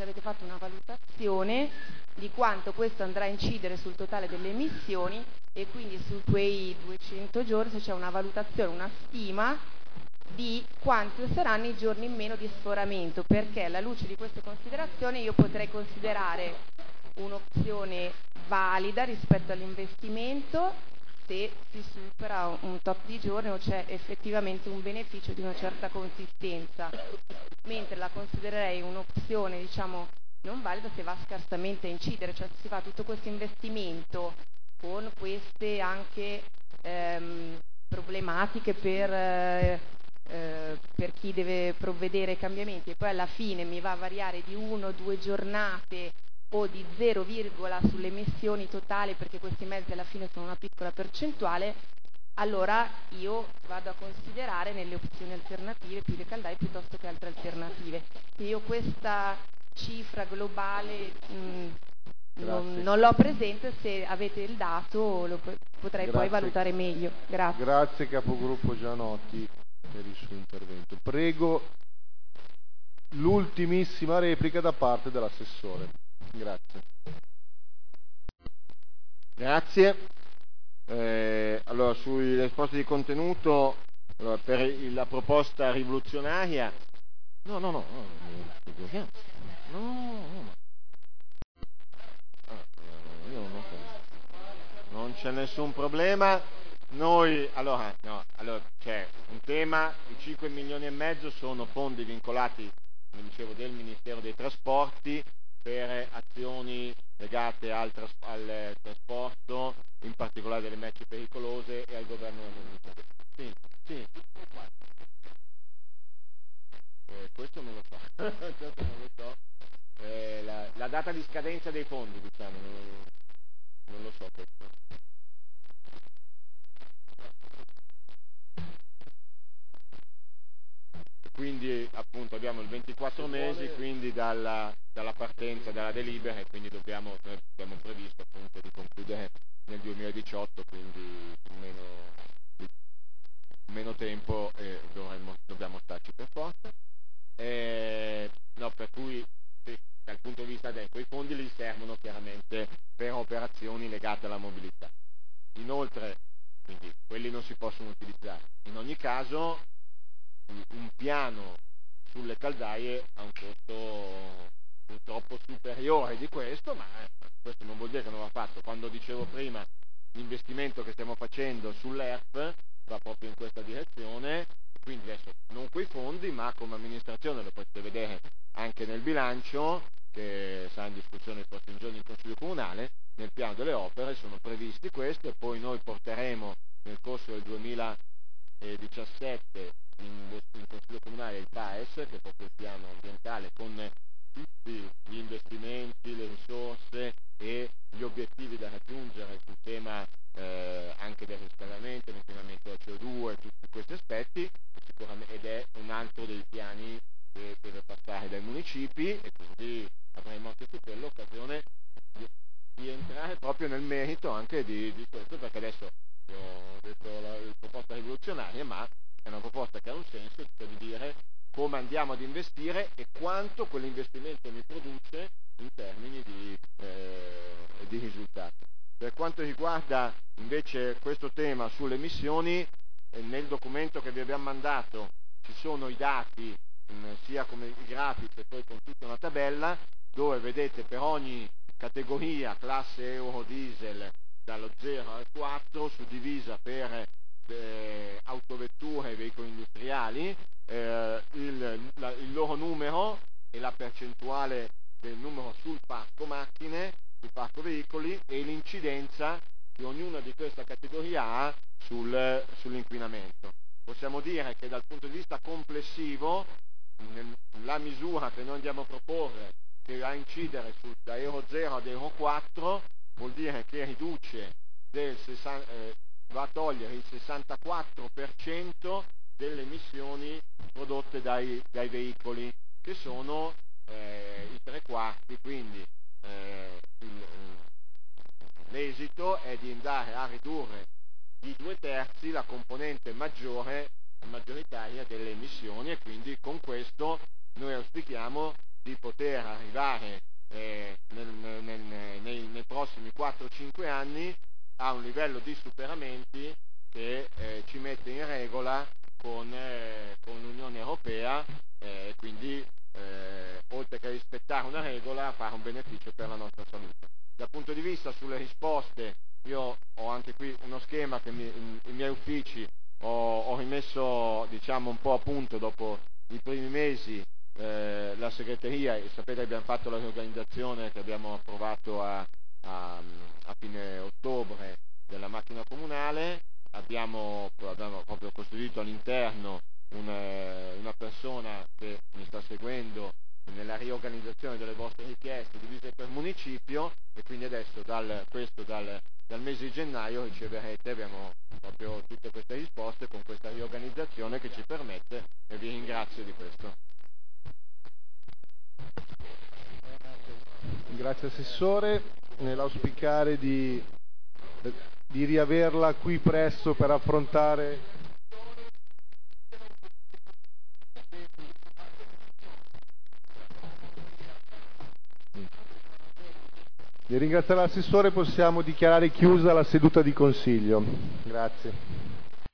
se avete fatto una valutazione di quanto questo andrà a incidere sul totale delle emissioni e quindi su quei duecento giorni se c'è una valutazione, una stima di quanti saranno i giorni in meno di sforamento, perché alla luce di queste considerazioni io potrei considerare un'opzione valida rispetto all'investimento se si supera un tot di giorni o c'è effettivamente un beneficio di una certa consistenza, mentre la considererei un'opzione diciamo non valida se va scarsamente a incidere, cioè se si fa tutto questo investimento con queste anche ehm, problematiche per, eh, eh, per chi deve provvedere ai cambiamenti e poi alla fine mi va a variare di uno o due giornate o di zero, sulle emissioni totali perché questi mezzi alla fine sono una piccola percentuale, allora io vado a considerare nelle opzioni alternative più le caldaie piuttosto che altre alternative. Io questa cifra globale mh, non, non l'ho presente, se avete il dato lo potrei Grazie. poi valutare meglio. Grazie. Grazie capogruppo Gianotti per il suo intervento. Prego l'ultimissima replica da parte dell'assessore. Grazie. Grazie. Eh, allora, sulle risposte di contenuto, allora, per il, la proposta rivoluzionaria, no, no, no, no, no, no, no. Io non, non c'è nessun problema. Noi, allora, no, allora c'è un tema, i cinque milioni e mezzo sono fondi vincolati, come dicevo, del Ministero dei Trasporti per azioni legate al, tras- al trasporto, in particolare delle merci pericolose e al governo della mobilità. Sì, sì. Eh, questo non lo so, questo non lo so. Eh, la, la data di scadenza dei fondi, diciamo, non, non lo so questo. Quindi appunto abbiamo il ventiquattro mesi, quindi dalla, dalla partenza, dalla delibera, e quindi dobbiamo, noi abbiamo previsto appunto di concludere nel duemiladiciotto, quindi in meno, in meno tempo e dovremmo, dobbiamo starci per forza. E, no, per cui sì, dal punto di vista dei quei fondi li servono chiaramente per operazioni legate alla mobilità. Inoltre, quindi quelli non si possono utilizzare. In ogni caso un piano sulle caldaie ha un costo purtroppo superiore di questo, ma questo non vuol dire che non va fatto. Quando dicevo prima l'investimento che stiamo facendo sull'E R P va proprio in questa direzione, quindi adesso non quei fondi, ma come amministrazione, lo potete vedere anche nel bilancio che sarà in discussione i prossimi giorni in Consiglio Comunale, nel piano delle opere sono previsti questo e poi noi porteremo nel corso del duemiladiciassette in, in Consiglio Comunale il P A E S, che è proprio il piano ambientale con tutti gli investimenti, le risorse e gli obiettivi da raggiungere sul tema eh, anche del riscaldamento, l'inquinamento da C O due, tutti questi aspetti, sicuramente, ed è un altro dei piani che deve passare dai municipi, e quindi avremo anche su quello l'occasione di, di entrare proprio nel merito anche di, di questo, perché adesso ho detto la, la proposta rivoluzionaria, ma è una proposta che ha un senso, cioè di dire come andiamo ad investire e quanto quell'investimento mi produce in termini di, eh, di risultati. Per quanto riguarda invece questo tema sulle emissioni, eh, nel documento che vi abbiamo mandato ci sono i dati, mh, sia come i grafici e poi con tutta una tabella, dove vedete per ogni categoria, classe euro diesel, dallo zero al quattro, suddivisa per eh, autovetture e veicoli industriali, eh, il, la, il loro numero e la percentuale del numero sul parco macchine, sul parco veicoli, e l'incidenza che ognuna di questa categoria ha sul, sull'inquinamento. Possiamo dire che dal punto di vista complessivo nel, la misura che noi andiamo a proporre, che va a incidere sul, da Euro zero ad Euro quattro, vuol dire che riduce del sessanta, eh, va a togliere il sessantaquattro per cento delle emissioni prodotte dai, dai veicoli, che sono eh, i tre quarti, quindi eh, il, l'esito è di andare a ridurre di due terzi la componente maggiore, maggioritaria delle emissioni, e quindi con questo noi auspichiamo di poter arrivare eh, nel, nel, nel, nei, nei prossimi quattro cinque anni a un livello di superamenti che eh, ci mette in regola con, eh, con l'Unione Europea e eh, quindi eh, oltre che rispettare una regola fare un beneficio per la nostra salute. Dal punto di vista sulle risposte, io ho anche qui uno schema che mi, in, i miei uffici ho, ho rimesso diciamo un po' a punto dopo i primi mesi. Eh, la segreteria, e sapete che abbiamo fatto la riorganizzazione che abbiamo approvato a, a, a fine ottobre della macchina comunale, abbiamo, abbiamo proprio costruito all'interno una, una persona che mi sta seguendo nella riorganizzazione delle vostre richieste divise per municipio, e quindi adesso dal, questo dal, dal mese di gennaio riceverete, abbiamo proprio tutte queste risposte con questa riorganizzazione che ci permette, e vi ringrazio di questo. Grazie Assessore, nell'auspicare di, di riaverla qui presto per affrontare di ringraziare l'Assessore, possiamo dichiarare chiusa la seduta di Consiglio. Grazie.